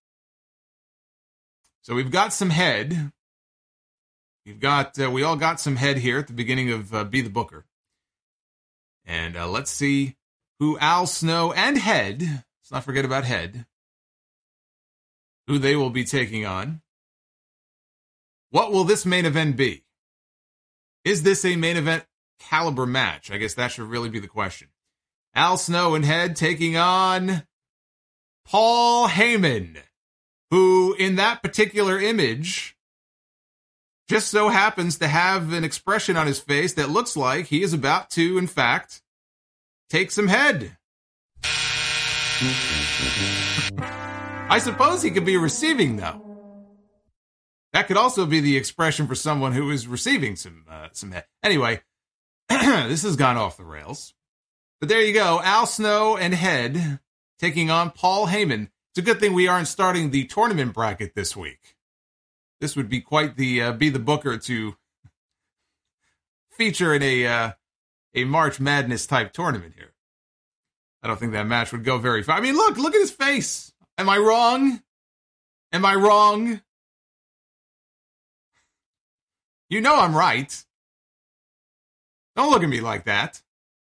So we've got some Head. We all got some Head here at the beginning of Be the Booker. And let's see who Al Snow and Head, let's not forget about Head, who they will be taking on. What will this main event be? Is this a main event caliber match? I guess that should really be the question. Al Snow and Head taking on Paul Heyman, who in that particular image just so happens to have an expression on his face that looks like he is about to, in fact, take some head. I suppose he could be receiving, though. That could also be the expression for someone who is receiving some head. Anyway, this has gone off the rails. But there you go. Al Snow and Head taking on Paul Heyman. It's a good thing we aren't starting the tournament bracket this week. This would be quite the be the booker to feature in a March Madness type tournament here. I don't think that match would go very far. I mean, look at his face. Am I wrong? Am I wrong? You know I'm right. Don't look at me like that.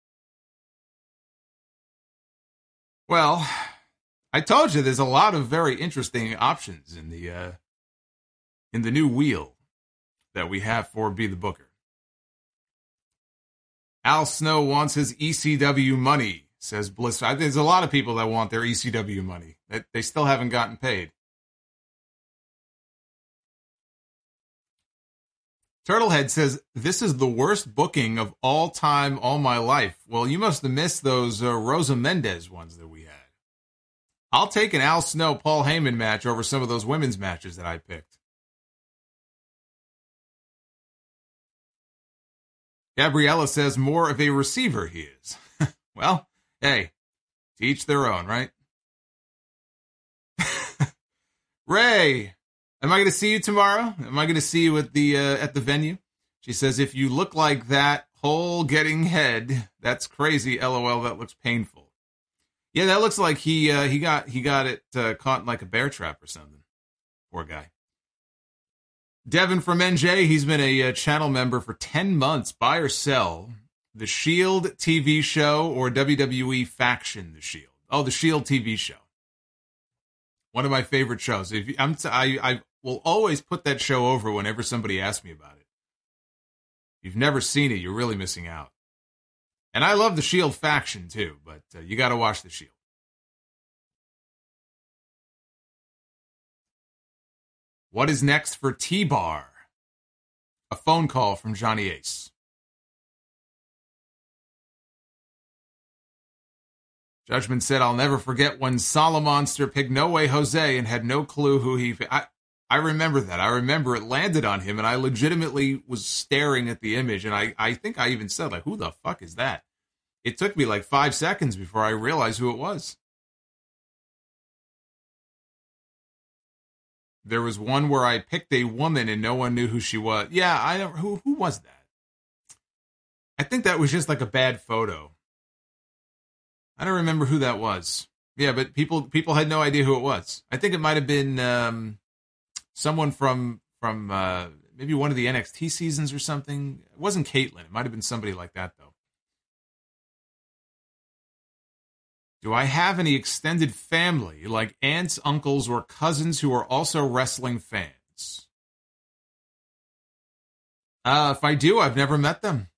Well, I told you there's a lot of very interesting options in the new wheel that we have for Be the Booker. Al Snow wants his ECW money, says Bliss. I think there's a lot of people that want their ECW money that they still haven't gotten paid. Turtlehead says, this is the worst booking of all time, all my life. Well, you must have missed those Rosa Mendez ones that we had. I'll take an Al Snow, Paul Heyman match over some of those women's matches that I picked. Gabriella says more of a receiver he is. Well, hey, to each their own, right? Ray, am I going to see you tomorrow? Am I going to see you at the venue? She says, if you look like that whole getting head, that's crazy. LOL, that looks painful. Yeah, that looks like he got it caught in like a bear trap or something. Poor guy. Devin from NJ, he's been a channel member for 10 months. Buy or sell the Shield TV show or WWE Faction The Shield? Oh, the Shield TV show. One of my favorite shows. I will always put that show over whenever somebody asks me about it. If you've never seen it, you're really missing out. And I love the Shield Faction too, but you got to watch the Shield. What is next for T-Bar? A phone call from Johnny Ace. Judgment said, I'll never forget when Solomonster picked No Way Jose and had no clue who he... I remember that. I remember it landed on him, and I legitimately was staring at the image, and I think I even said, like, who the fuck is that? It took me like 5 seconds before I realized who it was. There was one where I picked a woman and no one knew who she was. Yeah, I don't. Who was that? I think that was just like a bad photo. I don't remember who that was. Yeah, but people had no idea who it was. I think it might have been someone from maybe one of the NXT seasons or something. It wasn't Caitlyn. It might have been somebody like that though. Do I have any extended family, like aunts, uncles, or cousins who are also wrestling fans? If I do, I've never met them.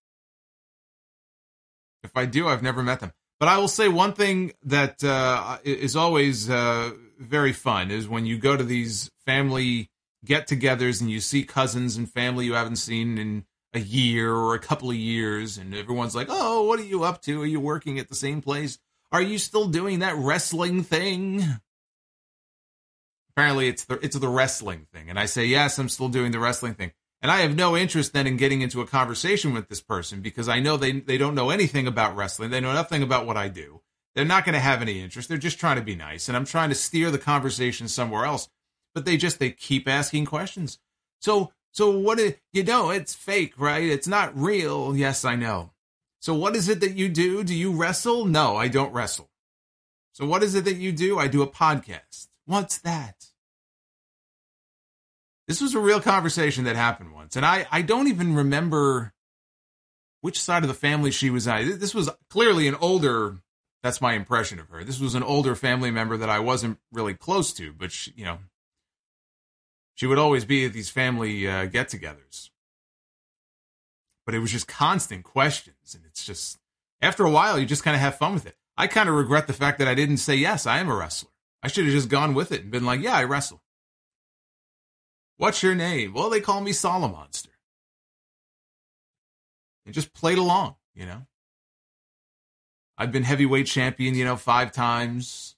But I will say one thing that is always very fun is when you go to these family get-togethers and you see cousins and family you haven't seen in a year or a couple of years, and everyone's like, oh, what are you up to? Are you working at the same place? Are you still doing that wrestling thing? Apparently it's the wrestling thing. And I say, yes, I'm still doing the wrestling thing. And I have no interest then in getting into a conversation with this person because I know they don't know anything about wrestling. They know nothing about what I do. They're not going to have any interest. They're just trying to be nice. And I'm trying to steer the conversation somewhere else. But they keep asking questions. So what it's fake, right? It's not real. Yes, I know. So what is it that you do? Do you wrestle? No, I don't wrestle. So what is it that you do? I do a podcast. What's that? This was a real conversation that happened once. And I don't even remember which side of the family she was on. This was clearly an older, that's my impression of her. This was an older family member that I wasn't really close to, but she would always be at these family get-togethers. But it was just constant questions. And it's just, after a while, you just kind of have fun with it. I kind of regret the fact that I didn't say, yes, I am a wrestler. I should have just gone with it and been like, yeah, I wrestle. What's your name? Well, they call me Solomonster. And just played along, I've been heavyweight champion, 5 times.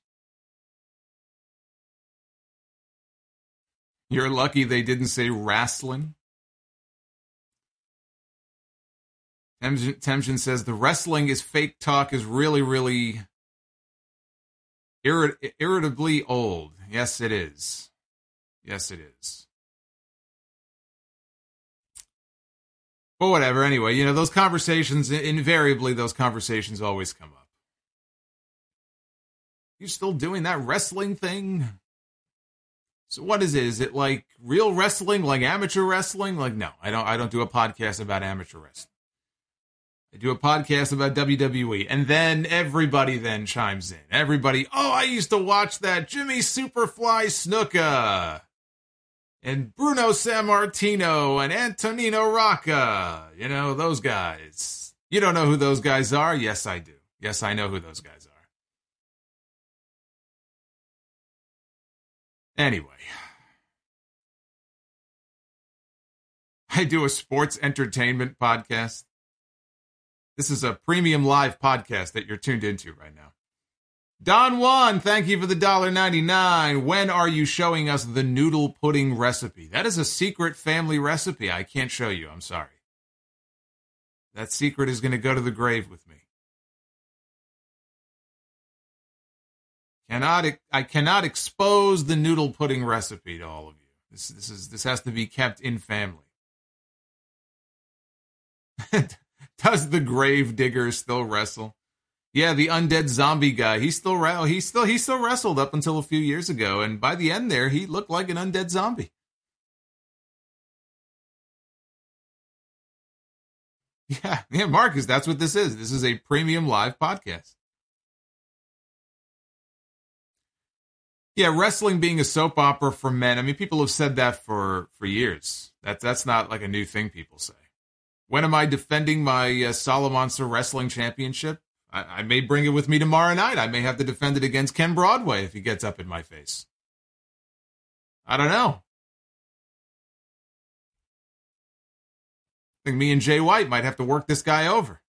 You're lucky they didn't say wrestling. Temjin says the wrestling is fake talk is really, really irritably old. Yes, it is. Yes, it is. But whatever, anyway, you know, those conversations, invariably, those conversations always come up. You still doing that wrestling thing? So what is it? Is it like real wrestling, like amateur wrestling? Like, no, I don't do a podcast about amateur wrestling. I do a podcast about WWE, and then everybody then chimes in. Everybody, oh, I used to watch that Jimmy Superfly Snuka, and Bruno Sammartino, and Antonino Rocca. You know, those guys. You don't know who those guys are? Yes, I do. Yes, I know who those guys are. Anyway. I do a sports entertainment podcast. This is a premium live podcast that you're tuned into right now. Don Juan, thank you for the $1.99. When are you showing us the noodle pudding recipe? That is a secret family recipe. I can't show you. I'm sorry. That secret is going to go to the grave with me. I cannot expose the noodle pudding recipe to all of you. This has to be kept in family. Does the grave digger still wrestle? Yeah, the undead zombie guy. He still wrestled up until a few years ago, and by the end there, he looked like an undead zombie. Yeah, Marcus, that's what this is. This is a premium live podcast. Yeah, wrestling being a soap opera for men. I mean, people have said that for years. That's not like a new thing people say. When am I defending my Solomonster Wrestling Championship? I may bring it with me tomorrow night. I may have to defend it against Ken Broadway if he gets up in my face. I don't know. I think me and Jay White might have to work this guy over.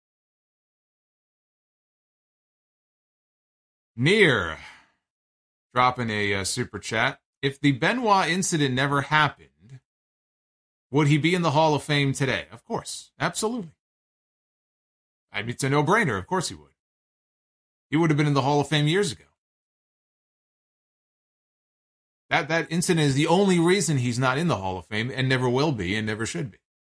Near dropping a super chat. If the Benoit incident never happened, would he be in the Hall of Fame today? Of course. Absolutely. I mean, it's a no-brainer. Of course he would. He would have been in the Hall of Fame years ago. That incident is the only reason he's not in the Hall of Fame and never will be and never should be.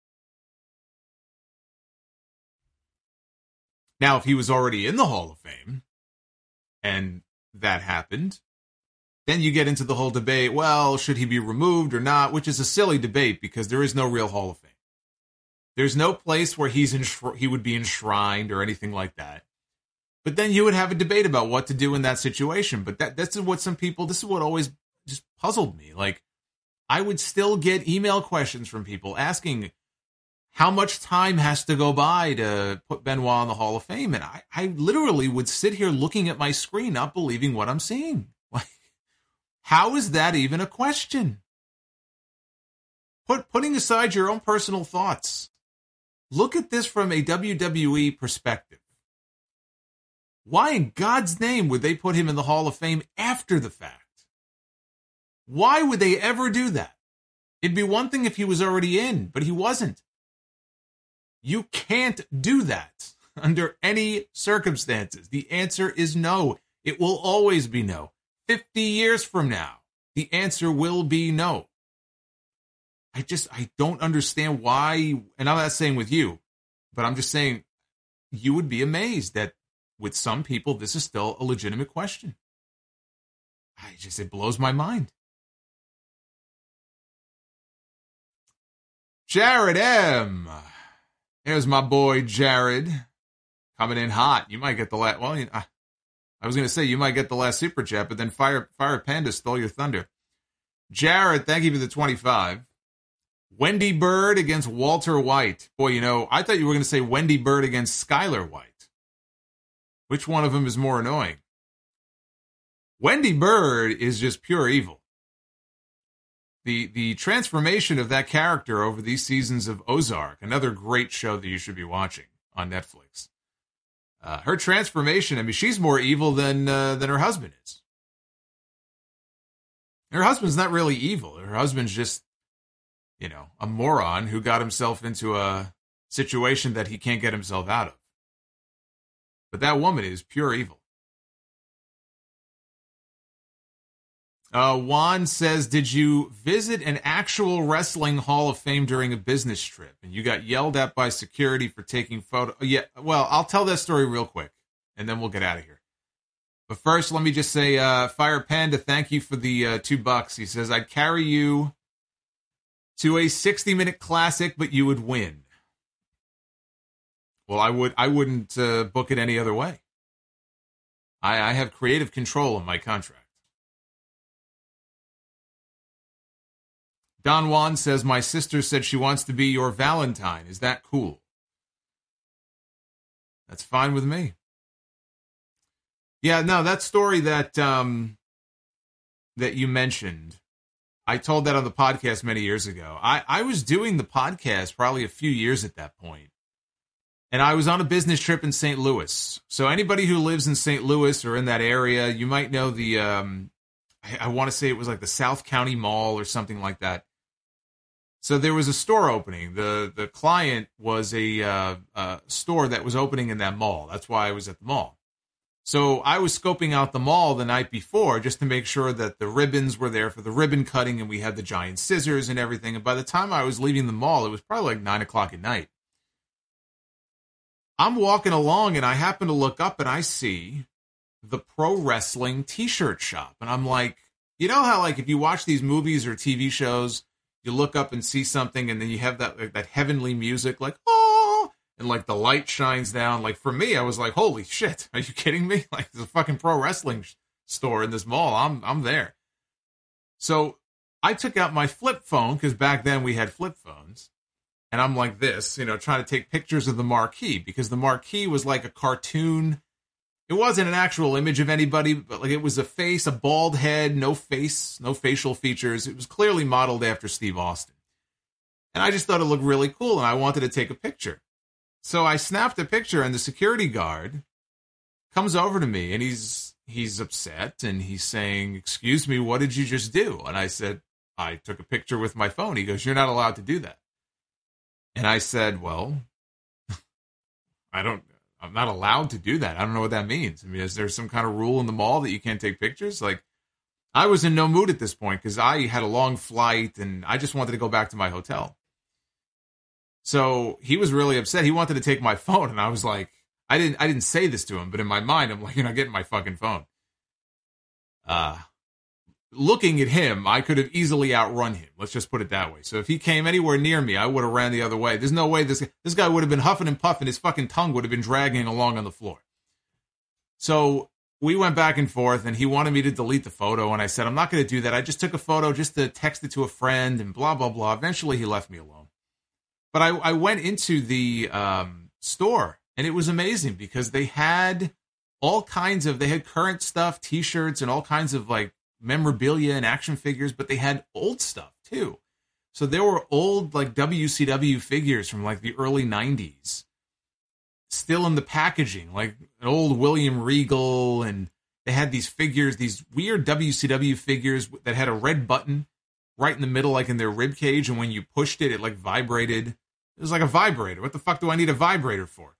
Now, if he was already in the Hall of Fame and that happened, then you get into the whole debate, well, should he be removed or not, which is a silly debate because there is no real Hall of Fame. There's no place where he would be enshrined or anything like that. But then you would have a debate about what to do in that situation. But this is what always just puzzled me. Like, I would still get email questions from people asking how much time has to go by to put Benoit in the Hall of Fame. And I literally would sit here looking at my screen, not believing what I'm seeing. Like, how is that even a question? Putting aside your own personal thoughts, look at this from a WWE perspective. Why in God's name would they put him in the Hall of Fame after the fact? Why would they ever do that? It'd be one thing if he was already in, but he wasn't. You can't do that under any circumstances. The answer is no. It will always be no. 50 years from now, the answer will be no. I don't understand why, and I'm not saying with you, but I'm just saying you would be amazed that with some people, this is still a legitimate question. It blows my mind. Jared M. Here's my boy Jared coming in hot. You might get the last. Well, I was going to say you might get the last super chat, but then Fire Panda stole your thunder. Jared, thank you for the 25. Wendy Bird against Walter White. Boy, I thought you were going to say Wendy Bird against Skylar White. Which one of them is more annoying? Wendy Bird is just pure evil. The transformation of that character over these seasons of Ozark, another great show that you should be watching on Netflix. Her transformation, I mean, she's more evil than her husband is. Her husband's not really evil. Her husband's just, a moron who got himself into situation that he can't get himself out of. But that woman is pure evil. Juan says, did you visit an actual wrestling Hall of Fame during a business trip and you got yelled at by security for taking photos? Yeah, well, I'll tell that story real quick and then we'll get out of here. But first, let me just say, Fire Panda, thank you for the $2. He says, I'd carry you to a 60-minute classic, but you would win. Well, I wouldn't book it any other way. I have creative control in my contract. Don Juan says, my sister said she wants to be your Valentine. Is that cool? That's fine with me. Yeah, no, that story that that you mentioned, I told that on the podcast many years ago. I was doing the podcast probably a few years at that point. And I was on a business trip in St. Louis. So anybody who lives in St. Louis or in that area, you might know the, I want to say it was like the South County Mall or something like that. So there was a store opening. The client was a store that was opening in that mall. That's why I was at the mall. So I was scoping out the mall the night before just to make sure that the ribbons were there for the ribbon cutting and we had the giant scissors and everything. And by the time I was leaving the mall, it was probably like 9 o'clock at night. I'm walking along and I happen to look up and I see the pro wrestling t-shirt shop. And I'm like, you know how like if you watch these movies or TV shows, you look up and see something and then you have that heavenly music like, oh, and like the light shines down. Like for me, I was like, holy shit, are you kidding me? Like there's a fucking pro wrestling store in this mall. I'm there. So I took out my flip phone because back then we had flip phones. And I'm like this, you know, trying to take pictures of the marquee because the marquee was like a cartoon. It wasn't an actual image of anybody, but like it was a face, a bald head, no face, no facial features. It was clearly modeled after Steve Austin. And I just thought it looked really cool and I wanted to take a picture. So I snapped a picture and the security guard comes over to me and he's upset and he's saying, excuse me, what did you just do? And I said, I took a picture with my phone. He goes, you're not allowed to do that. And I said, well, I'm not allowed to do that. I don't know what that means. I mean, is there some kind of rule in the mall that you can't take pictures? Like, I was in no mood at this point because I had a long flight and I just wanted to go back to my hotel. So he was really upset. He wanted to take my phone. And I was like, I didn't say this to him, but in my mind, I'm like, you're not getting my fucking phone. Looking at him, I could have easily outrun him. Let's just put it that way. So if he came anywhere near me, I would have ran the other way. There's no way this guy would have been huffing and puffing. His fucking tongue would have been dragging along on the floor. So we went back and forth, and he wanted me to delete the photo, and I said, I'm not going to do that. I just took a photo just to text it to a friend and blah, blah, blah. Eventually, he left me alone. But I went into the store, and it was amazing because they had they had current stuff, T-shirts, and all kinds of, like, memorabilia and action figures, but they had old stuff too. So there were old like WCW figures from like the early 90s still in the packaging, like an old William Regal, and they had these figures, these weird WCW figures that had a red button right in the middle, like in their rib cage, and when you pushed it, it like vibrated. It was like a vibrator. What the fuck do I need a vibrator for?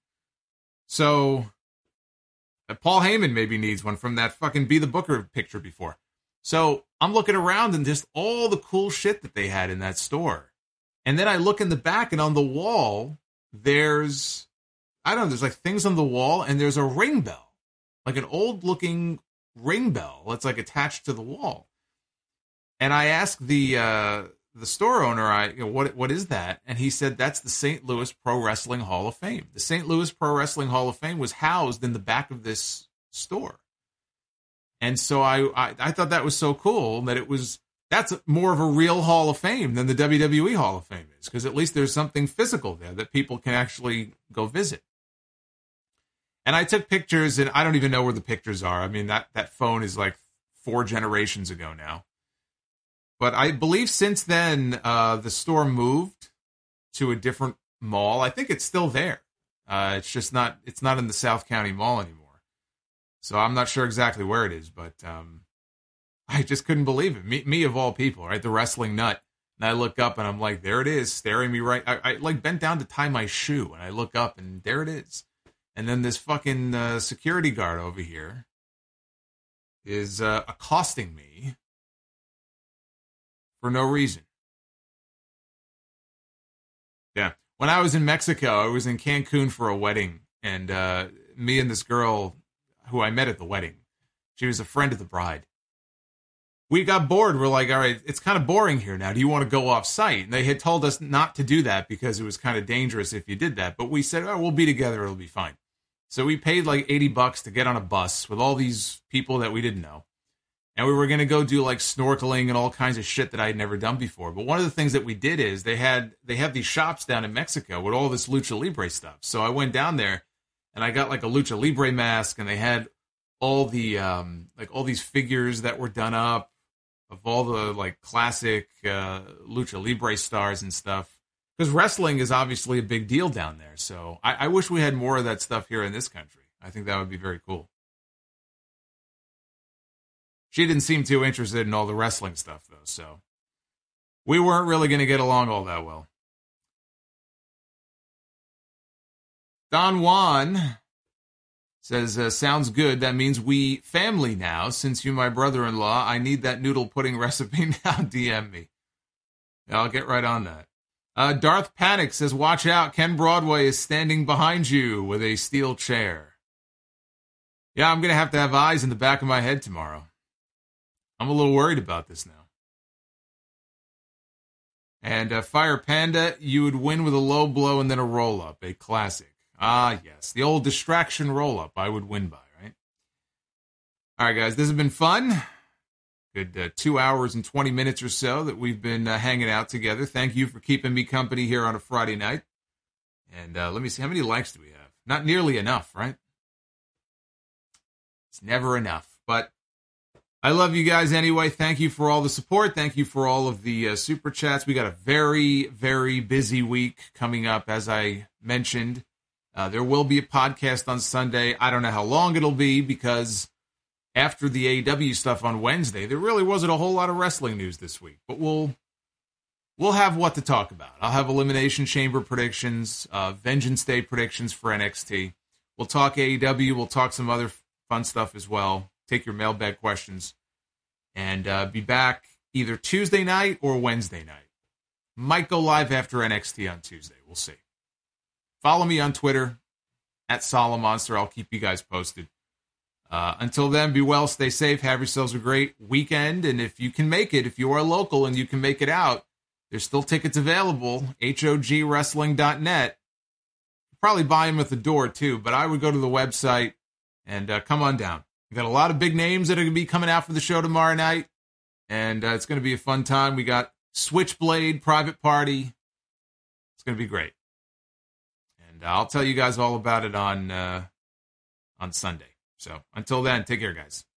So Paul Heyman maybe needs one from that fucking Be the Booker picture before. So I'm looking around and just all the cool shit that they had in that store. And then I look in the back and on the wall, there's like things on the wall and there's a ring bell, like an old looking ring bell that's like attached to the wall. And I asked the store owner, what is that? And he said, that's the St. Louis Pro Wrestling Hall of Fame. The St. Louis Pro Wrestling Hall of Fame was housed in the back of this store. And so I thought that was so cool that that's more of a real Hall of Fame than the WWE Hall of Fame is, because at least there's something physical there that people can actually go visit. And I took pictures, and I don't even know where the pictures are. I mean, that phone is like 4 generations ago now. But I believe since then, the store moved to a different mall. I think it's still there. It's not in the South County Mall anymore. So I'm not sure exactly where it is, but I just couldn't believe it. Me of all people, right? The wrestling nut And I look up and I'm like, there it is, staring me right. I like bent down to tie my shoe, and I look up and there it is. And then this fucking security guard over here is accosting me for no reason. Yeah. When I was in Mexico, I was in Cancun for a wedding, and me and this girl who I met at the wedding, she was a friend of the bride. We got bored. We're like, all right, it's kind of boring here now. Do you want to go off site? And they had told us not to do that because it was kind of dangerous if you did that. But we said, oh, we'll be together. It'll be fine. So we paid like $80 to get on a bus with all these people that we didn't know. And we were going to go do like snorkeling and all kinds of shit that I had never done before. But one of the things that we did is they have these shops down in Mexico with all this Lucha Libre stuff. So I went down there and I got like a Lucha Libre mask, and they had all the like all these figures that were done up of all the like classic Lucha Libre stars and stuff. Because wrestling is obviously a big deal down there. So I wish we had more of that stuff here in this country. I think that would be very cool. She didn't seem too interested in all the wrestling stuff, though, so we weren't really going to get along all that well. Don Juan says, sounds good. That means we family now. Since you're my brother-in-law, I need that noodle pudding recipe now. DM me. I'll get right on that. Darth Panic says, watch out. Ken Broadway is standing behind you with a steel chair. Yeah, I'm going to have eyes in the back of my head tomorrow. I'm a little worried about this now. And Fire Panda, you would win with a low blow and then a roll-up, a classic. Ah, yes, the old distraction roll-up I would win by, right? All right, guys, this has been fun. Good 2 hours and 20 minutes or so that we've been hanging out together. Thank you for keeping me company here on a Friday night. And let me see, how many likes do we have? Not nearly enough, right? It's never enough, but I love you guys anyway. Thank you for all the support. Thank you for all of the super chats. We got a very, very busy week coming up, as I mentioned. There will be a podcast on Sunday. I don't know how long it'll be because after the AEW stuff on Wednesday, there really wasn't a whole lot of wrestling news this week. But we'll have what to talk about. I'll have Elimination Chamber predictions, Vengeance Day predictions for NXT. We'll talk AEW. We'll talk some other fun stuff as well. Take your mailbag questions, and be back either Tuesday night or Wednesday night. Might go live after NXT on Tuesday. We'll see. Follow me on Twitter, @Solomonster. I'll keep you guys posted. Until then, be well, stay safe, have yourselves a great weekend, and if you can make it, if you are local and you can make it out, there's still tickets available, hogwrestling.net. Probably buy them at the door, too, but I would go to the website and come on down. We got a lot of big names that are going to be coming out for the show tomorrow night, and it's going to be a fun time. We got Switchblade, Private Party. It's going to be great. And I'll tell you guys all about it on Sunday. So until then, take care, guys.